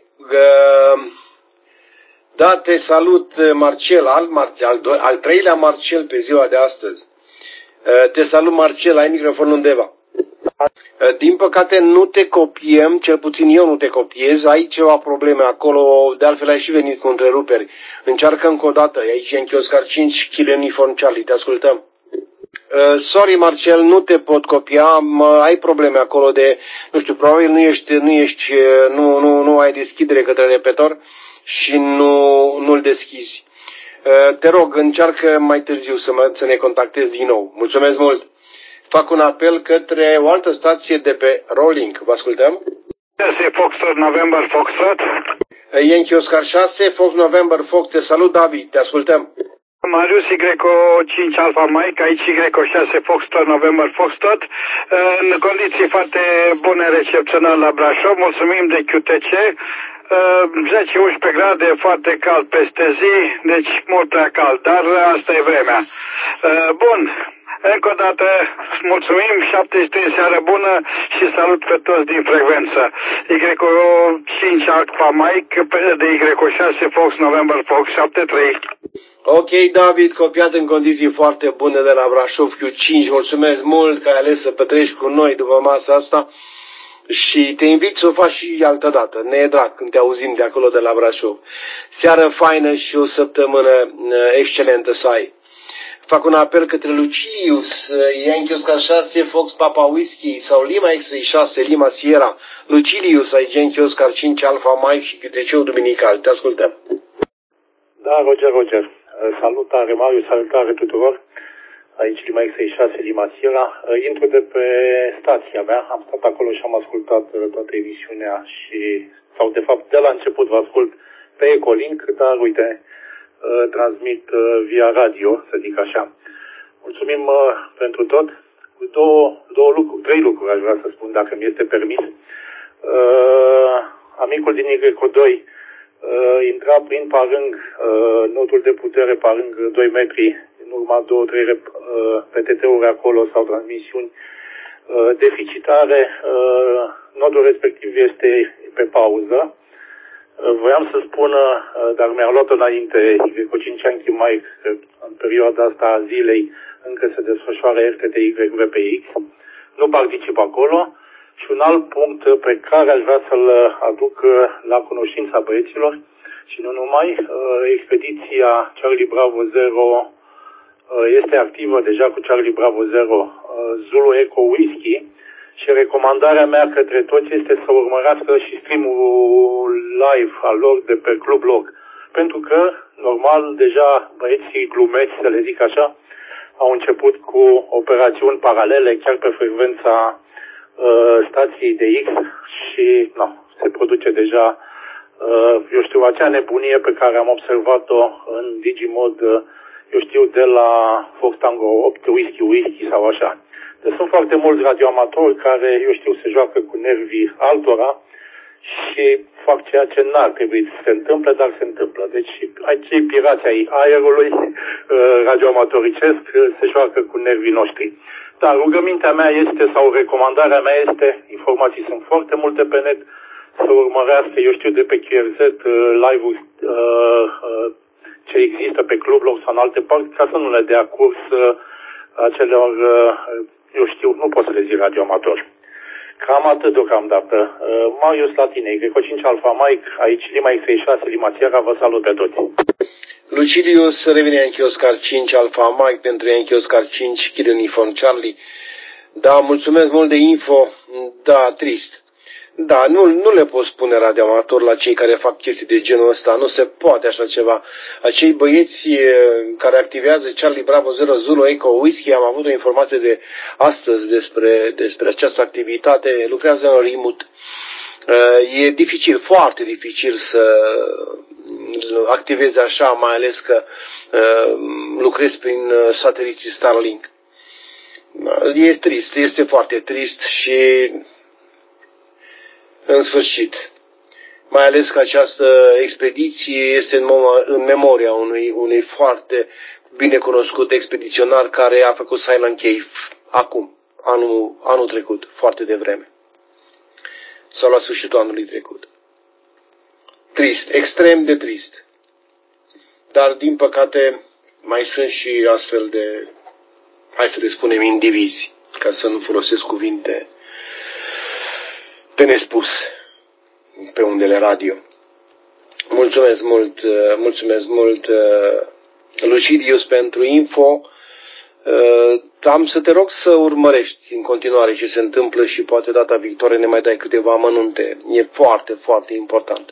da, te salut, Marcel, al, al, al treilea Marcel pe ziua de astăzi. Te salut, Marcel, ai microfonul undeva. Din păcate nu te copiem, cel puțin eu nu te copiez, ai ceva probleme acolo, de altfel ai și venit cu întreruperi. Încearcă încă o dată, aici Yankee Oscar cinci, Kilo Uniform Charlie, te ascultăm. Uh, sorry, Marcel, nu te pot copia, mă, ai probleme acolo de, nu știu, probabil nu ești, nu ești, nu, nu, nu ai deschidere către repetor și nu, nu-l deschizi. Te rog, încearcă mai târziu să, mă, să ne contactezi din nou. Mulțumesc mult. Fac un apel către o altă stație de pe Rolling. Vă ascultăm? șase Foxtrot November Foxtrot. Yankee Oscar șase, Fox November Fox. Te salut, David. Te ascultăm. Marius Y cinci Alpha Mike, aici Y șase Foxtrot November Foxtrot. În condiții foarte bune recepționăm la Brașov. Mulțumim de Q T C. zece unsprezece grade, foarte cald peste zi, deci mult prea cald, dar asta e vremea. Bun, încă o dată mulțumim, șaptezeci și trei, seară bună și salut pe toți din frecvență. Y cinci Alpha Mike de Y șase Fox November Fox șapte trei. Ok, David, copiat în condiții foarte bune de la Brașov Q cinci, mulțumesc mult că ai ales să petreci cu noi după masa asta. Și te invit să o faci și altă dată. Ne e drag când te auzim de acolo de la Brașov. Seară faină și o săptămână excelentă să ai. Fac un apel către Lucius, Yankee Oscar șase, Fox Papa Whisky sau Lima X șase, Lima Sierra. Lucilius, ai Yankee Oscar cinci, Alpha Mike și Q T C-ul Duminical. Te ascultăm. Da, Roger, Roger. Salutare, Marius, salutare tuturor. Aici Lima X șase, Lima Sierra. Intru de pe stația mea, am stat acolo și am ascultat toată emisiunea și, sau de fapt de la început vă ascult pe Ecolink, dar uite, transmit via radio, să zic așa. Mulțumim pentru tot. Două, două lucruri, trei lucruri aș vrea să spun, dacă mi este permis. Amicul din Y doi intra prin parâng, notul de putere parâng doi metri, în urma două, trei P T T-uri acolo sau transmisiuni uh, deficitare, uh, nodul respectiv este pe pauză. Uh, voiam să spun, uh, dar mi-am luat înainte, cu cinci ani mai, în perioada asta a zilei încă se desfășoară R T T Y V P X. Nu particip acolo. Și un alt punct pe care aș vrea să-l aduc la cunoștința băieților, și nu numai, uh, expediția Charlie Bravo zero este activă deja cu Charlie Bravo zero, Zulu Echo Whisky, și recomandarea mea către toți este să urmărească și streamul live al lor de pe Club Log. Pentru că, normal, deja băieții glumeți, să le zic așa, au început cu operațiuni paralele chiar pe frecvența uh, stației de X și no, se produce deja, uh, eu știu, acea nebunie pe care am observat-o în Digimod, uh, eu știu, de la Fox Tango opt, Whisky, Whisky sau așa. Deci sunt foarte mulți radioamatori care, eu știu, se joacă cu nervii altora și fac ceea ce n-ar trebui să se întâmple, dar se întâmplă. Deci cei pirați ai aerului radioamatoricesc se joacă cu nervii noștri. Dar rugămintea mea este, sau recomandarea mea este, informații sunt foarte multe pe net, să urmărească, eu știu, de pe Q R Z live-uri ce există pe Clublock sau în alte părți, ca să nu le dea curs acelor, eu știu, nu pot să le zic radioamatori. Cam atât deocamdată. Marius la tine, Greco cinci Alfa Mike, aici Lima X trei șase, Lima Sierra, vă salut pe toți. Lucilius, revine Yankee Oscar cinci Alfa Mike pentru Yankee Oscar cinci, Kilo Uniform Charlie. Da, mulțumesc mult de info. Da, trist. Da, nu, nu le pot spune radioamator la cei care fac chestii de genul ăsta. Nu se poate așa ceva. Acei băieți care activează Charlie Bravo zero Zulu Echo Whiskey, am avut o informație de astăzi despre, despre această activitate, lucrează în remote. E dificil, foarte dificil să activezi așa, mai ales că lucrezi prin sateliții Starlink. E trist, este foarte trist și în sfârșit, mai ales că această expediție este în, în memoria unui, unui foarte bine cunoscut expediționar care a făcut Silent Cave acum, anul, anul trecut, foarte devreme. Sau la sfârșitul anului trecut. Trist, extrem de trist. Dar, din păcate, mai sunt și astfel de, hai să le spunem, indivizi, ca să nu folosesc cuvinte pe nespus pe undele radio. Mulțumesc mult, mulțumesc mult, Lucidius, pentru info. Am să te rog să urmărești în continuare ce se întâmplă și poate data viitoare ne mai dai câteva amănunte. E foarte, foarte important.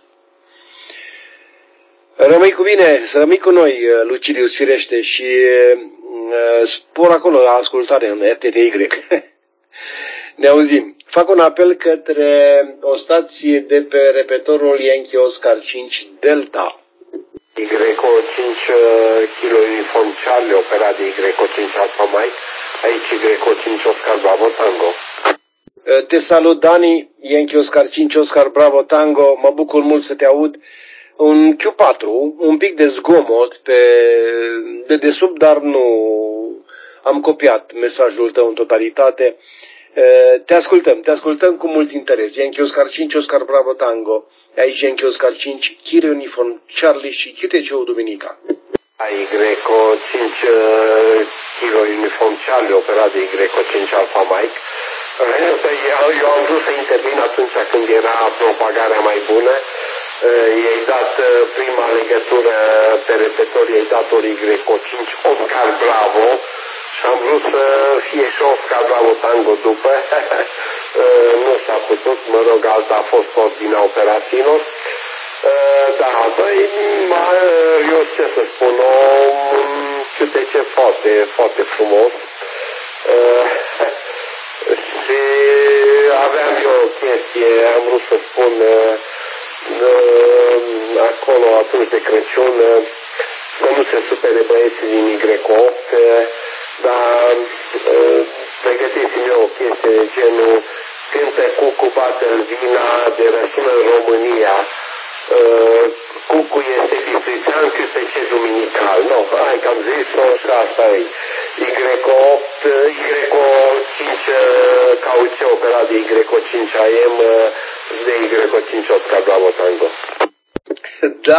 Rămâi cu bine, să rămâi cu noi, Lucidius, firește, și spor acolo la ascultare în R T T Y. Ne auzim. Fac un apel către o stație de pe repetorul Yankee Oscar cinci Delta. Y cinci Kilo Uniform Charlie, operat de Y cinci Alfa Mike, aici Y cinci Oscar Bravo Tango. Te salut, Dani, Yankee Oscar cinci Oscar Bravo Tango, mă bucur mult să te aud. Un Q patru, un pic de zgomot pe dedesubt, dar nu am copiat mesajul tău în totalitate. Te ascultăm, te ascultăm cu mult interes. Yankee Oscar cinci, Oscar Bravo Tango. Aici Yankee Oscar cinci, Kilo Uniform Charlie și Q T C Duminica. Y cinci Kilo Uniform Charlie, operat de Y cinci Alfa Mike. Eu am vrut să intervin atunci când era propagarea mai bună. I-ai dat prima legătură pe repetor, i-ai dat ori Y cinci Oscar Bravo. Și am vrut să fie și Oscar Bravo Tango după. Nu s-a putut, mă rog, alta a fost pe ordinea operațiilor. Da, băi, eu ce să spun, un Q T C foarte, foarte frumos. Și aveam eu o chestie, am vrut să spun, acolo atunci de Crăciun, să nu se supere băieții din Y opt, dar pregătiți-mi eu o chestie de genul cântă Cucu bată-l vina de răsună în România. Cucu este bistrițean, Q T C duminical. Nu, hai că am zis-o și asta e. Y opt, Y cinci cauție operat de Y cinci A M de Y cinci Oscar Bravo Tango. Da.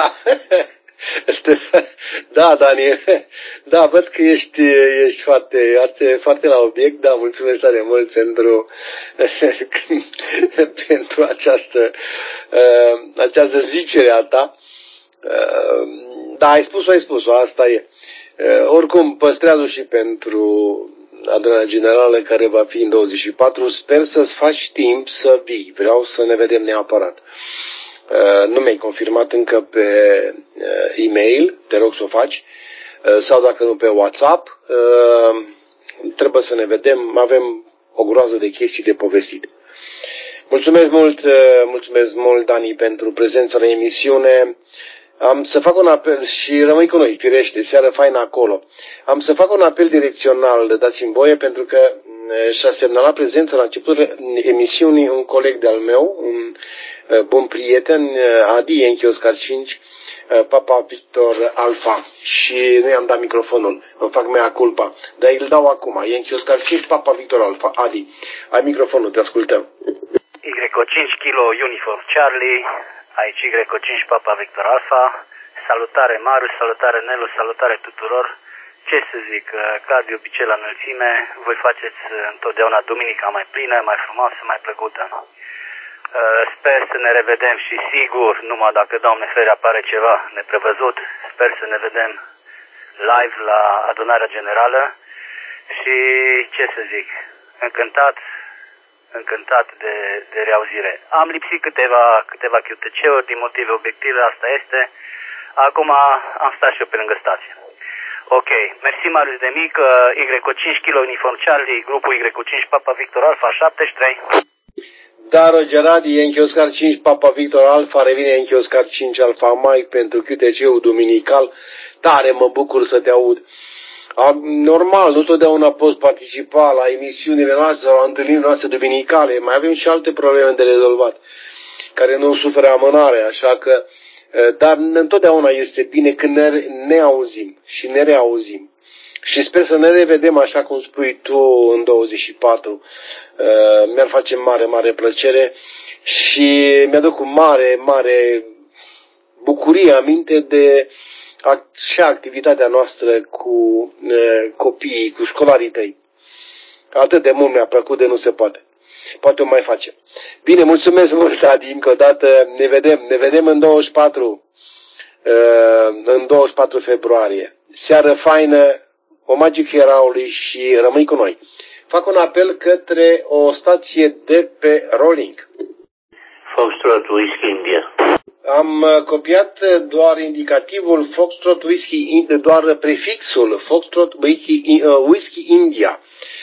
Da, Dani, da, văd că ești, ești foarte, foarte la obiect, da, mulțumesc tare mult pentru, pentru această, această zicere a ta. Da, ai spus-o, ai spus-o, asta e. Oricum, păstrează și pentru adunarea generală care va fi în douăzeci și patru, sper să-ți faci timp să vii, vreau să ne vedem neapărat. Uh, nu mi-ai confirmat încă pe uh, e-mail, te rog să o faci, uh, sau dacă nu pe WhatsApp, uh, trebuie să ne vedem, avem o groază de chestii de povestit. Mulțumesc mult, uh, mulțumesc mult, Dani, pentru prezența la emisiune. Am să fac un apel și rămâi cu noi, firește, seară faină acolo. Am să fac un apel direcțional, dați-mi voie, pentru că și-a semnalat prezența la începutul emisiunii un coleg de-al meu, un bun prieten, Adi Yankee Oscar cinci, Papa Victor Alpha, și nu i-am dat microfonul, îmi fac mea culpa, dar îl dau acum. Yankee Oscar cinci, Papa Victor Alpha. Adi, ai microfonul, te ascultăm. Y cinci Kilo Uniform Charlie, aici Y cinci Papa Victor Alpha. Salutare Marius, salutare Nelu, salutare tuturor. Ce să zic, ca de obicei la înălțime, voi faceți întotdeauna duminica mai plină, mai frumoasă, mai plăcută. Sper să ne revedem și sigur, numai dacă Doamne fere apare ceva neprevăzut, sper să ne vedem live la adunarea generală și ce să zic, încântat, încântat de, de reauzire. Am lipsit câteva, câteva Q T C-uri din motive obiective, asta este. Acum am stat și eu pe lângă stație. Ok, mersi Marius de mic, Y cinci Kilo Uniform Charlie, grupul Y cinci Papa Victor Alpha șaptezeci și trei. Da, Roger Adi, Yankee Oscar cinci Papa Victor Alpha, revine Yankee Oscar cinci Alpha Mike pentru Q T C-ul duminical. Tare mă bucur să te aud. Normal, nu totdeauna poți participa la emisiunile noastre, la întâlnirile noastre duminicale. Mai avem și alte probleme de rezolvat, care nu suferă amânare, așa că, dar întotdeauna este bine când ne, ne auzim și ne reauzim. Și sper să ne revedem, așa cum spui tu, în douăzeci și patru. Uh, mi-ar face mare, mare plăcere și mi-aduc cu mare, mare bucurie aminte de și activitatea noastră cu uh, copiii, cu școlarii tăi. Atât de mult mi-a plăcut de nu se poate. Poate o mai facem. Bine, mulțumesc mult, Adi, încă o dată. Ne vedem, ne vedem în douăzeci și patru, uh, în douăzeci și patru februarie. Seară faină, omagic Heraului și rămâi cu noi. Fac un apel către o stație de pe Rolling. Foxtrot Whiskey India. Am copiat doar indicativul Foxtrot Whiskey, doar prefixul Foxtrot Whiskey, Whiskey India.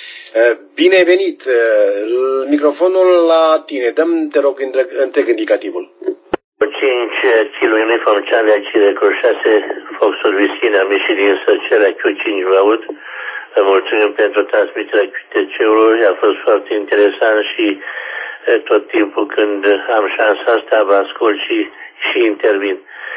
Bine ai venit. Microfonul la tine. Dăm, te rog, întreg indicativul. cinci Kilo Uniform Charlie, aici cu șase Foxtrot Whiskey, am ieșit din Săcerea Q cinci, vă aud. Vă mulțumim pentru transmiterea Q T C-ului, a fost foarte interesant și tot timpul când am șansa asta vă ascult și, și intervin.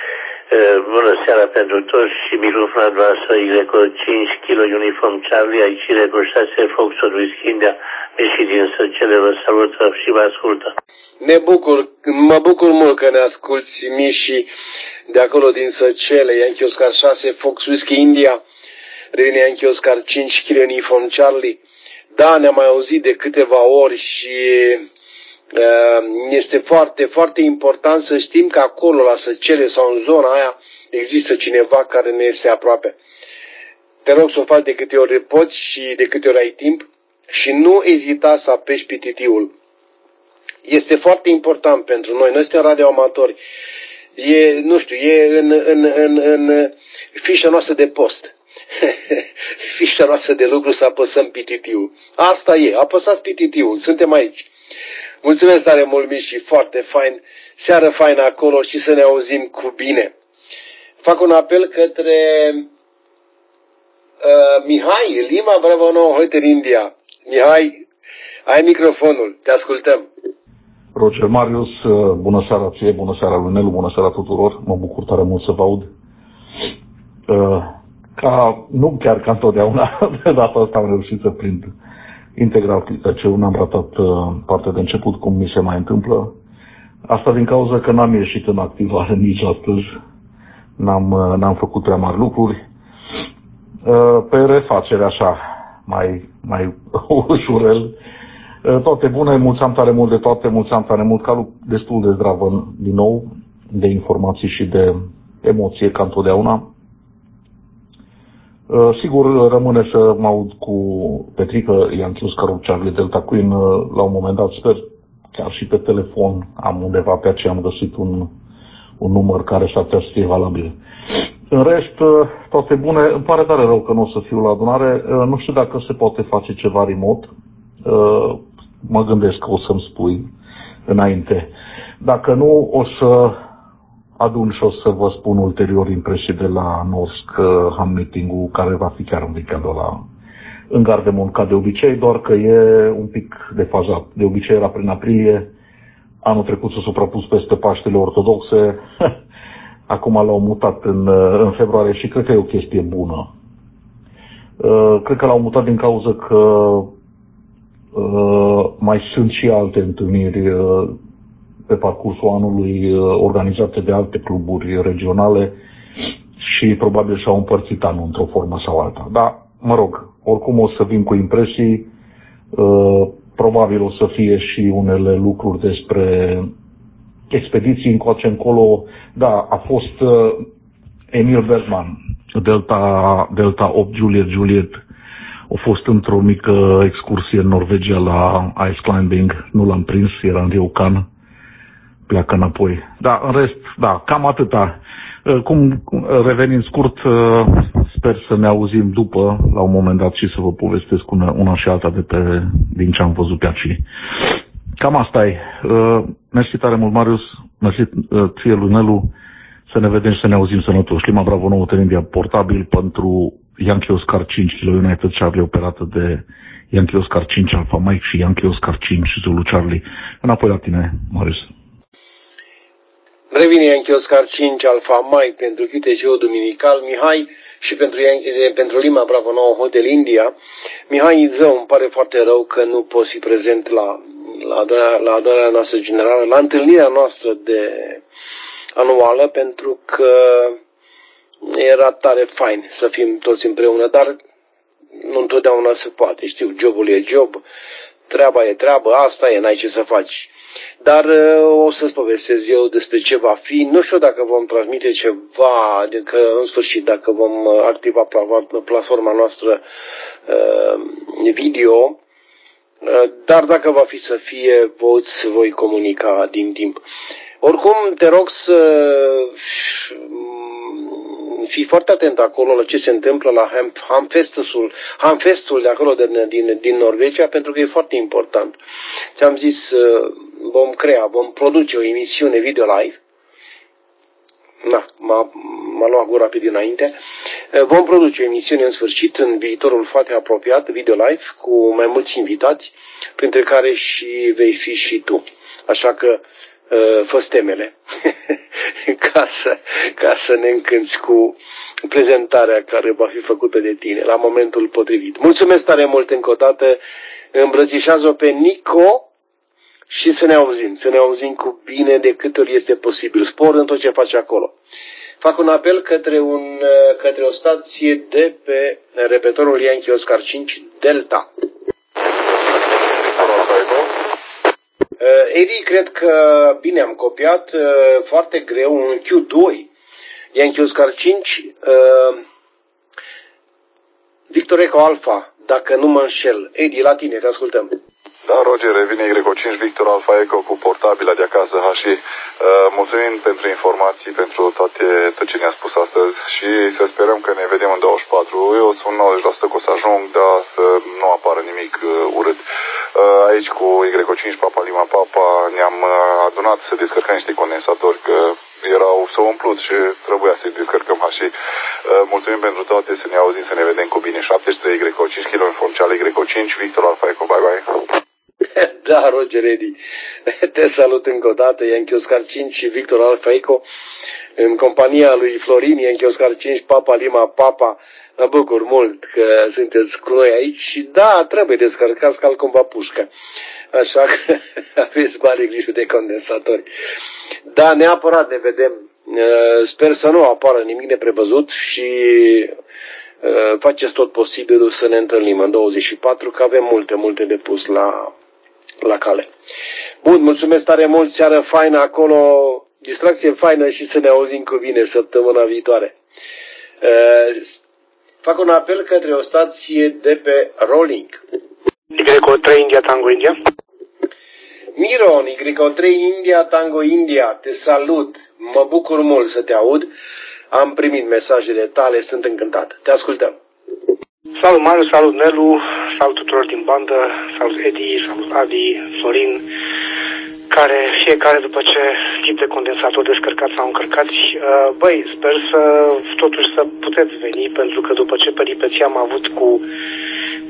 Bună seara pentru toți și microfonul voastră Y cinci Kilo Uniform Charlie, aici Y șase Foxtrot Whiskey India, ieșit din Săcele, vă salută și vă ascultă. Ne bucur, mă bucur mult că ne asculti, Miși, de acolo din Săcele, Yankee Oscar șase Fox Whiskey India. Revine Yankee Oscar cinci Kilo Uniform Charlie. Da, ne-am mai auzit de câteva ori și uh, este foarte, foarte important să știm că acolo, la Săcele sau în zona aia, există cineva care ne este aproape. Te rog să o faci de câte ori poți și de câte ori ai timp și nu ezita să apeși P T T-ul. Este foarte important pentru noi. Noi suntem radioamatori. E, nu știu, e în, în, în, în fișa noastră de post. Fișa noastră de lucru să apăsăm P T T-ul. Asta e, apăsați P T T-ul, suntem aici. Mulțumesc tare mult, Miși, foarte fain, seară faină acolo și să ne auzim cu bine. Fac un apel către uh, Mihai, Lima Bravo nouă Hotel India. Mihai, ai microfonul, te ascultăm. Roger Marius, bună seara ție, bună seara lui Nelu, bună seara tuturor, mă bucur tare mult să vă aud. Uh, Ca, nu chiar ca întotdeauna, de data asta am reușit să prind integral ce n-am ratat uh, partea de început, cum mi se mai întâmplă. Asta din cauza că n-am ieșit în activare nici astăzi, n-am, uh, n-am făcut prea mari lucruri. Uh, pe refacere așa, mai, mai ușurel. Uh, toate bune, mulțeam tare mult de toate, mulțeam tare mult, ca destul de zdravă din nou, de informații și de emoție, ca întotdeauna. Uh, sigur, rămâne să mă aud cu Petrică, Yankee Oscar Charlie Delta Queen, uh, la un moment dat, sper, chiar și pe telefon, am undeva pe aceea am găsit un, un număr care s-ar putea să fie valabil. În rest, uh, toate bune, îmi pare tare rău că nu o să fiu la adunare, uh, nu știu dacă se poate face ceva remote, uh, mă gândesc că o să-mi spui înainte. Dacă nu, o să adun și o să vă spun ulterior impresii de la Norsk Ham meeting-ul, care va fi chiar un weekend la, în Gardemont ca de obicei, doar că e un pic defazat. De obicei era prin aprilie, anul trecut s-a suprapus peste Paștele ortodoxe, acum l-au mutat în, în februarie și cred că e o chestie bună. Cred că l-au mutat din cauza că mai sunt și alte întâlniri pe parcursul anului organizate de alte cluburi regionale și probabil și-au împărțit anul într-o formă sau alta. Dar, mă rog, oricum o să vin cu impresii, probabil o să fie și unele lucruri despre expediții încoace încolo. Da, a fost Emil Bergman, Delta, Delta opt Juliet Juliet, a fost într-o mică excursie în Norvegia la ice climbing, nu l-am prins, era în Riocan, pleacă înapoi. Da, în rest, da, cam atâta. Cum, revenind scurt, sper să ne auzim după, la un moment dat, și să vă povestesc una, una și alta de pe, din ce am văzut pe aici. Cam asta e. Mersi tare mult, Marius, mersi ție, lui Nelu, să ne vedem și să ne auzim sănătoși. Lima Bravo nouă India portabil pentru Yankee Oscar cinci Kilo United Charlie, operată de Yankee Oscar cinci Alpha Mike și Yankee Oscar cinci Zulu Charlie. Înapoi la tine, Marius. Revine Yankee Oscar cinci Alpha Mike pentru Q T C-ul duminical, Mihai, și pentru, pentru Lima Bravo nouă Hotel India. Mihai Zău, îmi pare foarte rău că nu poți fi prezent la, la, la adunarea noastră generală, la întâlnirea noastră de anuală, pentru că era tare fain să fim toți împreună, dar nu întotdeauna se poate. Știu, jobul e job, treaba e treabă, asta e, n-ai ce să faci. Dar o să-ți povestesc eu despre ce va fi. Nu știu dacă vom transmite ceva, adică în sfârșit dacă vom activa platforma noastră video, dar dacă va fi să fie, voți, voi comunica din timp. Oricum, te rog să fii foarte atent acolo la ce se întâmplă la Hamfestul, Hamfestul de acolo de, din, din Norvegia, pentru că e foarte important. Ți-am zis, vom crea, vom produce o emisiune video live. Na, m-a, m-a luat gura pe dinainte. Vom produce o emisiune în sfârșit, în viitorul foarte apropiat, video live, cu mai mulți invitați, printre care și vei fi și tu. Așa că fă-ți temele ca, să, ca să ne încânți cu prezentarea care va fi făcută de tine la momentul potrivit. Mulțumesc tare mult încă o dată, îmbrățișează-o pe Nico și să ne auzim, să ne auzim cu bine de câte ori este posibil. Spor în tot ce faci acolo. Fac un apel către, un, către o stație de pe repetorul Yankee Oscar cinci Delta. Edi, cred că bine am copiat, foarte greu, un Q doi, Yankee Oscar cinci, Victor Echo Alpha, dacă nu mă înșel. Edi, la tine, te ascultăm. Da, Roger, revine Y cinci Victor Alpha Echo cu portabila de acasă H și uh, mulțumim pentru informații, pentru toate, tot ce ne-a spus astăzi și să sperăm că ne vedem în douăzeci și patru. Eu sunt nouăzeci la sută că o să ajung, dar să nu apară nimic uh, urât. Uh, aici cu Y cinci Papa Lima Papa ne-am uh, adunat să descărcăm niște condensatori, că erau să umplut și trebuia să-i descărcăm H și uh, mulțumim pentru toate, să ne auzim, să ne vedem cu bine. șaptezeci și trei Y cinci Kilo Uniform Charlie Y cinci Victor Alpha Echo, bye bye. Da, Roger Edi, te salut încă o dată, Yankee Oscar cinci și Victor Alpha Echo, în compania lui Florin, Yankee Oscar cinci, Papa Lima Papa. Mă bucur mult că sunteți cu noi aici și da, trebuie descărcați ca altcumva pușcă. Așa că aveți mare grijă de condensatori. Da, neapărat ne vedem. Sper să nu apară nimic neprevăzut și faceți tot posibilul să ne întâlnim în douăzeci și patru, că avem multe, multe de pus la, la cale. Bun, mulțumesc tare mult, seară faină acolo, distracție faină și să ne auzim cu bine săptămâna viitoare. Fac un apel către o stație de pe Rolling. Y trei India Tango India. Miron, Y trei India Tango India, te salut, mă bucur mult să te aud. Am primit mesajele tale, sunt încântat. Te ascultăm. Salut Marius, salut Nelu, salut tuturor din bandă, salut Edi, salut Adi, Florin, care fiecare după ce tip de condensator descărcat sau încărcați. Băi, sper să totuși să puteți veni, pentru că după ce peripeții am avut cu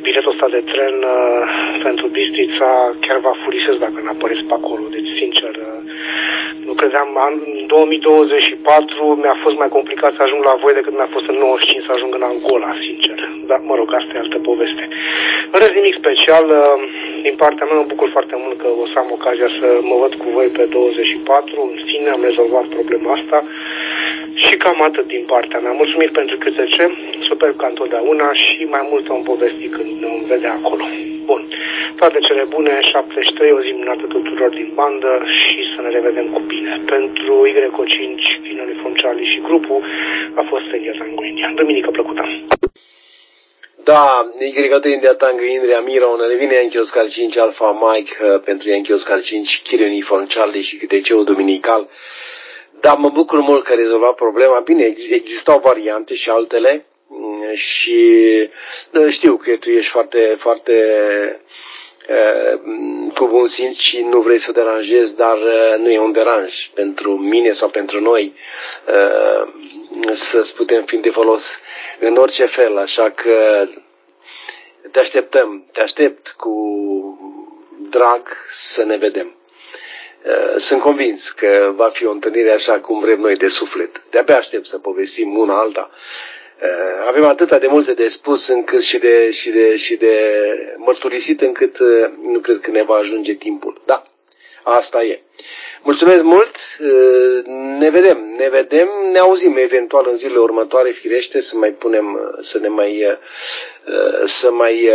biletul ăsta de tren uh, pentru Bistrița chiar va furisez dacă n-apăreți pe acolo. Deci, sincer, uh, nu credeam, în două mii douăzeci și patru mi-a fost mai complicat să ajung la voi decât mi-a fost în nouăzeci și cinci să ajung în Angola, sincer. Dar, mă rog, asta e altă poveste. În rest, nimic special. Uh, din partea mea mă bucur foarte mult că o să am ocazia să mă văd cu voi pe douăzeci și patru. În fine, am rezolvat problema asta. Și cam atât din partea mea. Mulțumiri pentru Q T C, super ca întotdeauna și mai mult vom povesti când ne vom vedea acolo. Bun, toate cele bune, șaptezeci și trei, o zi minunată tuturor din bandă și să ne revedem cu bine. Pentru Y O cinci, Uniform Charlie și grupul a fost India Tango India. Duminică plăcută! Da, Y O India Tango India, Miron, revine Yankee Oscar cinci Alpha Mike uh, pentru Yankee Oscar cinci, Kilo Uniform Charlie și Q T C-ul duminical. Da, mă bucur mult că a rezolvat problema. Bine, existau variante și altele și știu că tu ești foarte, foarte uh, cu bun simț și nu vrei să deranjezi, dar uh, nu e un deranj pentru mine sau pentru noi uh, să putem fi de folos în orice fel, așa că te așteptăm, te aștept cu drag să ne vedem. Sunt convins că va fi o întâlnire așa cum vrem noi de suflet. De-abia aștept să povestim una alta. Avem atâta de multe de spus încât și de, și de, și de mărturisit încât nu cred că ne va ajunge timpul. Da, asta e. Mulțumesc mult, ne vedem, ne vedem, ne auzim eventual în zilele următoare, firește, să mai punem, să ne mai, să mai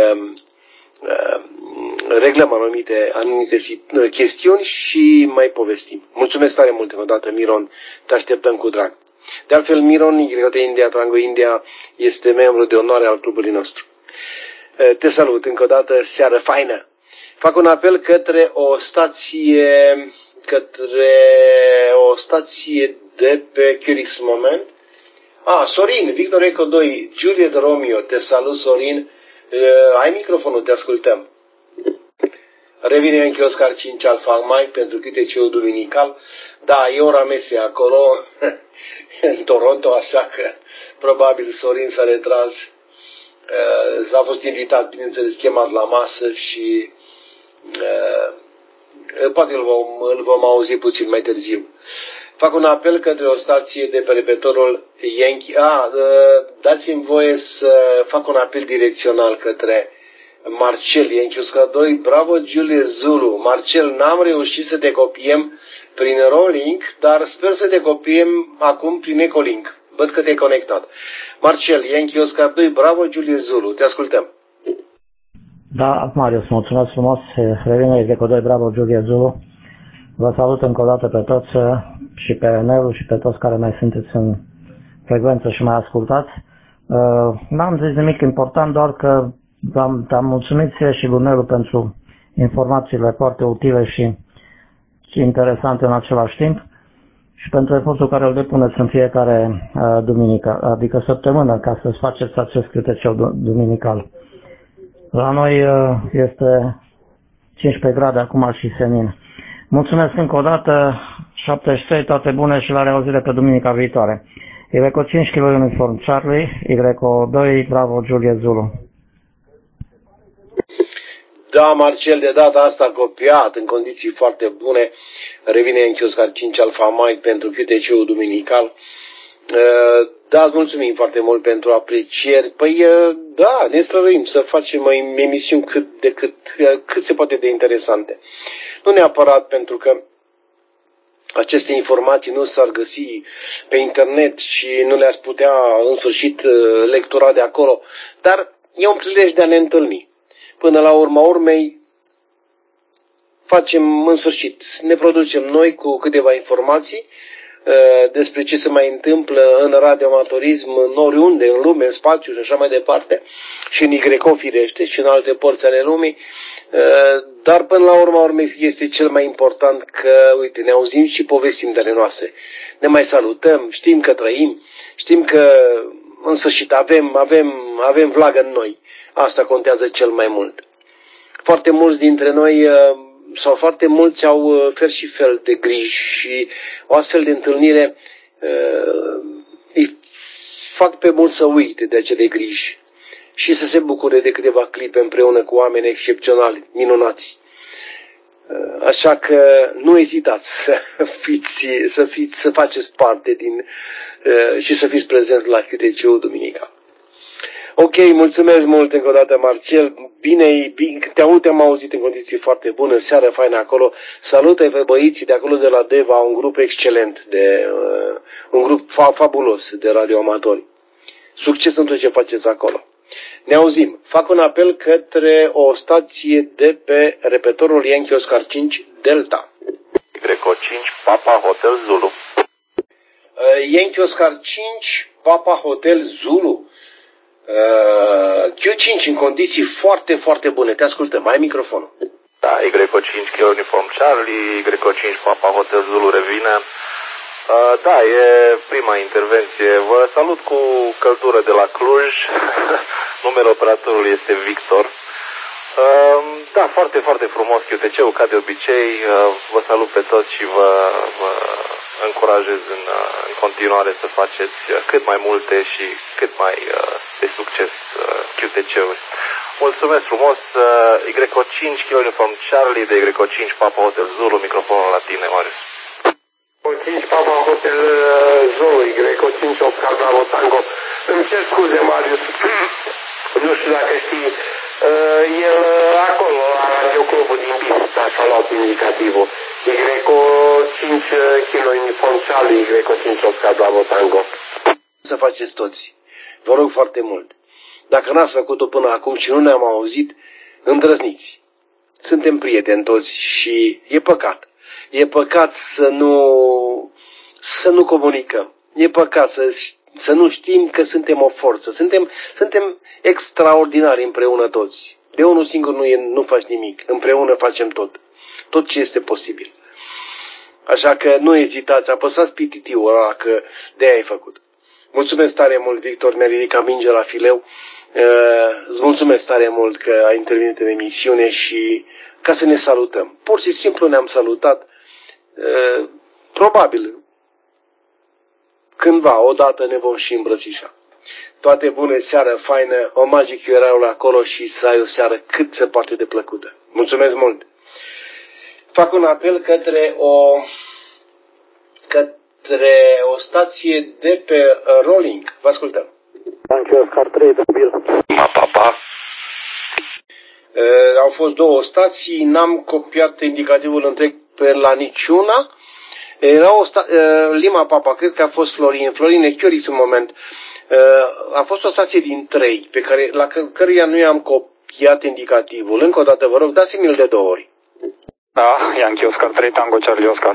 reglăm anumite, anumite chestiuni și mai povestim. Mulțumesc tare mult încă o dată, Miron, te așteptăm cu drag. De altfel, Miron, Y O India Tango India, este membru de onoare al clubului nostru. Te salut încă o dată, seară faină. Fac un apel către o stație, către o stație de pe Curix Moment. Ah, Sorin, Victor Eco doi, Juliet Romeo, te salut, Sorin. Uh, ai microfonul, te ascultăm. Revine Yankee Oscar cinci Alpha Mike pentru Q T C-ul duminical. Da, e ora mese acolo, în Toronto, așa că probabil Sorin s-a retras. Uh, a fost invitat, bineînțeles, chemat la masă și uh, poate îl vom, îl vom auzi puțin mai târziu. Fac un apel către o stație de pe repetorul Yankee. Ah, dați-mi voie să fac un apel direcțional către Marcel, Yankee Oscar doi, Bravo Juliet Zulu. Marcel, n-am reușit să te copiem prin Rolling, dar sper să te copiem acum prin Ecolink. Văd că te-ai conectat. Marcel, Yankee Oscar doi, Bravo Juliet Zulu. Te ascultăm. Da, Marius, mulțumesc frumos. Revine Eco doi, Bravo Juliet Zulu. Vă salut încă o dată pe toți și pe Nelu și pe toți care mai sunteți în frecvență și mai ascultați. Uh, n-am zis nimic important, doar că am, am mulțumit ție și lui Nelu pentru informațiile foarte utile și, și interesante în același timp și pentru efortul care îl depuneți în fiecare uh, duminică, adică săptămână, ca să-ți faceți acest Q T C duminical. La noi uh, este cincisprezece grade acum și senin. Mulțumesc încă o dată, șaptezeci și trei, toate bune și la reauzire pe duminica viitoare. Y O cinci Kilo Uniform Charlie, Y O doi, Bravo Juliet Zulu. Da, Marcel, de data asta copiat, în condiții foarte bune, revine Yankee Oscar cinci Alpha Mike pentru Q T C-ul duminical. Da, îți mulțumim foarte mult pentru aprecieri. Păi, da, ne străduim să facem emisiuni cât de cât, cât se poate de interesante. Nu neapărat pentru că aceste informații nu s-ar găsi pe internet și nu le-ați putea în sfârșit lectura de acolo, dar e un prilej de a ne întâlni. Până la urma urmei, facem în sfârșit, ne producem noi cu câteva informații despre ce se mai întâmplă în radioamatorism, în oriunde, în lume, în spațiu și așa mai departe, și în Y O firește și în alte părți ale lumii, dar până la urma urmei este cel mai important că, uite, ne auzim și povestim de ale noastre. Ne mai salutăm, știm că trăim, știm că în sfârșit avem, avem, avem vlagă în noi. Asta contează cel mai mult. Foarte mulți dintre noi sau foarte mulți au fel și fel de griji și o astfel de întâlnire îi fac pe mulți să uite de acele griji și să se bucure de câteva clipe împreună cu oameni excepționali, minunați. Așa că nu ezitați să fiți, să fiți, să faceți parte din și să fiți prezenți la Q T C-ul duminica. Ok, mulțumesc mult încă o dată, Marcel. Bine, bine te aud, te-am auzit în condiții foarte bune, seară faină acolo. Salută pe băieții de acolo de la Deva, un grup excelent, de, uh, un grup fa fabulos de radioamatori. Succes în tot ce faceți acolo. Ne auzim. Fac un apel către o stație de pe repetorul Yankee Oscar cinci Delta. Greco cinci Papa Hotel Zulu. Uh, Yankee Oscar cinci Papa Hotel Zulu. Uh, Q cinci în condiții foarte, foarte bune. Te ascultăm. Ai microfonul. Da, Greco cinci Kilo Uniform Charlie, Greco cinci Papa Hotel Zulu revine. Uh, da, e prima intervenție. Vă salut cu căldură de la Cluj. Numele operatorului este Victor. Uh, da, foarte, foarte frumos Q T C-ul, ca de obicei. Uh, vă salut pe toți și vă, vă încurajez în, în continuare să faceți cât mai multe și cât mai uh, de succes uh, Q T C-uri. Mulțumesc frumos. Uh, Greco cinci Kilo Uniform Charlie de Greco cinci Papa Hotel Zulu, microfonul la tine, Marius. cinci Papa Hotel Zulu, Greco cinci Oscar Bravo Tango. Îmi cer scuze, Marius. Nu știu dacă știi, uh, el acolo, la radioclubul din Bistrița, și-a luat indicativul. Greco cinci Kilo Uniform Charlie, Greco cinci Oscar Bravo Tango. Să faceți toți. Vă rog foarte mult. Dacă n-ați făcut-o până acum și nu ne-am auzit, îndrăzniți. Suntem prieteni toți și e păcat. E păcat să nu, să nu comunicăm. E păcat să, să nu știm că suntem o forță. Suntem, suntem extraordinari împreună toți. De unul singur nu, e, nu faci nimic. Împreună facem tot. Tot ce este posibil. Așa că nu ezitați, apăsați pititiu-ul ăla, că de-aia ai făcut. Mulțumesc tare mult, Victor, mi-a ridicat minge la fileu. Uh, îți mulțumesc tare mult că ai intervenit în emisiune și ca să ne salutăm. Pur și simplu ne-am salutat. Uh, probabil cândva, odată ne vom și îmbrățișa. Toate bune, seară faină, o Magic erau acolo și să ai o seară cât se poate de plăcută. Mulțumesc mult! Fac un apel către o către o stație de pe uh, Rolling. Vă ascultăm. Yankee Oscar trei de Bill. Ma papa. Uh, au fost două stații, n-am copiat indicativul întreg pe la niciuna. Era o sta uh, Lima Papa, cred că a fost Florin. Florin e Chioris în moment. Uh, a fost o stație din trei, pe care, la că căruia nu i-am copiat indicativul. Încă o dată, vă rog, dați-mi-l de două ori. Da, Yankee Oscar trei, Tango Charlie Oscar.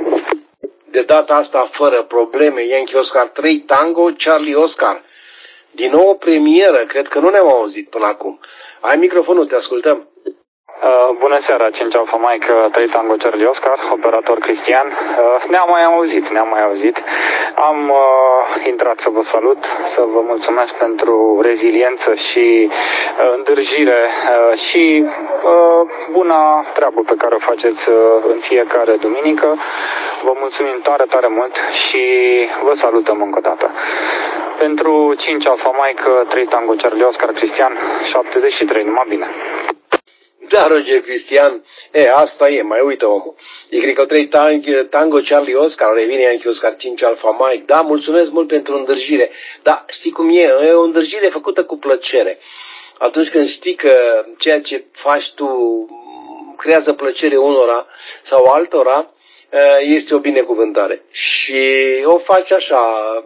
De data asta, fără probleme, Yankee Oscar trei, Tango Charlie Oscar. Din nou o premieră, cred că nu ne-am auzit până acum. Ai microfonul, te ascultăm. Uh, bună seara, cinci Alpha Mike, trei Tango Charlie Oscar, operator Cristian. Uh, ne-am mai auzit, ne-am mai auzit. Am uh, intrat să vă salut, să vă mulțumesc pentru reziliență și uh, îndârjire uh, și uh, buna treabă pe care o faceți uh, în fiecare duminică. Vă mulțumim tare, tare mult și vă salutăm încă o dată. Pentru cinci Alpha Mike, trei Tango Charlie Oscar, Cristian, șaptezeci și trei, numai bine. Da, Roger Cristian, e, asta e, mai uită omul. Y trei Tango Charlie Oscar, revine Yankee Oscar cinci Alpha Mike. Da, mulțumesc mult pentru îndârjire. Da, știi cum e, e o îndârjire făcută cu plăcere. Atunci când știi că ceea ce faci tu creează plăcere unora sau altora, este o binecuvântare. Și o faci așa,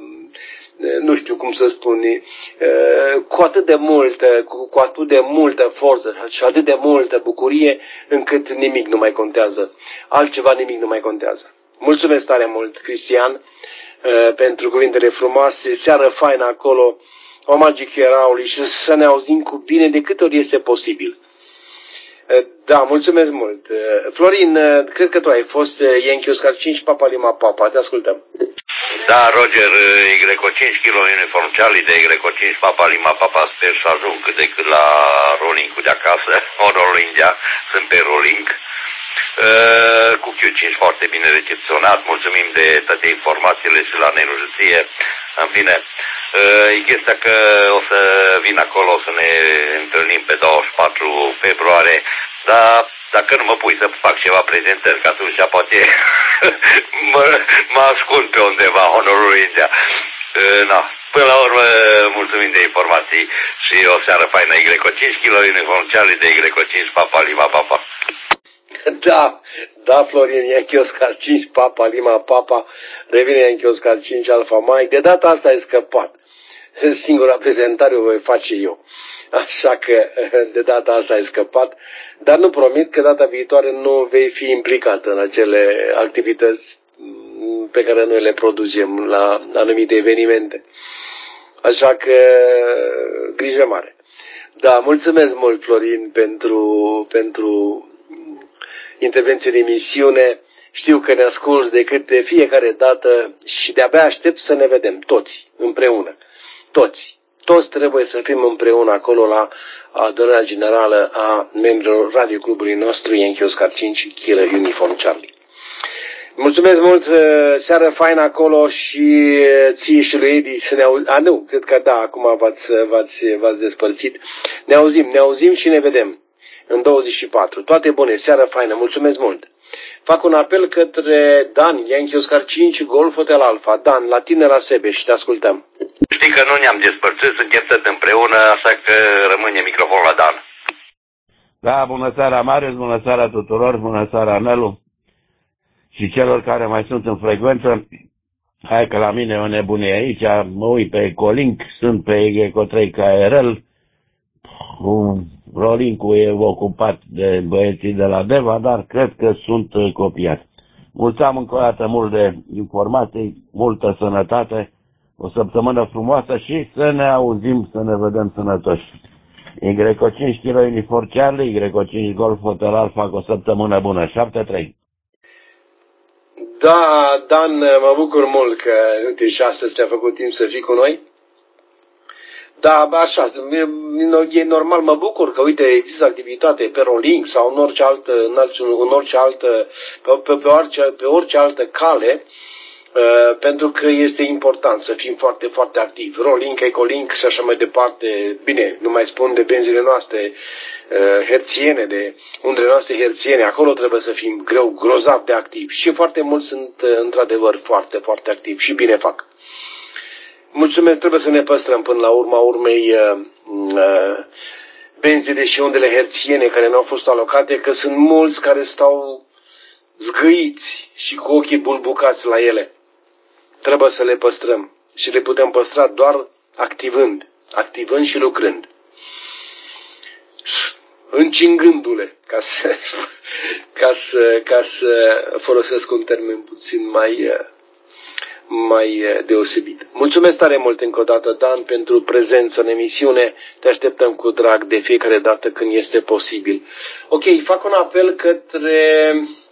nu știu cum să spun, cu atât de multă, cu, cu atât de multă forță și atât de multă bucurie, încât nimic nu mai contează. Altceva nimic nu mai contează. Mulțumesc tare mult, Cristian, pentru cuvintele frumoase, seară faină acolo, o Magic Eraului și să ne auzim cu bine de câte ori este posibil. Da, mulțumesc mult. Florin, cred că tu ai fost Yankee Oscar cinci, Papa Lima Papa, te ascultăm. Da, Roger, Y cinci Kilo Uniform Charlie de Y cinci Papa Lima Papa, sper să ajung cât de cât la rolling-ul de acasă, o rolling, sunt pe rolling. Uh, cu Q cinci foarte bine recepționat, mulțumim de toate informațiile și la nenujăție. În fine, E chestia că o să vin acolo, o să ne întâlnim pe douăzeci și patru februarie, dar dacă nu mă pui să fac ceva prezentări, că atunci poate mă, mă ascund pe undeva, Honorul India. Na. Până la urmă, mulțumim de informații și o seară faină. Y cinci kilo uniform Charlie de Y cinci Papa Lima Papa. Da, da, Florin, Yankee Oscar cinci Papa Lima Papa, revine Yankee Oscar cinci Alfa Mike. De data asta ai scăpat. Singura prezentare o voi face eu. Așa că de data asta ai scăpat, dar nu promit că data viitoare nu vei fi implicat în acele activități pe care noi le producem la anumite evenimente. Așa că grijă mare. Da, mulțumesc mult, Florin, pentru, pentru intervenție în emisiune. Știu că ne asculți de câte fiecare dată și de-abia aștept să ne vedem toți împreună. Toți. Toți trebuie să fim împreună acolo la adunarea generală a membrilor radioclubului nostru Yankee Oscar cinci Kilo Uniform Charlie. Mulțumesc mult, seară faină acolo și ție și lui Edi să ne auzim. A, nu, cred că da, acum v-ați despărțit. Ne auzim, ne auzim și ne vedem în douăzeci și patru. Toate bune, seară faină, mulțumesc mult. Fac un apel către Dan, Yankee Oscar cinci, Golf Hotel Alpha. Dan, la tine la Sebeș, te ascultăm. Știi că nu ne-am despărțit, suntem tot împreună, așa că rămâne microfonul la Dan. Da, bună seara, Marius, bună seara tuturor, bună seara, Nelu. Și celor care mai sunt în frecvență, hai că la mine e o nebunie aici, mă uit pe Ecolink, sunt pe E G trei K R L, Rolink-ul e ocupat de băieții de la Deva, dar cred că sunt copiați. Mulțumim încă o dată mult de informații, multă sănătate, o săptămână frumoasă și să ne auzim, să ne vedem sănătoși. Y cinci Kilo Uniform Charlie, Y cinci Golf Hotel Alpha, cu o săptămână bună, șapte trei. Da, Dan, mă bucur mult că, uite, și astăzi ți-a făcut timp să fii cu noi. Da, așa, e normal, mă bucur că, uite, există activitate pe Rolink sau în orice altă, în orice altă, pe, pe, pe, orice, pe orice altă cale, uh, pentru că este important să fim foarte, foarte activi. Rolink, Ecolink și așa mai departe, bine, nu mai spun de benzile noastre uh, herțiene, de undele noastre herțiene, acolo trebuie să fim greu, grozav de activi și foarte mulți sunt, uh, într-adevăr, foarte, foarte activi și bine fac. Mulțumesc, trebuie să ne păstrăm până la urma urmei uh, uh, benzile și undele herțiene care ne-au fost alocate, că sunt mulți care stau zgâiți și cu ochii bulbucați la ele. Trebuie să le păstrăm și le putem păstra doar activând, activând și lucrând. Încingându-le, ca să, ca, să, ca să folosesc un termen puțin mai... Uh, mai deosebit. Mulțumesc tare mult încă o dată, Dan, pentru prezență în emisiune. Te așteptăm cu drag de fiecare dată când este posibil. Ok, fac un apel către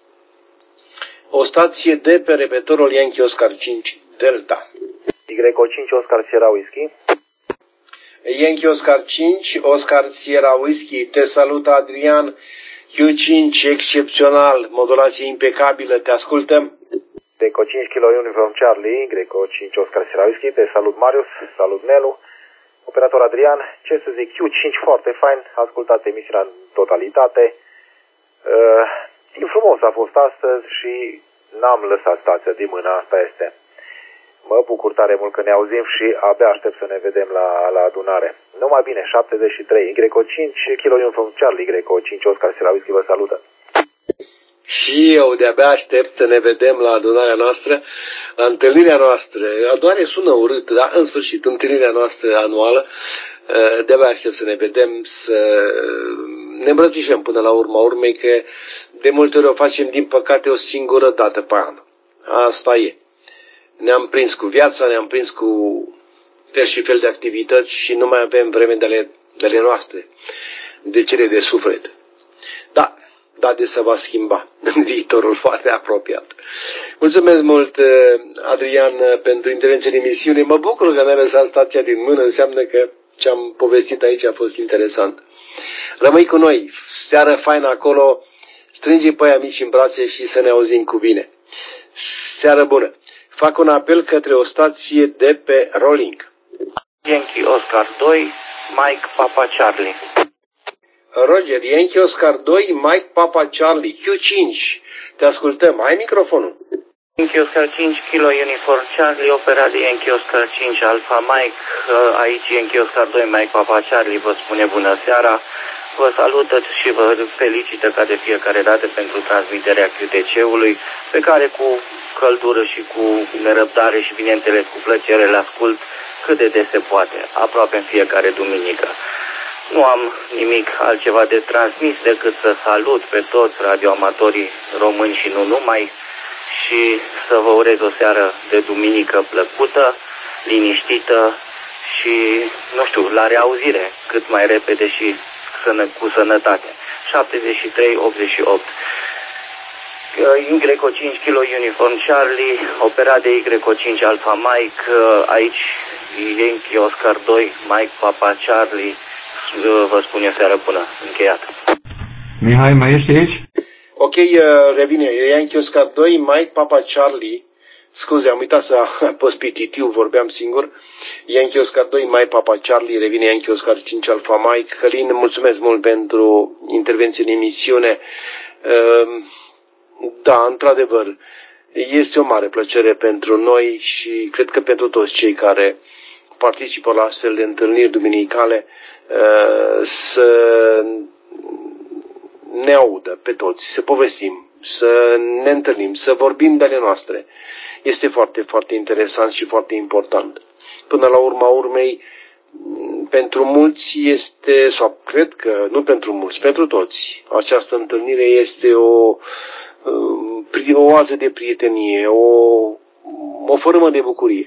o stație de pe repetorul Yankee Oscar cinci Delta. Y cinci Oscar Sierra Whisky. Yankee Oscar cinci Oscar Sierra Whisky. Te salută Adrian. Q cinci excepțional, modulație impecabilă, te ascultăm. Y cinci Kilo Uniform Charlie, Y cinci Oscar Sierra Whisky, te salut Marius, salut Nelu, operator Adrian, ce să zic, Q cinci foarte fain, ascultat emisiunea în totalitate. Uh, timp frumos a fost astăzi și n-am lăsat stația din mână, asta este. Mă bucur tare mult că ne auzim și abia aștept să ne vedem la, la adunare. Numai bine, șaptezeci și trei, Y cinci Kilo Uniform Charlie, Y cinci Oscar Sierra Whisky vă salută. Și eu de-abia aștept să ne vedem la adunarea noastră, la întâlnirea noastră. Adunare sună urât, dar în sfârșit, întâlnirea noastră anuală, de-abia aștept să ne vedem, să ne îmbrățișăm până la urma urmei, că de multe ori o facem, din păcate, o singură dată pe an. Asta e. Ne-am prins cu viața, ne-am prins cu fel și fel de activități și nu mai avem vreme de ale, de ale noastre, de cele de suflet. Da. Dar de se va schimba în viitorul foarte apropiat. Mulțumesc mult, Adrian, pentru intervenția în emisiune. Mă bucur că ne-a lăsat stația din mână, înseamnă că ce am povestit aici a fost interesant. Rămâi cu noi, seară faină acolo, strânge pe aia mici în brațe și să ne auzim cu bine. Seară bună! Fac un apel către o stație de pe Rolink. Yankee Oscar doi, Mike Papa Charlie. Roger, Yankee Oscar doi, Mike Papa Charlie, Q cinci. Te ascultăm, ai microfonul. Yankee Oscar cinci, Kilo Uniform Charlie, operat de Yankee Oscar cinci, Alpha Mike. Aici Yankee Oscar doi, Mike Papa Charlie vă spune bună seara. Vă salută și vă felicită ca de fiecare dată pentru transmiterea Q T C-ului, pe care cu căldură și cu nerăbdare și, bineînțeles, cu plăcere le ascult cât de des se poate, aproape în fiecare duminică. Nu am nimic altceva de transmis decât să salut pe toți radioamatorii români și nu numai și să vă urez o seară de duminică plăcută, liniștită și, nu știu, la reauzire cât mai repede și sănă, cu sănătate. șaptezeci și trei optzeci și opt. Y cinci Kilo Uniform Charlie, operat de Y cinci Alpha Mike, aici Yankee Oscar doi, Mike Papa Charlie, vă spun eu seară bună, încheiat. Mihai, mai ești aici? Ok, revine, Yankee Oscar doi, Mike Papa Charlie, scuze, am uitat să apăs pe titiu, vorbeam singur, Yankee Oscar doi, Mike Papa Charlie, revine Yankee Oscar cinci Alpha Mike. Călin, mulțumesc mult pentru intervenție în emisiune. Da, într-adevăr, este o mare plăcere pentru noi și cred că pentru toți cei care participă la astfel de întâlniri duminicale să ne audă pe toți, să povestim, să ne întâlnim, să vorbim de ale noastre. Este foarte, foarte interesant și foarte important. Până la urma urmei, pentru mulți este, sau cred că nu pentru mulți, pentru toți, această întâlnire este o, o oază de prietenie, o, o formă de bucurie.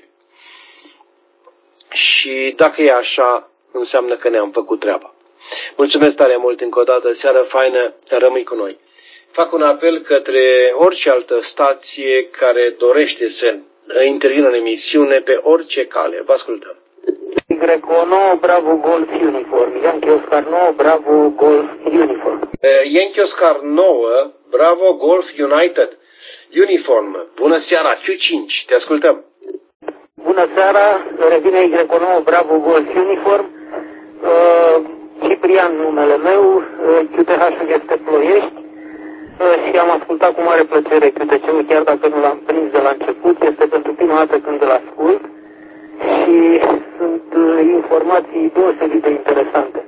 Și dacă e așa, înseamnă că ne-am făcut treaba. Mulțumesc tare mult încă o dată, seară faină, rămâi cu noi. Fac un apel către orice altă stație care dorește să intervină în emisiune pe orice cale. Vă ascultăm. Y nouă Bravo Golf Uniform, Yankee Oscar nouă Bravo Golf Uniform. Yankee Oscar nouă Bravo Golf United Uniform. Bună seara, Q cinci, te ascultăm. Bună seara, revine Y nouă Bravo Golf Uniform. Uh, Ciprian numele meu, Q T H-ul este Ploiești. Și am ascultat cu mare plăcere Q T C-ul, chiar dacă nu l-am prins de la început, este pentru prima dată când îl ascult și sunt informații deosebit de interesante.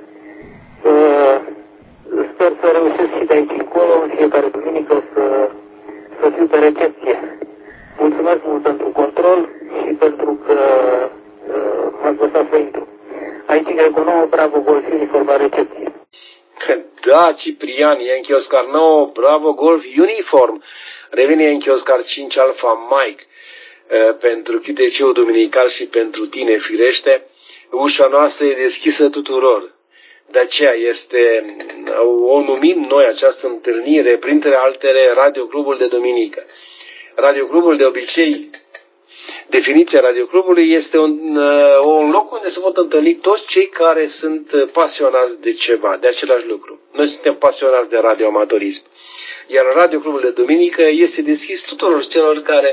Sper să reușesc și de aici încolo, în fiecare duminică, să, să fiu pe recepție. Mulțumesc mult pentru control și pentru că m-ați lăsat să intru. Aici Y nouă Bravo Golf Uniform la recepție. Da, Ciprian, Yankee Oscar nouă, Bravo Golf Uniform. Revine Yankee Oscar cinci Alpha Mike. Pentru Q T C-ul duminical și pentru tine, firește, ușa noastră e deschisă tuturor. De aceea este, o numim noi această întâlnire, printre altele, Radio Clubul de Duminică. Radio Clubul de obicei, definiția Radio Clubului este un, un loc unde se pot întâlni toți cei care sunt pasionați de ceva, de același lucru. Noi suntem pasionați de radioamatorism. Iar Radio Clubul de Duminică este deschis tuturor celor care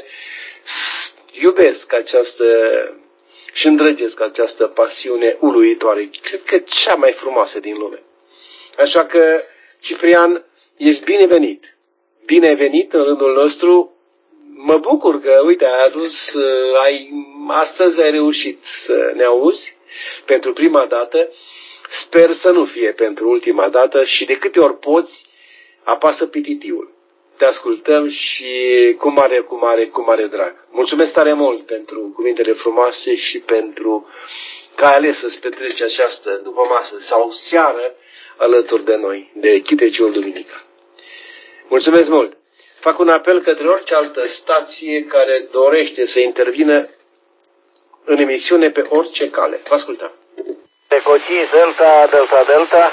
iubesc această și îndrăgesc această pasiune uluitoare. Cred că cea mai frumoasă din lume. Așa că, Ciprian, ești binevenit. Bine ai venit în rândul nostru. Mă bucur că, uite, ai adus, ai, astăzi ai reușit să ne auzi pentru prima dată. Sper să nu fie pentru ultima dată și de câte ori poți, apasă pititiul. Te ascultăm și cu mare, cu mare, cu mare drag. Mulțumesc tare mult pentru cuvintele frumoase și pentru că ai ales să-ți petreci această dupămasă sau seară alături de noi, de Q T C-ul duminical. Mulțumesc mult! Fac un apel către orice altă stație care dorește să intervină în emisiune pe orice cale. Vă ascultăm. Ecocii, Delta, Delta, Delta.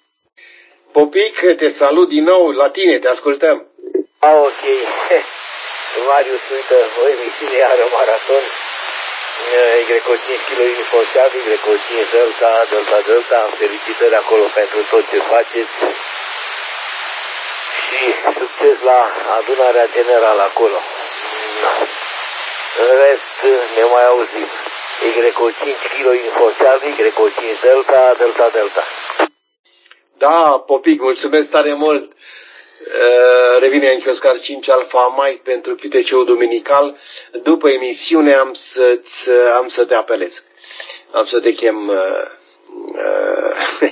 Popic, te salut din nou la tine, te ascultăm. A, ok. Marius, uite, o emisiune iară maraton. Y cinci Kilo Uniform Charlie, Y cinci Delta, Delta, Delta. Felicitări acolo pentru tot ce faceți. Și succes la adunarea generală acolo. În rest, ne mai auzim. Y cinci kilo Uniform Charlie, Y cinci Delta, Delta, Delta. Da, Popic, mulțumesc tare mult. Uh, revine în Oscar cinci Alfa Mike pentru Q T C-ul duminical. După emisiune am, să-ți, am să te apelez. Am să te chem uh, uh,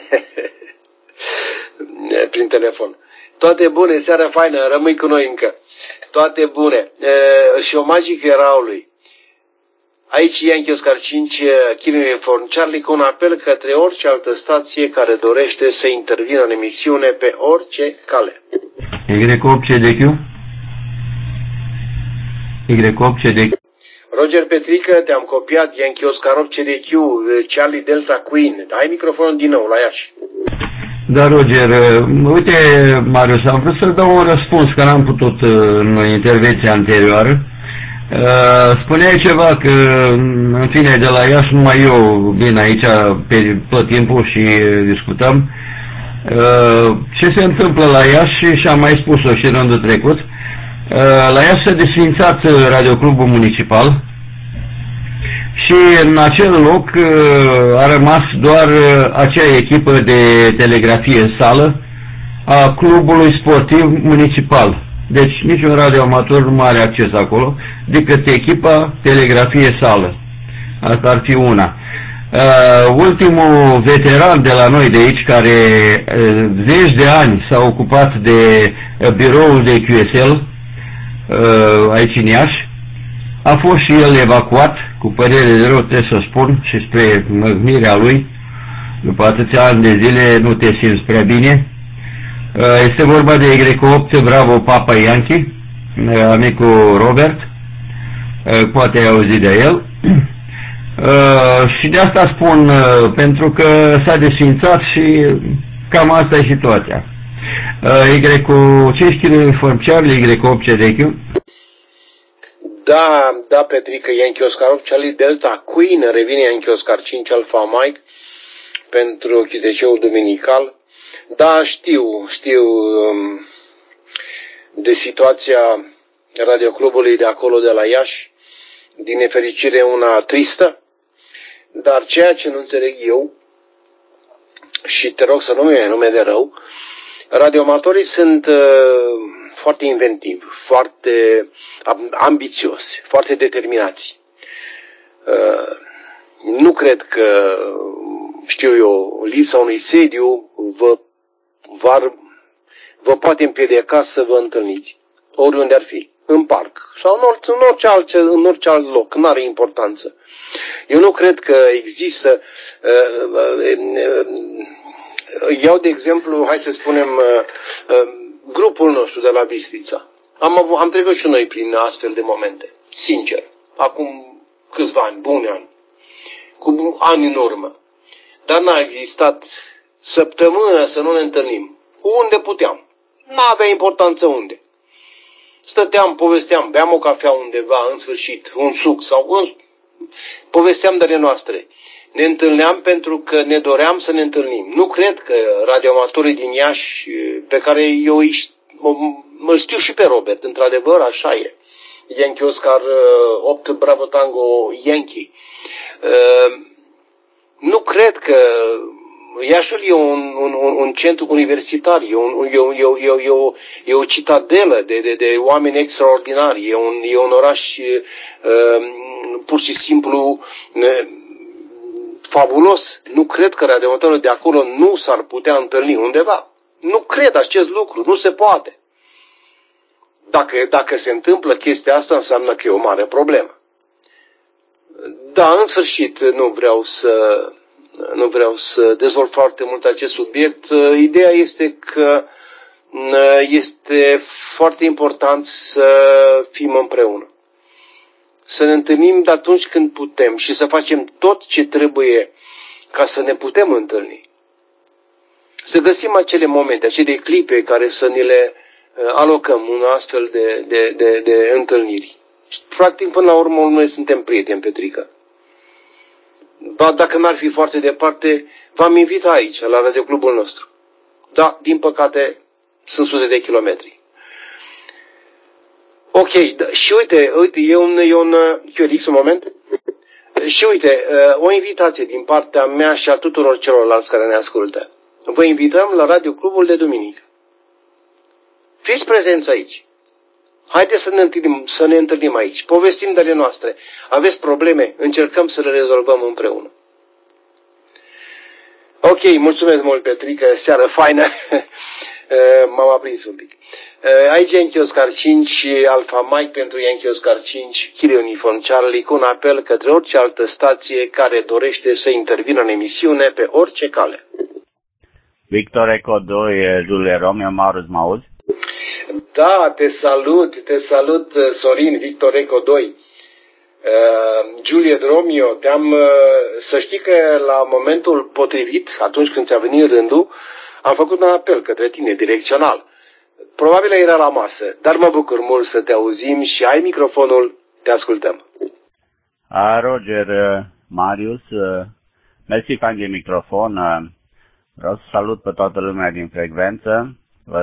prin telefon. Toate bune, seara faină, rămâi cu noi încă. Toate bune. Uh, și omagii eraului. Aici Yankee Oscar cinci, Kilo Uniform Charlie, cu un apel către orice altă stație care dorește să intervină în emisiune pe orice cale. Y opt C D Q? Y opt C D Q? Roger Petrică, te-am copiat, Yankee Oscar opt C D Q, Charlie Delta Queen. Ai microfonul din nou la Iași. Da, Roger, uite, Marius, am vrut să dau un răspuns, că n-am putut în intervenția anterioară. Spuneai ceva că, în fine, de la Iași numai eu vin aici pe tot timpul și discutăm. Ce se întâmplă la Iași, și am mai spus-o și rândul trecut, la Iași s-a desfințat Radioclubul Municipal și în acel loc a rămas doar acea echipă de telegrafie în sală a Clubului Sportiv Municipal. Deci niciun radioamator nu are acces acolo, decât echipa telegrafie sală. Asta ar fi una. Uh, ultimul veteran de la noi de aici, care uh, zeci de ani s-a ocupat de uh, biroul de Q S L uh, aici în Iași, a fost și el evacuat, cu părere de rău trebuie să spun, și spre mâhnirea lui, după atâția ani de zile nu te simți prea bine. Este vorba de Y opt Bravo Papa Yankee, amicul Robert, poate ai auzit de el. Și de asta spun, pentru că s-a desfințat și cam asta e situația. Y cinci kilo Uniform Charlie, Y opt C D Q. Da, da, Petrică, Yankee Oscar opt Charlie Delta Queen, revine Yankee Oscar cinci Alfa Mike pentru Q T C-ul duminical. Da, știu, știu um, de situația radioclubului de acolo, de la Iași, din nefericire una tristă, dar ceea ce nu înțeleg eu, și te rog să nu mi-e nume de rău, radioamatorii sunt uh, foarte inventivi, foarte ambițioși, foarte determinați. Uh, nu cred că, știu eu, lipsa unui sediu vă Vă, vă poate împiedica să vă întâlniți, oriunde ar fi, în parc sau în orice, în orice, alt, în orice alt loc, nu are importanță. Eu nu cred că există, uh, uh, uh, iau de exemplu, hai să spunem, uh, uh, grupul nostru de la Bistrița. Am, avut, am trecut și noi prin astfel de momente, sincer, acum câțiva ani, buni ani, cu ani în urmă, dar n-a existat săptămână să nu ne întâlnim. Unde puteam. N-avea importanță unde. Stăteam, povesteam, beam o cafea undeva, în sfârșit, un suc sau un... povesteam de ale noastre. Ne întâlneam pentru că ne doream să ne întâlnim. Nu cred că radioamatorii din Iași, pe care eu îl știu și pe Robert, într-adevăr, așa e. Yankee Oscar opt Bravo Tango Yankee. Nu cred că Iașul e un, un, un, un centru universitar, e, un, e, e, e, e, o, e o citadelă de, de, de oameni extraordinari, e un, e un oraș uh, pur și simplu uh, fabulos. Nu cred că radioamatorul de acolo nu s-ar putea întâlni undeva. Nu cred acest lucru, nu se poate. Dacă, dacă se întâmplă chestia asta, înseamnă că e o mare problemă. Da, în sfârșit, nu vreau să... Nu vreau să dezvolt foarte mult acest subiect. Ideea este că este foarte important să fim împreună. Să ne întâlnim de atunci când putem și să facem tot ce trebuie ca să ne putem întâlni. Să găsim acele momente, acele clipe care să ni le alocăm în astfel de, de, de, de întâlniri. Practic, până la urmă, noi suntem prieteni, Petrică. Ba, dacă n-ar fi foarte departe, v-am invitat aici, la radioclubul nostru. Da, din păcate, sunt sute de kilometri. Ok, da, și uite, uite, e un, e un, Q R X, un moment. Și uite, o invitație din partea mea și a tuturor celorlalți care ne ascultă. Vă invităm la Radio Clubul de duminică. Fiți prezenți aici. Haideți să ne întâlnim, să ne întâlnim aici. Povestim de ale noastre. Aveți probleme? Încercăm să le rezolvăm împreună. Ok, mulțumesc mult, Petrică, seară faină. M-am aprins un pic. Aici Yankee Oscar cinci, Alpha Mike pentru Yankee Oscar cinci, Kilo Uniform Charlie, cu un apel către orice altă stație care dorește să intervină în emisiune pe orice cale. Victor Eco doi, Julie Romeo, Maurus, mă auzi? Da, te salut, te salut, Sorin, Victor Eco doi. Uh, Juliet Romeo, te-am, uh, să știi că la momentul potrivit, atunci când ți-a venit rândul, am făcut un apel către tine, direcțional. Probabil era la masă, dar mă bucur mult să te auzim și ai microfonul, te ascultăm. A, Roger, Marius, mersi fain de microfon, vreau să salut pe toată lumea din frecvență.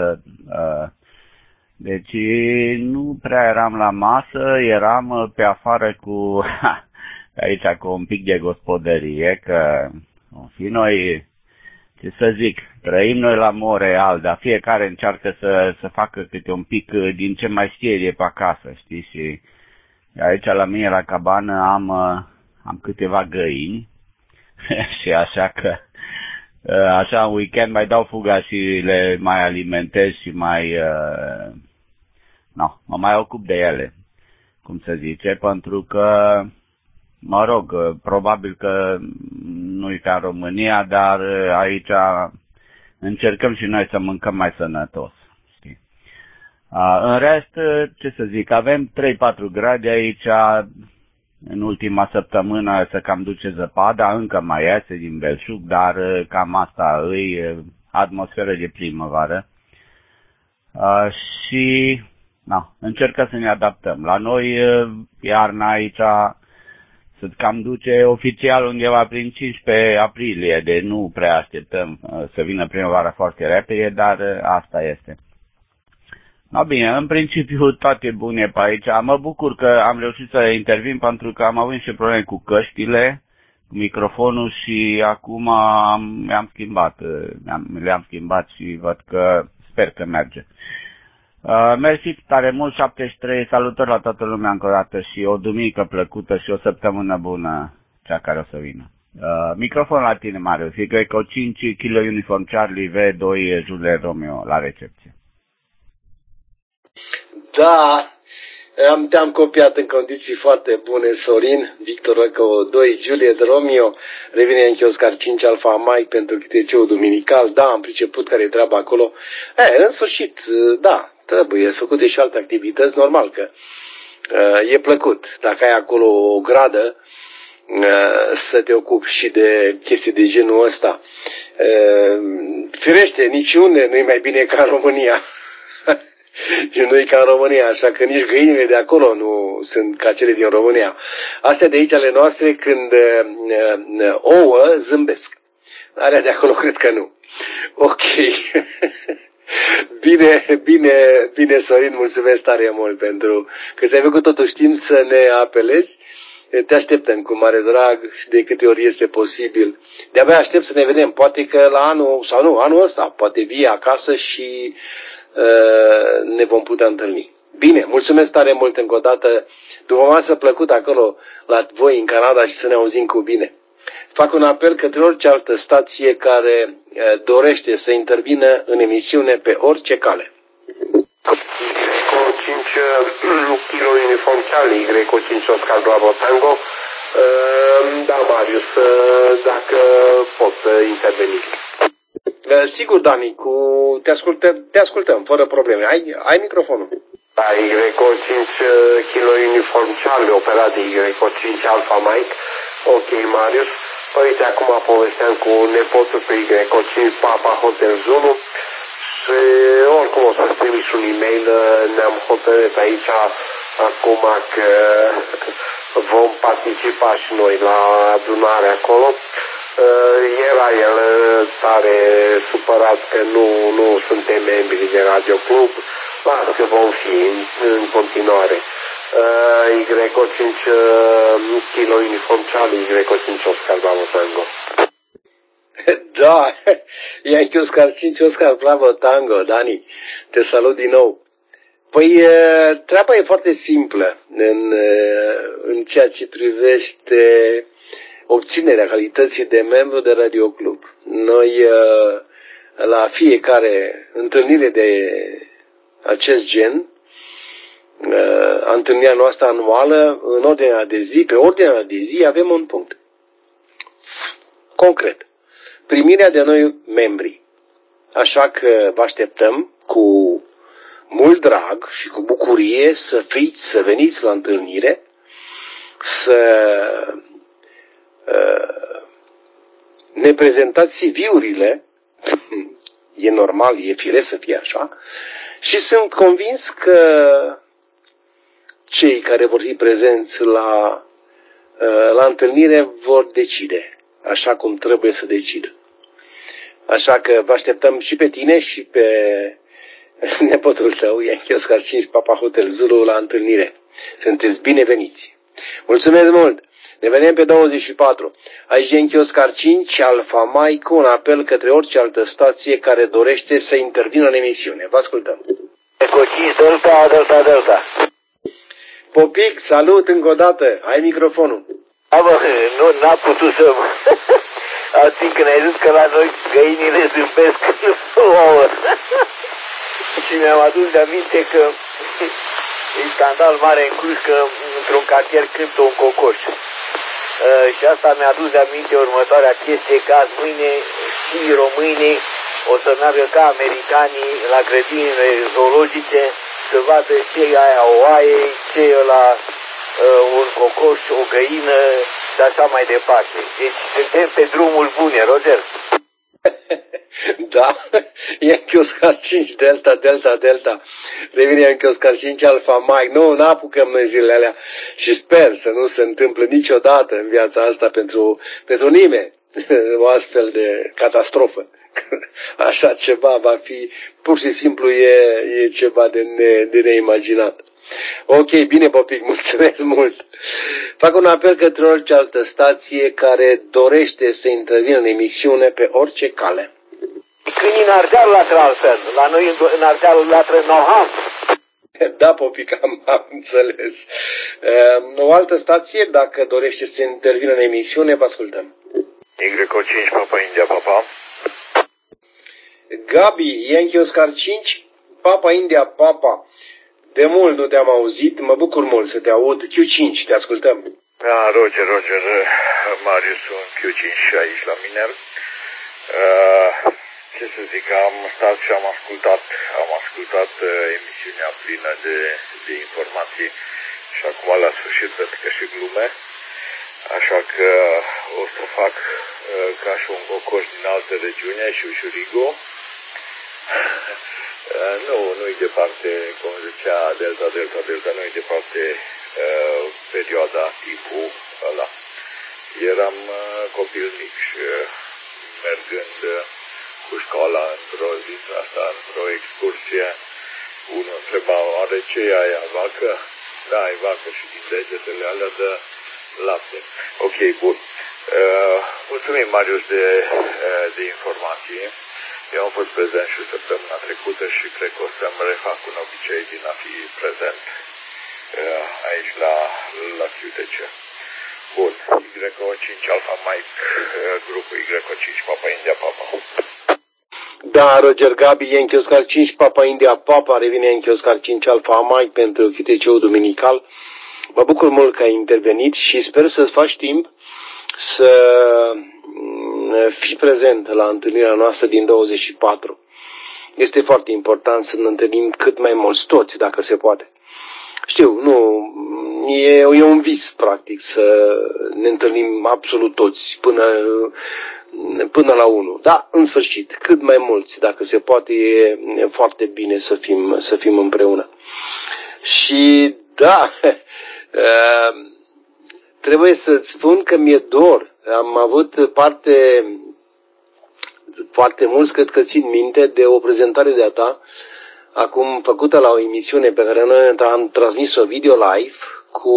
Deci nu prea eram la masă, eram pe afară cu, aici cu un pic de gospodărie, că o fi noi, ce să zic, trăim noi la Montreal, dar fiecare încearcă să, să facă câte un pic din ce mai știe de pe acasă, știi? Și aici la mine la cabană am, am câteva găini și așa că așa în weekend mai dau fuga și le mai alimentez și mai, uh, no, mă mai ocup de ele, cum se zice, pentru că, mă rog, probabil că nu e ca în România, dar aici încercăm și noi să mâncăm mai sănătos, știi? Uh, în rest, ce să zic, avem trei patru grade aici, în ultima săptămână se cam duce zăpada, încă mai iese din belșug, dar cam asta îi atmosferă de primăvară. Uh, și na, încercăm să ne adaptăm. La noi iarna aici se cam duce oficial undeva prin cincisprezece aprilie, de nu prea așteptăm uh, să vină primăvara foarte repede, dar uh, asta este. No, bine, în principiu toate bune pe aici. Mă bucur că am reușit să intervin pentru că am avut și probleme cu căștile, cu microfonul și acum am, le-am schimbat, le-am schimbat și văd că sper că merge. Uh, mersi tare mult, șaptezeci și trei, salutări la toată lumea încă o dată și o duminică plăcută și o săptămână bună cea care o să vină. Uh, microfon la tine, Marius, e că cinci Kilo Uniform Charlie V doi Juliet Romeo la recepție. Da, am, te-am copiat în condiții foarte bune, Sorin, Victor Eco doi, Juliet Romeo, revine Yankee Oscar cinci Alpha Mike pentru Q T C-ul duminical, da, am priceput care e treaba acolo. E, în sfârșit, da, trebuie făcute și alte activități, normal că e plăcut, dacă ai acolo o gradă, să te ocupi și de chestii de genul ăsta. Firește, niciunde nu e mai bine ca în România. Și nu e ca în România, așa că nici găinile de acolo nu sunt ca cele din România. Astea de aici ale noastre, când uh, ouă, zâmbesc. Alea de acolo cred că nu. Ok. Bine, bine, bine, Sorin, mulțumesc tare mult pentru că ți-ai făcut totuși timp să ne apelezi. Te așteptăm cu mare drag și de câte ori este posibil. De-abia aștept să ne vedem. Poate că la anul, sau nu, anul ăsta, poate vii acasă și ne vom putea întâlni. Bine, mulțumesc tare mult încă o dată. După masă plăcut acolo la voi în Canada și să ne auzim cu bine. Fac un apel către orice altă stație care dorește să intervină în emisiune pe orice cale. Greco cinci Kilo Uniform Charlie, Greco cinci Oscar Bravo Tango. Da, Marius, dacă pot interveni. Sigur, Dani, cu... te, ascultăm, te ascultăm, fără probleme. Ai, ai microfonul. Da, Greco cinci Kilo Uniform Charlie, operat de Greco cinci Alpha Mike. Ok, Marius. Uite, acum povesteam cu nepotul pe Greco cinci Papa Hotel Zulu și oricum o să-ți trimis un e-mail. Ne-am hotărât aici acum că vom participa și noi la adunare acolo. Era el tare supărat că nu, nu suntem membri de Radio Club, dar că vom fi în, în continuare. Y cinci Kilo Uniform Charlie, Y cinci Oscar Bravo Tango. Da, Yankee Oscar cinci Oscar Bravo Tango, Dani, te salut din nou. Păi treaba e foarte simplă în, în ceea ce privește obținerea calității de membru de Radio Club. Noi la fiecare întâlnire de acest gen, întâlnirea noastră anuală, în ordinea de zi, pe ordinea de zi avem un punct. Concret. Primirea de noi membri. Așa că vă așteptăm cu mult drag și cu bucurie să fiți, să veniți la întâlnire, să uh, ne prezentați C V-urile, e normal, e firesc să fie așa, și sunt convins că cei care vor fi prezenți la, uh, la întâlnire vor decide, așa cum trebuie să decidă. Așa că vă așteptăm și pe tine și pe nepotul tău, Yankee Oscar cinci Papa Hotel Zulu, la întâlnire. Sunteți bineveniți. Mulțumesc mult! Ne vedem pe douăzeci și patru. Aici Yankee Oscar cinci Alfa Mike, cu un apel către orice altă stație care dorește să intervină în emisiune. Vă ascultăm. Eco cinci Delta, Delta, Delta. Popic, salut încă o dată. Ai microfonul. A, bă, nu, n-a putut să... Azi când ai zis că la noi găinile zâmbesc, nu ouă. Și mi-am adus de aminte că e scandal mare în Cluj că într-un cartier cântă un cocoș. Uh, și asta mi-a adus de aminte următoarea chestie, că azi mâine și românii o să meargă ca americanii la grădinile zoologice să vadă ce e aia o oaie, ce e la uh, un cocoș, o găină și așa mai departe. Deci suntem pe drumul bun, Roger. Da, Yankee Oscar cinci Delta, Delta, Delta. Revine Yankee Oscar cinci Alfa Mike. Nu, n-apucăm noi zilele alea și sper să nu se întâmple niciodată în viața asta pentru, pentru nimeni o astfel de catastrofă. Așa ceva va fi, pur și simplu e, e ceva de, ne, de neimaginat. Ok, bine, Popic, mulțumesc mult. Fac un apel către orice altă stație care dorește să intervină în emisiune pe orice cale. Când în Ardeal latră altfel, la noi în Ardeal latră Noham. Da, Popic, am, am înțeles. O altă stație, dacă dorește să intervină în emisiune, vă ascultăm. Y cinci Papa India Papa. Gabi, Yankee Oscar cinci Papa India Papa. De mult nu te-am auzit, mă bucur mult să te aud. Q cinci, te ascultăm. Da, Roger, Roger, Marius, un Q cinci aici la mine. Uh, ce să zic, am stat și am ascultat, am ascultat uh, emisiunea plină de, de informații și acum la sfârșit pentru că și glume. Așa că o să fac uh, ca și un cocoș din altă regiune și ușurigo. Uh, nu, nu-i departe, cum zicea Delta, Delta, Delta, nu-i departe uh, perioada, tipul ăla. Eram uh, copil mic și uh, mergând uh, cu școala într-o zi asta, într-o excursie, unul întreba, are ce e aia, vacă? Da, e vacă și din degetele alea de lapte. Ok, bun. Uh, mulțumim, Marius, de, uh, de informații. Eu am fost prezent și săptămâna trecută și cred că o să-mi refac un obicei din a fi prezent uh, aici la, la Q T C. Bun, Y cinci Alfa Mike, uh, grupul Y cinci Papa India Papa. Da, Roger, Gabi, Yankee Oscar cinci Papa India Papa, revine Yankee Oscar cinci Alfa Mike pentru Q T C-ul duminical. Mă bucur mult că ai intervenit și sper să-ți faci timp să fi prezent la întâlnirea noastră din douăzeci și patru. Este foarte important să ne întâlnim cât mai mulți, toți, dacă se poate. Știu, nu, e, e un vis, practic, să ne întâlnim absolut toți până, până la unul. Da, în sfârșit, cât mai mulți, dacă se poate, e foarte bine să fim, să fim împreună. Și, da, trebuie să-ți spun că mi-e dor. Am avut parte, foarte mulți, cred că țin minte, de o prezentare de-a ta acum făcută la o emisiune pe care noi am transmis-o video live cu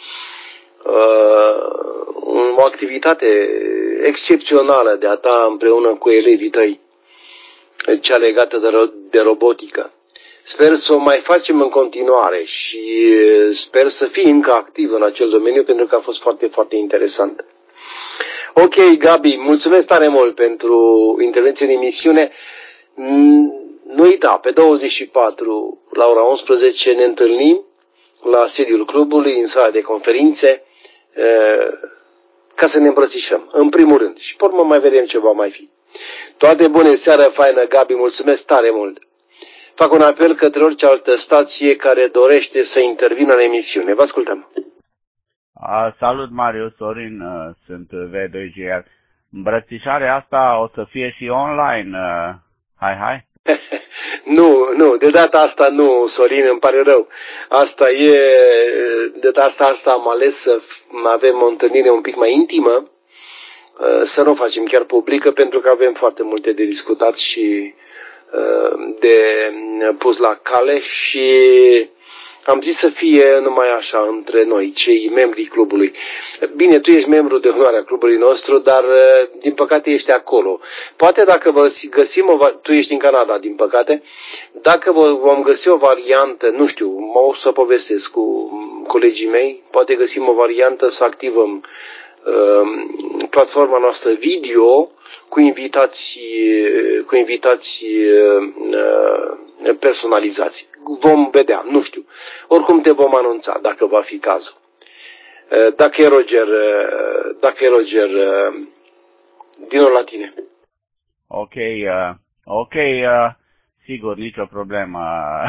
uh, o activitate excepțională de a ta împreună cu elevii tăi, cea legată de, ro- de robotică. Sper să o mai facem în continuare și sper să fii încă activ în acel domeniu pentru că a fost foarte, foarte interesant. Ok, Gabi, mulțumesc tare mult pentru intervenție în emisiune. Nu uita, pe douăzeci și patru la ora unsprezece ne întâlnim la sediul clubului, în sala de conferințe, ca să ne îmbrățișăm, în primul rând. Și pe urmă mai vedem ce va mai fi. Toate bune, seară faină, Gabi, mulțumesc tare mult. Fac un apel către orice altă stație care dorește să intervină în emisiune. Vă ascultăm. A, salut, Marius, Sorin, uh, sunt V doi G R. Îmbrățișarea asta o să fie și online. Uh, hai, hai. Nu, nu, de data asta nu, Sorin, îmi pare rău. Asta e, de data asta am ales să avem o întâlnire un pic mai intimă, să nu o facem chiar publică, pentru că avem foarte multe de discutat și de pus la cale și am zis să fie numai așa între noi, cei membrii clubului. Bine, tu ești membru de onoare a clubului nostru, dar din păcate ești acolo. Poate dacă vă găsim o, tu ești în Canada, din păcate, dacă vă vom găsi o variantă, nu știu, mă o să povestesc cu colegii mei, poate găsim o variantă să activăm uh, platforma noastră video cu invitații, cu invitații uh, personalizați. Vom vedea, nu știu. Oricum te vom anunța dacă va fi cazul. Dacă e Roger, dacă e Roger, din nou la tine. Ok, uh, ok, uh, sigur, nicio problemă.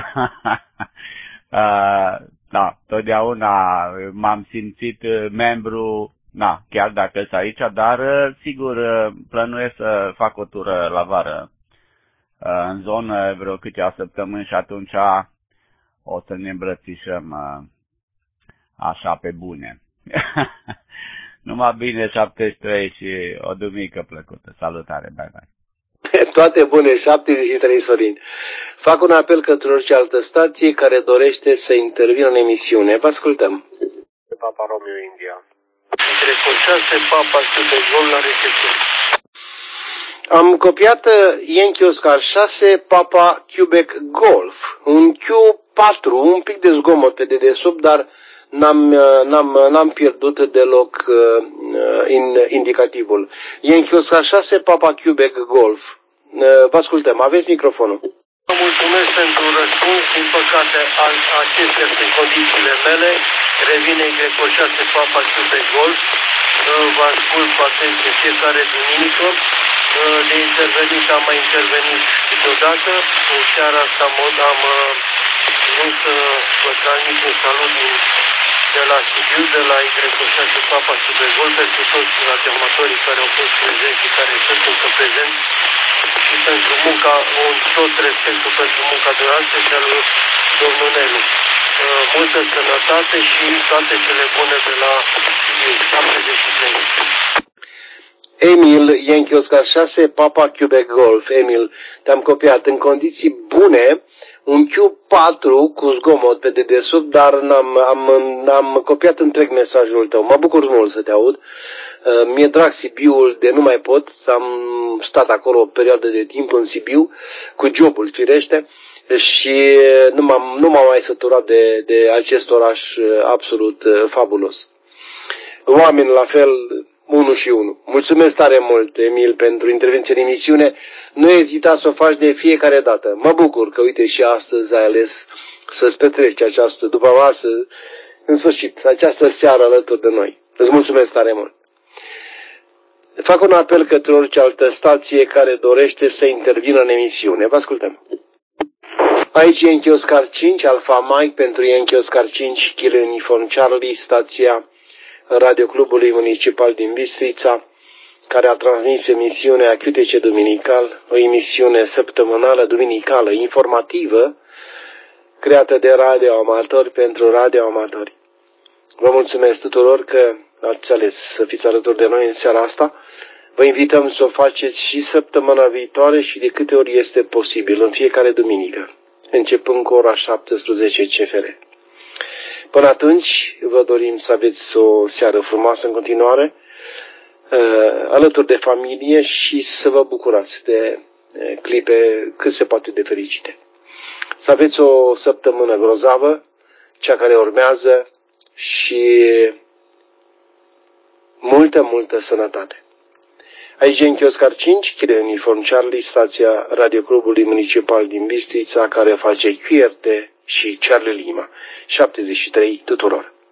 uh, da, totdeauna m-am simțit membru, na, chiar dacă sunt aici, dar sigur plănuiesc să fac o tură la vară în zonă vreo câteva săptămâni și atunci o să ne îmbrățișăm așa pe bune. Numai bine, șaptezeci și trei și o duminică plăcută. Salutare, bye bye. Toate bune, șaptezeci și trei, Sorin. Fac un apel către orice altă stație care dorește să intervină în emisiune. Vă ascultăm. Papa Romeo India. Greco șase, Papa Quebec Golf la recepție. Am copiat Yankee Oscar șase, Papa Quebec Golf. Un Q patru, un pic de zgomot pe dedesubt, dar n-am, n-am, n-am pierdut deloc uh, in, indicativul. Yankee Oscar șase, Papa Quebec Golf. Uh, vă ascultăm, aveți microfonul. Vă mulțumesc pentru răspuns. Din păcate, acestea sunt condițiile mele. Revine Greco șase, Papa Quebec Golf. Vă ascult cu atenție fiecare duminică. De intervenit am mai intervenit deodată. În seara asta mod am vrut să vă transmit un salut de la Sibiu, de la Greco șase, Papa Quebec Golf, pentru toți amatorii care au fost prezenți și care sunt încă prezenți și pentru munca, un tot respectul pentru munca de astăzi și al lui domnul Nelu. Multă sănătate și toate cele bune de la Sibiu, șaptezeci și trei. Emil, Yankee Oscar șase, Papa Quebec Golf. Emil, te-am copiat în condiții bune, un Q patru cu zgomot pe dedesubt, dar n-am, am, am copiat întreg mesajul tău. Mă bucur mult să te aud. Mi-e drag Sibiul de nu mai pot. Am stat acolo o perioadă de timp în Sibiu, cu jobul, firește, și nu m-am, nu m-am mai săturat de, de acest oraș absolut fabulos. Oameni la fel, unul și unul. Mulțumesc tare mult, Emil, pentru intervenție în emisiune. Nu ezita să o faci de fiecare dată. Mă bucur că, uite, și astăzi ai ales să-ți petreci această după masă, în sfârșit, această seară alături de noi. Îți mulțumesc tare mult. Fac un apel către orice altă stație care dorește să intervină în emisiune. Vă ascultăm. Aici Yankee Oscar cinci, Alpha Mike pentru Yankee Oscar cinci, Kilo Uniform Charlie, stația Radioclubului Municipal din Bistrița, care a transmis emisiunea Q T C Duminical, o emisiune săptămânală duminicală informativă, creată de radioamatori pentru radioamatori. Vă mulțumesc tuturor că ați ales să fiți alături de noi în seara asta. Vă invităm să o faceți și săptămâna viitoare și de câte ori este posibil, în fiecare duminică. începând cu ora șaptesprezece C F R. Până atunci, vă dorim să aveți o seară frumoasă în continuare, alături de familie și să vă bucurați de clipe cât se poate de fericite. Să aveți o săptămână grozavă, cea care urmează, și multă, multă sănătate. Aici Genchi Oscar cinci, Chile Uniform Charlie, stația Radioclubului Municipal din Bistrița, care face Q R T și Charlie Lima. șaptezeci și trei tuturor.